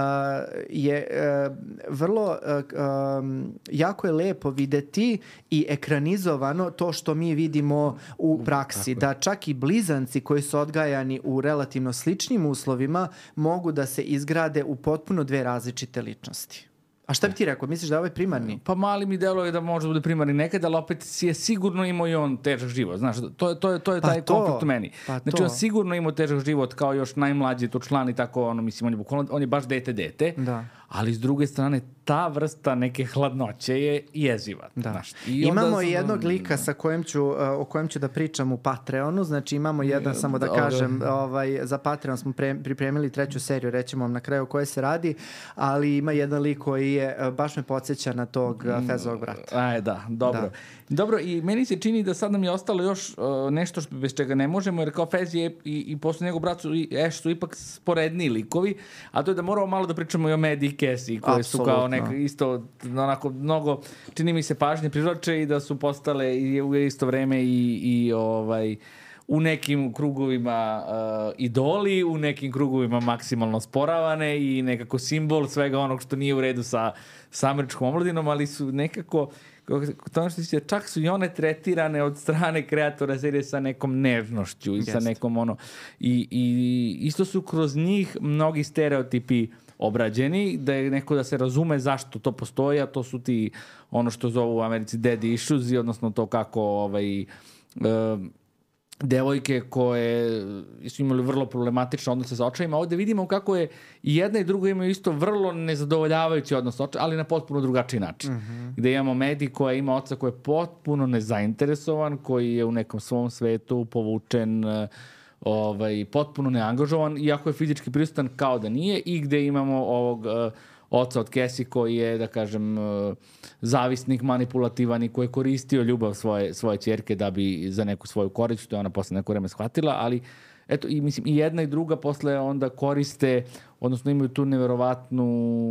je uh, vrlo uh, um, jako je lepo videti i ekranizovano to što mi vidimo u praksi, da čak i blizanci koji su odgajani u relativno sličnim uslovima mogu da se izgrade u potpuno dve različite ličnosti. A šta bi ti rekao? Misliš da je ovaj primarni? Pa mali mi deluje da može da bude primarni nekad, ali opet si je sigurno imao i on težak život. Znaš, to, to, je, to je taj pa konflikt u meni. Pa znači, to. on sigurno imao težak život kao još najmlađi to član i tako, ono, mislim, on je, bukvalno, on je baš dete dete. Da. Ali s druge strane, ta vrsta neke hladnoće je jeziva. Da. Znaš, i imamo sam... jednog lika sa kojim ću, uh, o kojem ću da pričam u Patreonu, znači imamo jedan, samo da kažem, ovaj, za Patreon smo pre, pripremili treću seriju, rećemo vam na kraju o kojoj se radi, ali ima jedan lik koji je, uh, baš me podsjeća na tog uh, Fezovog brata. Aj, da, dobro. Da. Dobro, i meni se čini da sad nam je ostalo još uh, nešto što bez čega ne možemo, jer kao Fez je i, i posle njegov brat su i Ash su ipak sporedni likovi, a to je da moramo malo da pričamo i o Medi i Cassie, koje Absolutno. Su kao neka isto onako mnogo, čini mi se, pažnje privlače i da su postale i u isto vreme i, i ovaj u nekim krugovima uh, idoli, u nekim krugovima maksimalno sporavane i nekako simbol svega onog što nije u redu sa, sa američkom omladinom, ali su nekako to što se čak su i one tretirane od strane kreatora serije sa nekom nežnošću i Jest. Sa nekom ono i, i isto su kroz njih mnogi stereotipi obrađeni, da je neko da se razume zašto to postoji, a to su ti ono što zovu u Americi daddy issues, odnosno to kako ovaj, uh, devojke koje su imali vrlo problematične odnose sa očevima. Ovdje vidimo kako je i jedna i druga imaju isto vrlo nezadovoljavajući odnos sa očevima, ali na potpuno drugačiji način. Mm-hmm. Gde imamo Medi koja ima oca koji je potpuno nezainteresovan, koji je u nekom svom svetu povučen, ovaj, potpuno neangažovan, iako je fizički prisutan kao da nije, i gde imamo ovog uh, oca od Cassie koji je, da kažem, uh, zavisnik, manipulativan i koji je koristio ljubav svoje, svoje ćerke da bi za neku svoju korist, što je ona posle neko vreme shvatila, ali eto, i mislim, i jedna i druga posle onda koriste, odnosno imaju tu neverovatnu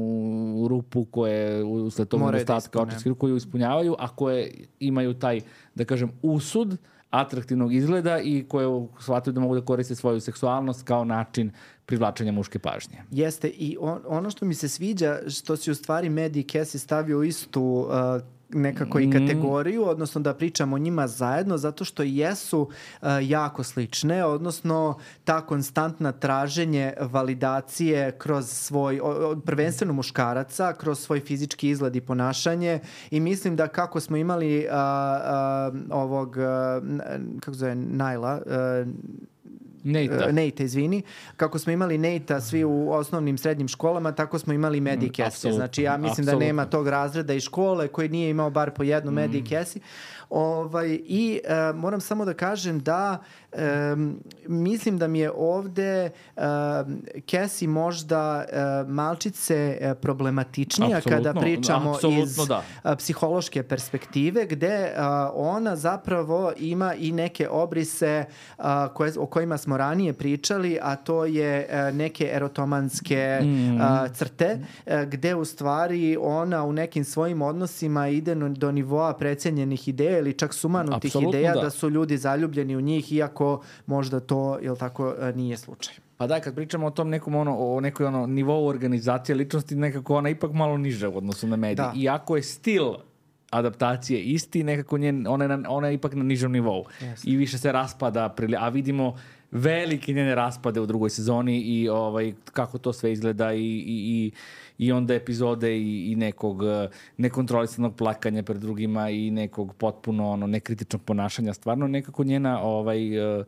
rupu koje usled tog nedostatka očinskih koju ispunjavaju, a koje imaju taj, da kažem, usud atraktivnog izgleda i koje shvataju da mogu da koriste svoju seksualnost kao način privlačenja muške pažnje. Jeste, i on, ono što mi se sviđa, što si u stvari Medi i Cassie stavio u istu uh, nekako i kategoriju, odnosno da pričamo o njima zajedno, zato što jesu uh, jako slične, odnosno ta konstantna traženje validacije kroz svoj, o, prvenstveno muškaraca, kroz svoj fizički izgled i ponašanje, i mislim da kako smo imali uh, uh, ovog, uh, kako zove, Naila, uh, Nate. Nate, izvini. Kako smo imali Nate-a svi u osnovnim srednjim školama, tako smo imali Medi i Cassie. Znači ja mislim Absolutno. Da nema tog razreda i škole koji nije imao bar po jednu mm. Medi i Cassie. Ovaj, I uh, moram samo da kažem da um, mislim da mi je ovde uh, Cassie možda uh, malčice uh, problematičnija Absolutno. Kada pričamo Absolutno, iz da. uh, psihološke perspektive, gde uh, ona zapravo ima i neke obrise uh, koje, o kojima smo ranije pričali, a to je uh, neke erotomanske mm. uh, crte, uh, gde u stvari ona u nekim svojim odnosima ide no, do nivoa precenjenih ideja ili čak sumanutih Absolutno ideja da. da su ljudi zaljubljeni u njih, iako možda to, jel tako, nije slučaj. Pa da, kad pričamo o tom nekom ono, o nekoj ono nivou organizacije ličnosti, nekako ona ipak malo niža u odnosu na medij. Da. Iako je stil adaptacije isti, nekako njen, ona, je na, ona je ipak na nižom nivou. Yes. I više se raspada, a vidimo velike njene raspade u drugoj sezoni i ovaj, kako to sve izgleda i, i, i i onda epizode i, i nekog nekontrolisanog plakanja pred drugima i nekog potpuno ono nekritičnog ponašanja. Stvarno nekako njena ovaj uh,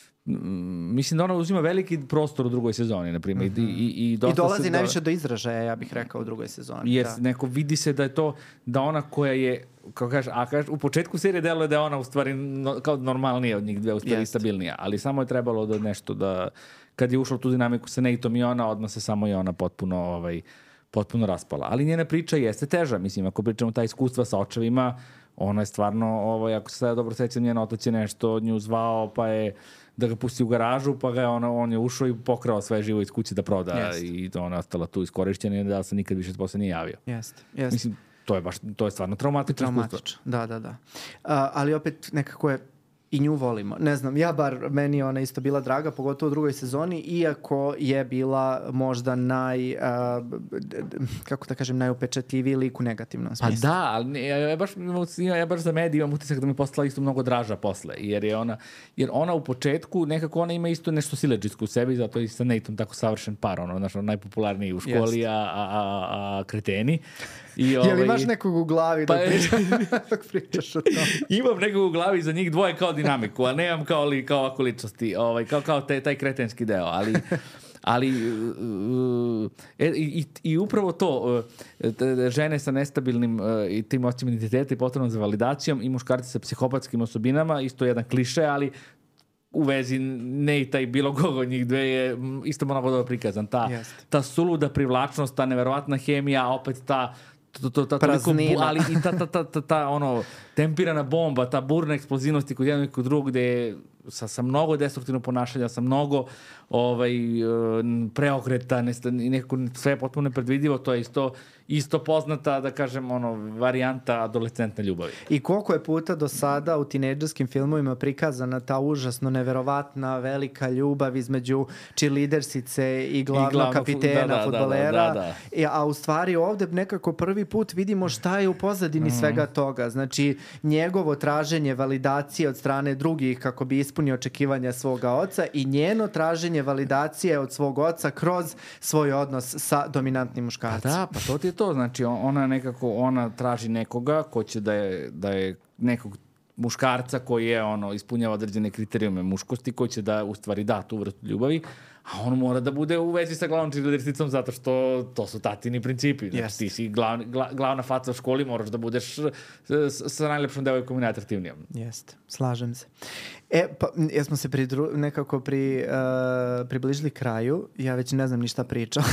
mislim da ona uzima veliki prostor u drugoj sezoni, na primjer. Mm-hmm. I, i, i, I dolazi se najviše do... do izražaja, ja bih rekao, u drugoj sezoni. Yes, da. Neko vidi se da je to, da ona koja je kao kažeš, a kažeš, u početku serije deluje da je ona u stvari no, kao normalnija od njih dve, u stvari yes. stabilnija, ali samo je trebalo da nešto da, kad je ušlo tu dinamiku sa Nateom i ona, odmah se samo i ona potpuno, ovaj, potpuno raspala. Ali njena priča jeste teža, mislim, ako pričamo ta iskustva sa očevima, ona je stvarno, ovaj, ako se sada dobro sećam, njen otac je nešto od nju zvao, pa je da ga pusti u garažu, pa ga je ona, on je ušao i pokrao sve živo iz kuće da proda yes. i ona je ostala tu iskorišćena i da se nikad više posle nije javio. Jeste, jeste. Mislim, to je baš, to je stvarno traumatično. Traumatično, da, da, da. Uh, ali opet nekako je i nju volimo. Ne znam, ja bar, meni je ona isto bila draga, pogotovo u drugoj sezoni, iako je bila možda naj, uh, kako da kažem, najupečatljiviji lik u negativnom smislu. Pa da, ali ja, ja, baš, ja baš za medije imam utisak da mi postala isto mnogo draža posle, jer je ona, jer ona u početku, nekako ona ima isto nešto siledžijsko u sebi, zato je sa Nateom tako savršen par, ono, znaš, najpopularniji u školi, yes. a, a, a, a kreteni. I, je li imaš nekog u glavi pa, da pričaš, pričaš o tom? Imam nekog u glavi za njih dvoje kao dinamiku, a nemam kao, li, kao ovako ličnosti, ovaj, kao, kao te, taj kretenski deo, ali... ali uh, e, i, i upravo to uh, žene sa nestabilnim uh, i tim osjećajem identiteta i potrebnom za validacijom i muškarci sa psihopatskim osobinama, isto jedan kliše, ali u vezi Nate i bilo koga od njih dve je isto mnogo dobro prikazan. Ta, ta suluda privlačnost, ta neverovatna hemija, a opet ta To, to, ta, praznina. Bu, ali i ta, ta, ta, ta, ta ono, tempirana bomba, ta burna eksplozivnosti kod jednog i kod drugog, gde je sa, sa mnogo destruktivnog ponašanja, sa mnogo ovaj, preokreta i nekako sve je potpuno nepredvidivo, to je isto, isto poznata, da kažem, ono, varijanta adolescentne ljubavi. I koliko je puta do sada u tinejdžerskim filmovima prikazana ta užasno neverovatna velika ljubav između cheerleadersice i glavnog I glavno, kapitena, da, da, fudbalera, da, da, da. I, a u stvari ovde nekako prvi put vidimo šta je u pozadini mm. svega toga. Znači, njegovo traženje validacije od strane drugih kako bi ispunio očekivanja svoga oca i njeno traženje validacije od svog oca kroz svoj odnos sa dominantnim muškarcem. Pa da, pa to ti je to. Znači, ona nekako, ona traži nekoga ko će da je, da je nekog muškarca koji je, ono, ispunjava određene kriterijume muškosti, koji će da, u stvari, da tu vrstu ljubavi, a on mora da bude u vezi sa glavnom cheerleadericom zato što to su tatini principi. Znači, yes. ti si glav, gla, glavna faca u školi, moraš da budeš s, sa najlepšom devojkom i najatraktivnijom. Jeste, slažem se. E, pa, jesmo se pridru, nekako pri, uh, približili kraju, ja već ne znam ni šta pričam.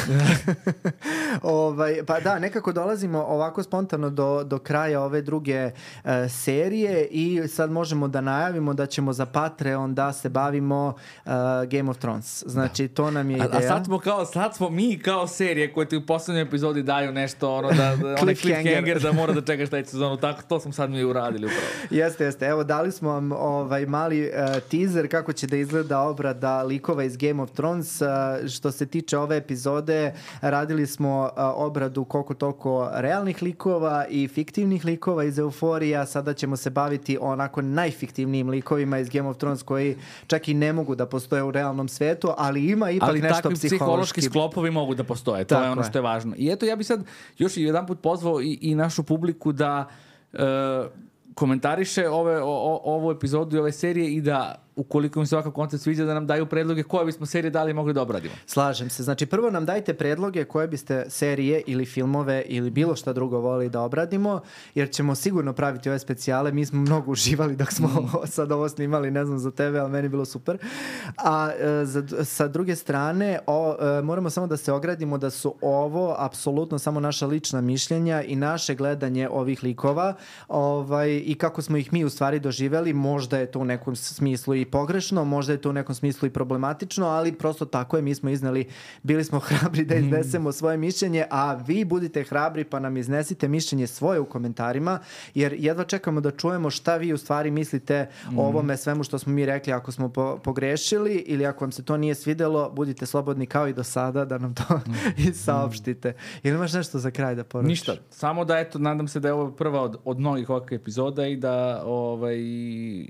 ovaj, pa da, nekako dolazimo ovako spontano do, do kraja ove druge uh, serije i sad možemo da najavimo da ćemo za Patreon da se bavimo uh, Game of Thrones. Znači, da. To nam je ideja. A, a sad smo kao, sad smo mi kao serije koje ti u poslednjoj epizodi daju nešto, ono da, da onaj cliffhanger da mora da čekaš taj sezonu, tako to smo sad mi uradili upravo. Jeste, jeste. Evo, dali smo vam ovaj mali uh, teaser kako će da izgleda obrada likova iz Game of Thrones. Uh, što se tiče ove epizode, radili smo uh, obradu koliko toliko realnih likova i fiktivnih likova iz Euforija. Sada ćemo se baviti onako najfiktivnijim likovima iz Game of Thrones koji čak i ne mogu da postoje u realnom svetu, ali ima ipak ali nešto psihološki. Ali takvi psihološki sklopovi mogu da postoje. To Tako je ono što je važno. I eto, ja bih sad još i jedan put pozvao i, i našu publiku da uh, komentariše ove, o, o, ovu epizodu i ove serije i da ukoliko im se ovakav koncept sviđa da nam daju predloge koje bismo serije dali mogli da obradimo. Slažem se. Znači prvo nam dajte predloge koje biste serije ili filmove ili bilo šta drugo voli da obradimo, jer ćemo sigurno praviti ove specijale. Mi smo mnogo uživali dok smo mm. sad ovo snimali, ne znam za tebe, ali meni je bilo super. A e, za, sa druge strane o, e, moramo samo da se ogradimo da su ovo apsolutno samo naša lična mišljenja i naše gledanje ovih likova ovaj, i kako smo ih mi u stvari doživeli. Možda je to u nekom smislu i pogrešno, možda je to u nekom smislu i problematično, ali prosto tako je, mi smo izneli, bili smo hrabri da iznesemo svoje mišljenje, a vi budite hrabri pa nam iznesite mišljenje svoje u komentarima, jer jedva čekamo da čujemo šta vi u stvari mislite mm. o ovome svemu što smo mi rekli, ako smo po- pogrešili ili ako vam se to nije svidelo, budite slobodni kao i do sada da nam to mm. i saopštite. Ili imaš nešto za kraj da poručiš? Ništa, samo da eto, nadam se da je ovo prva od, od mnogih ovakvih epizoda i da ovaj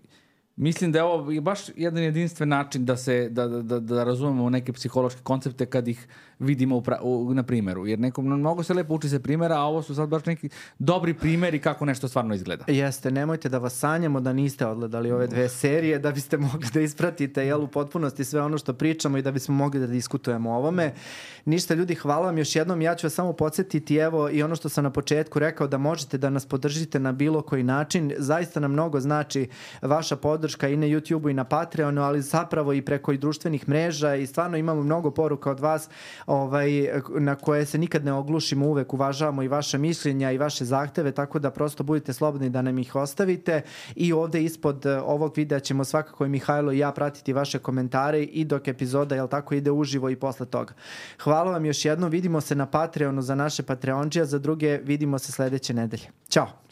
Mislim da je ovo baš jedan jedinstven način da se da, da, da razumemo neke psihološke koncepte kad ih vidimo u pra, u, na primjeru. Jer nekom mnogo se lepo uči se primjera, a ovo su sad baš neki dobri primjeri kako nešto stvarno izgleda. Jeste, nemojte da vas sanjamo da niste odgledali ove dve serije, da biste mogli da ispratite jel, u potpunosti sve ono što pričamo i da bismo mogli da diskutujemo o ovome. Ništa ljudi, hvala vam još jednom. Ja ću vas samo podsjetiti, evo i ono što sam na početku rekao, da možete da nas podržite na bilo koji način. Zaista nam mnogo znači vaša podrška i na YouTubeu i na Patreonu, ali zapravo i preko i društvenih mreža i stvarno imamo mnogo poruka od vas ovaj, na koje se nikad ne oglušimo, uvek uvažavamo i vaše mišljenja i vaše zahteve, tako da prosto budite slobodni da nam ih ostavite i ovde ispod ovog videa ćemo svakako i Mihajlo i ja pratiti vaše komentare i dok epizoda jel tako ide uživo i posle toga. Hvala vam još jednom, vidimo se na Patreonu za naše Patreonđije, za druge vidimo se sledeće nedelje. Ćao!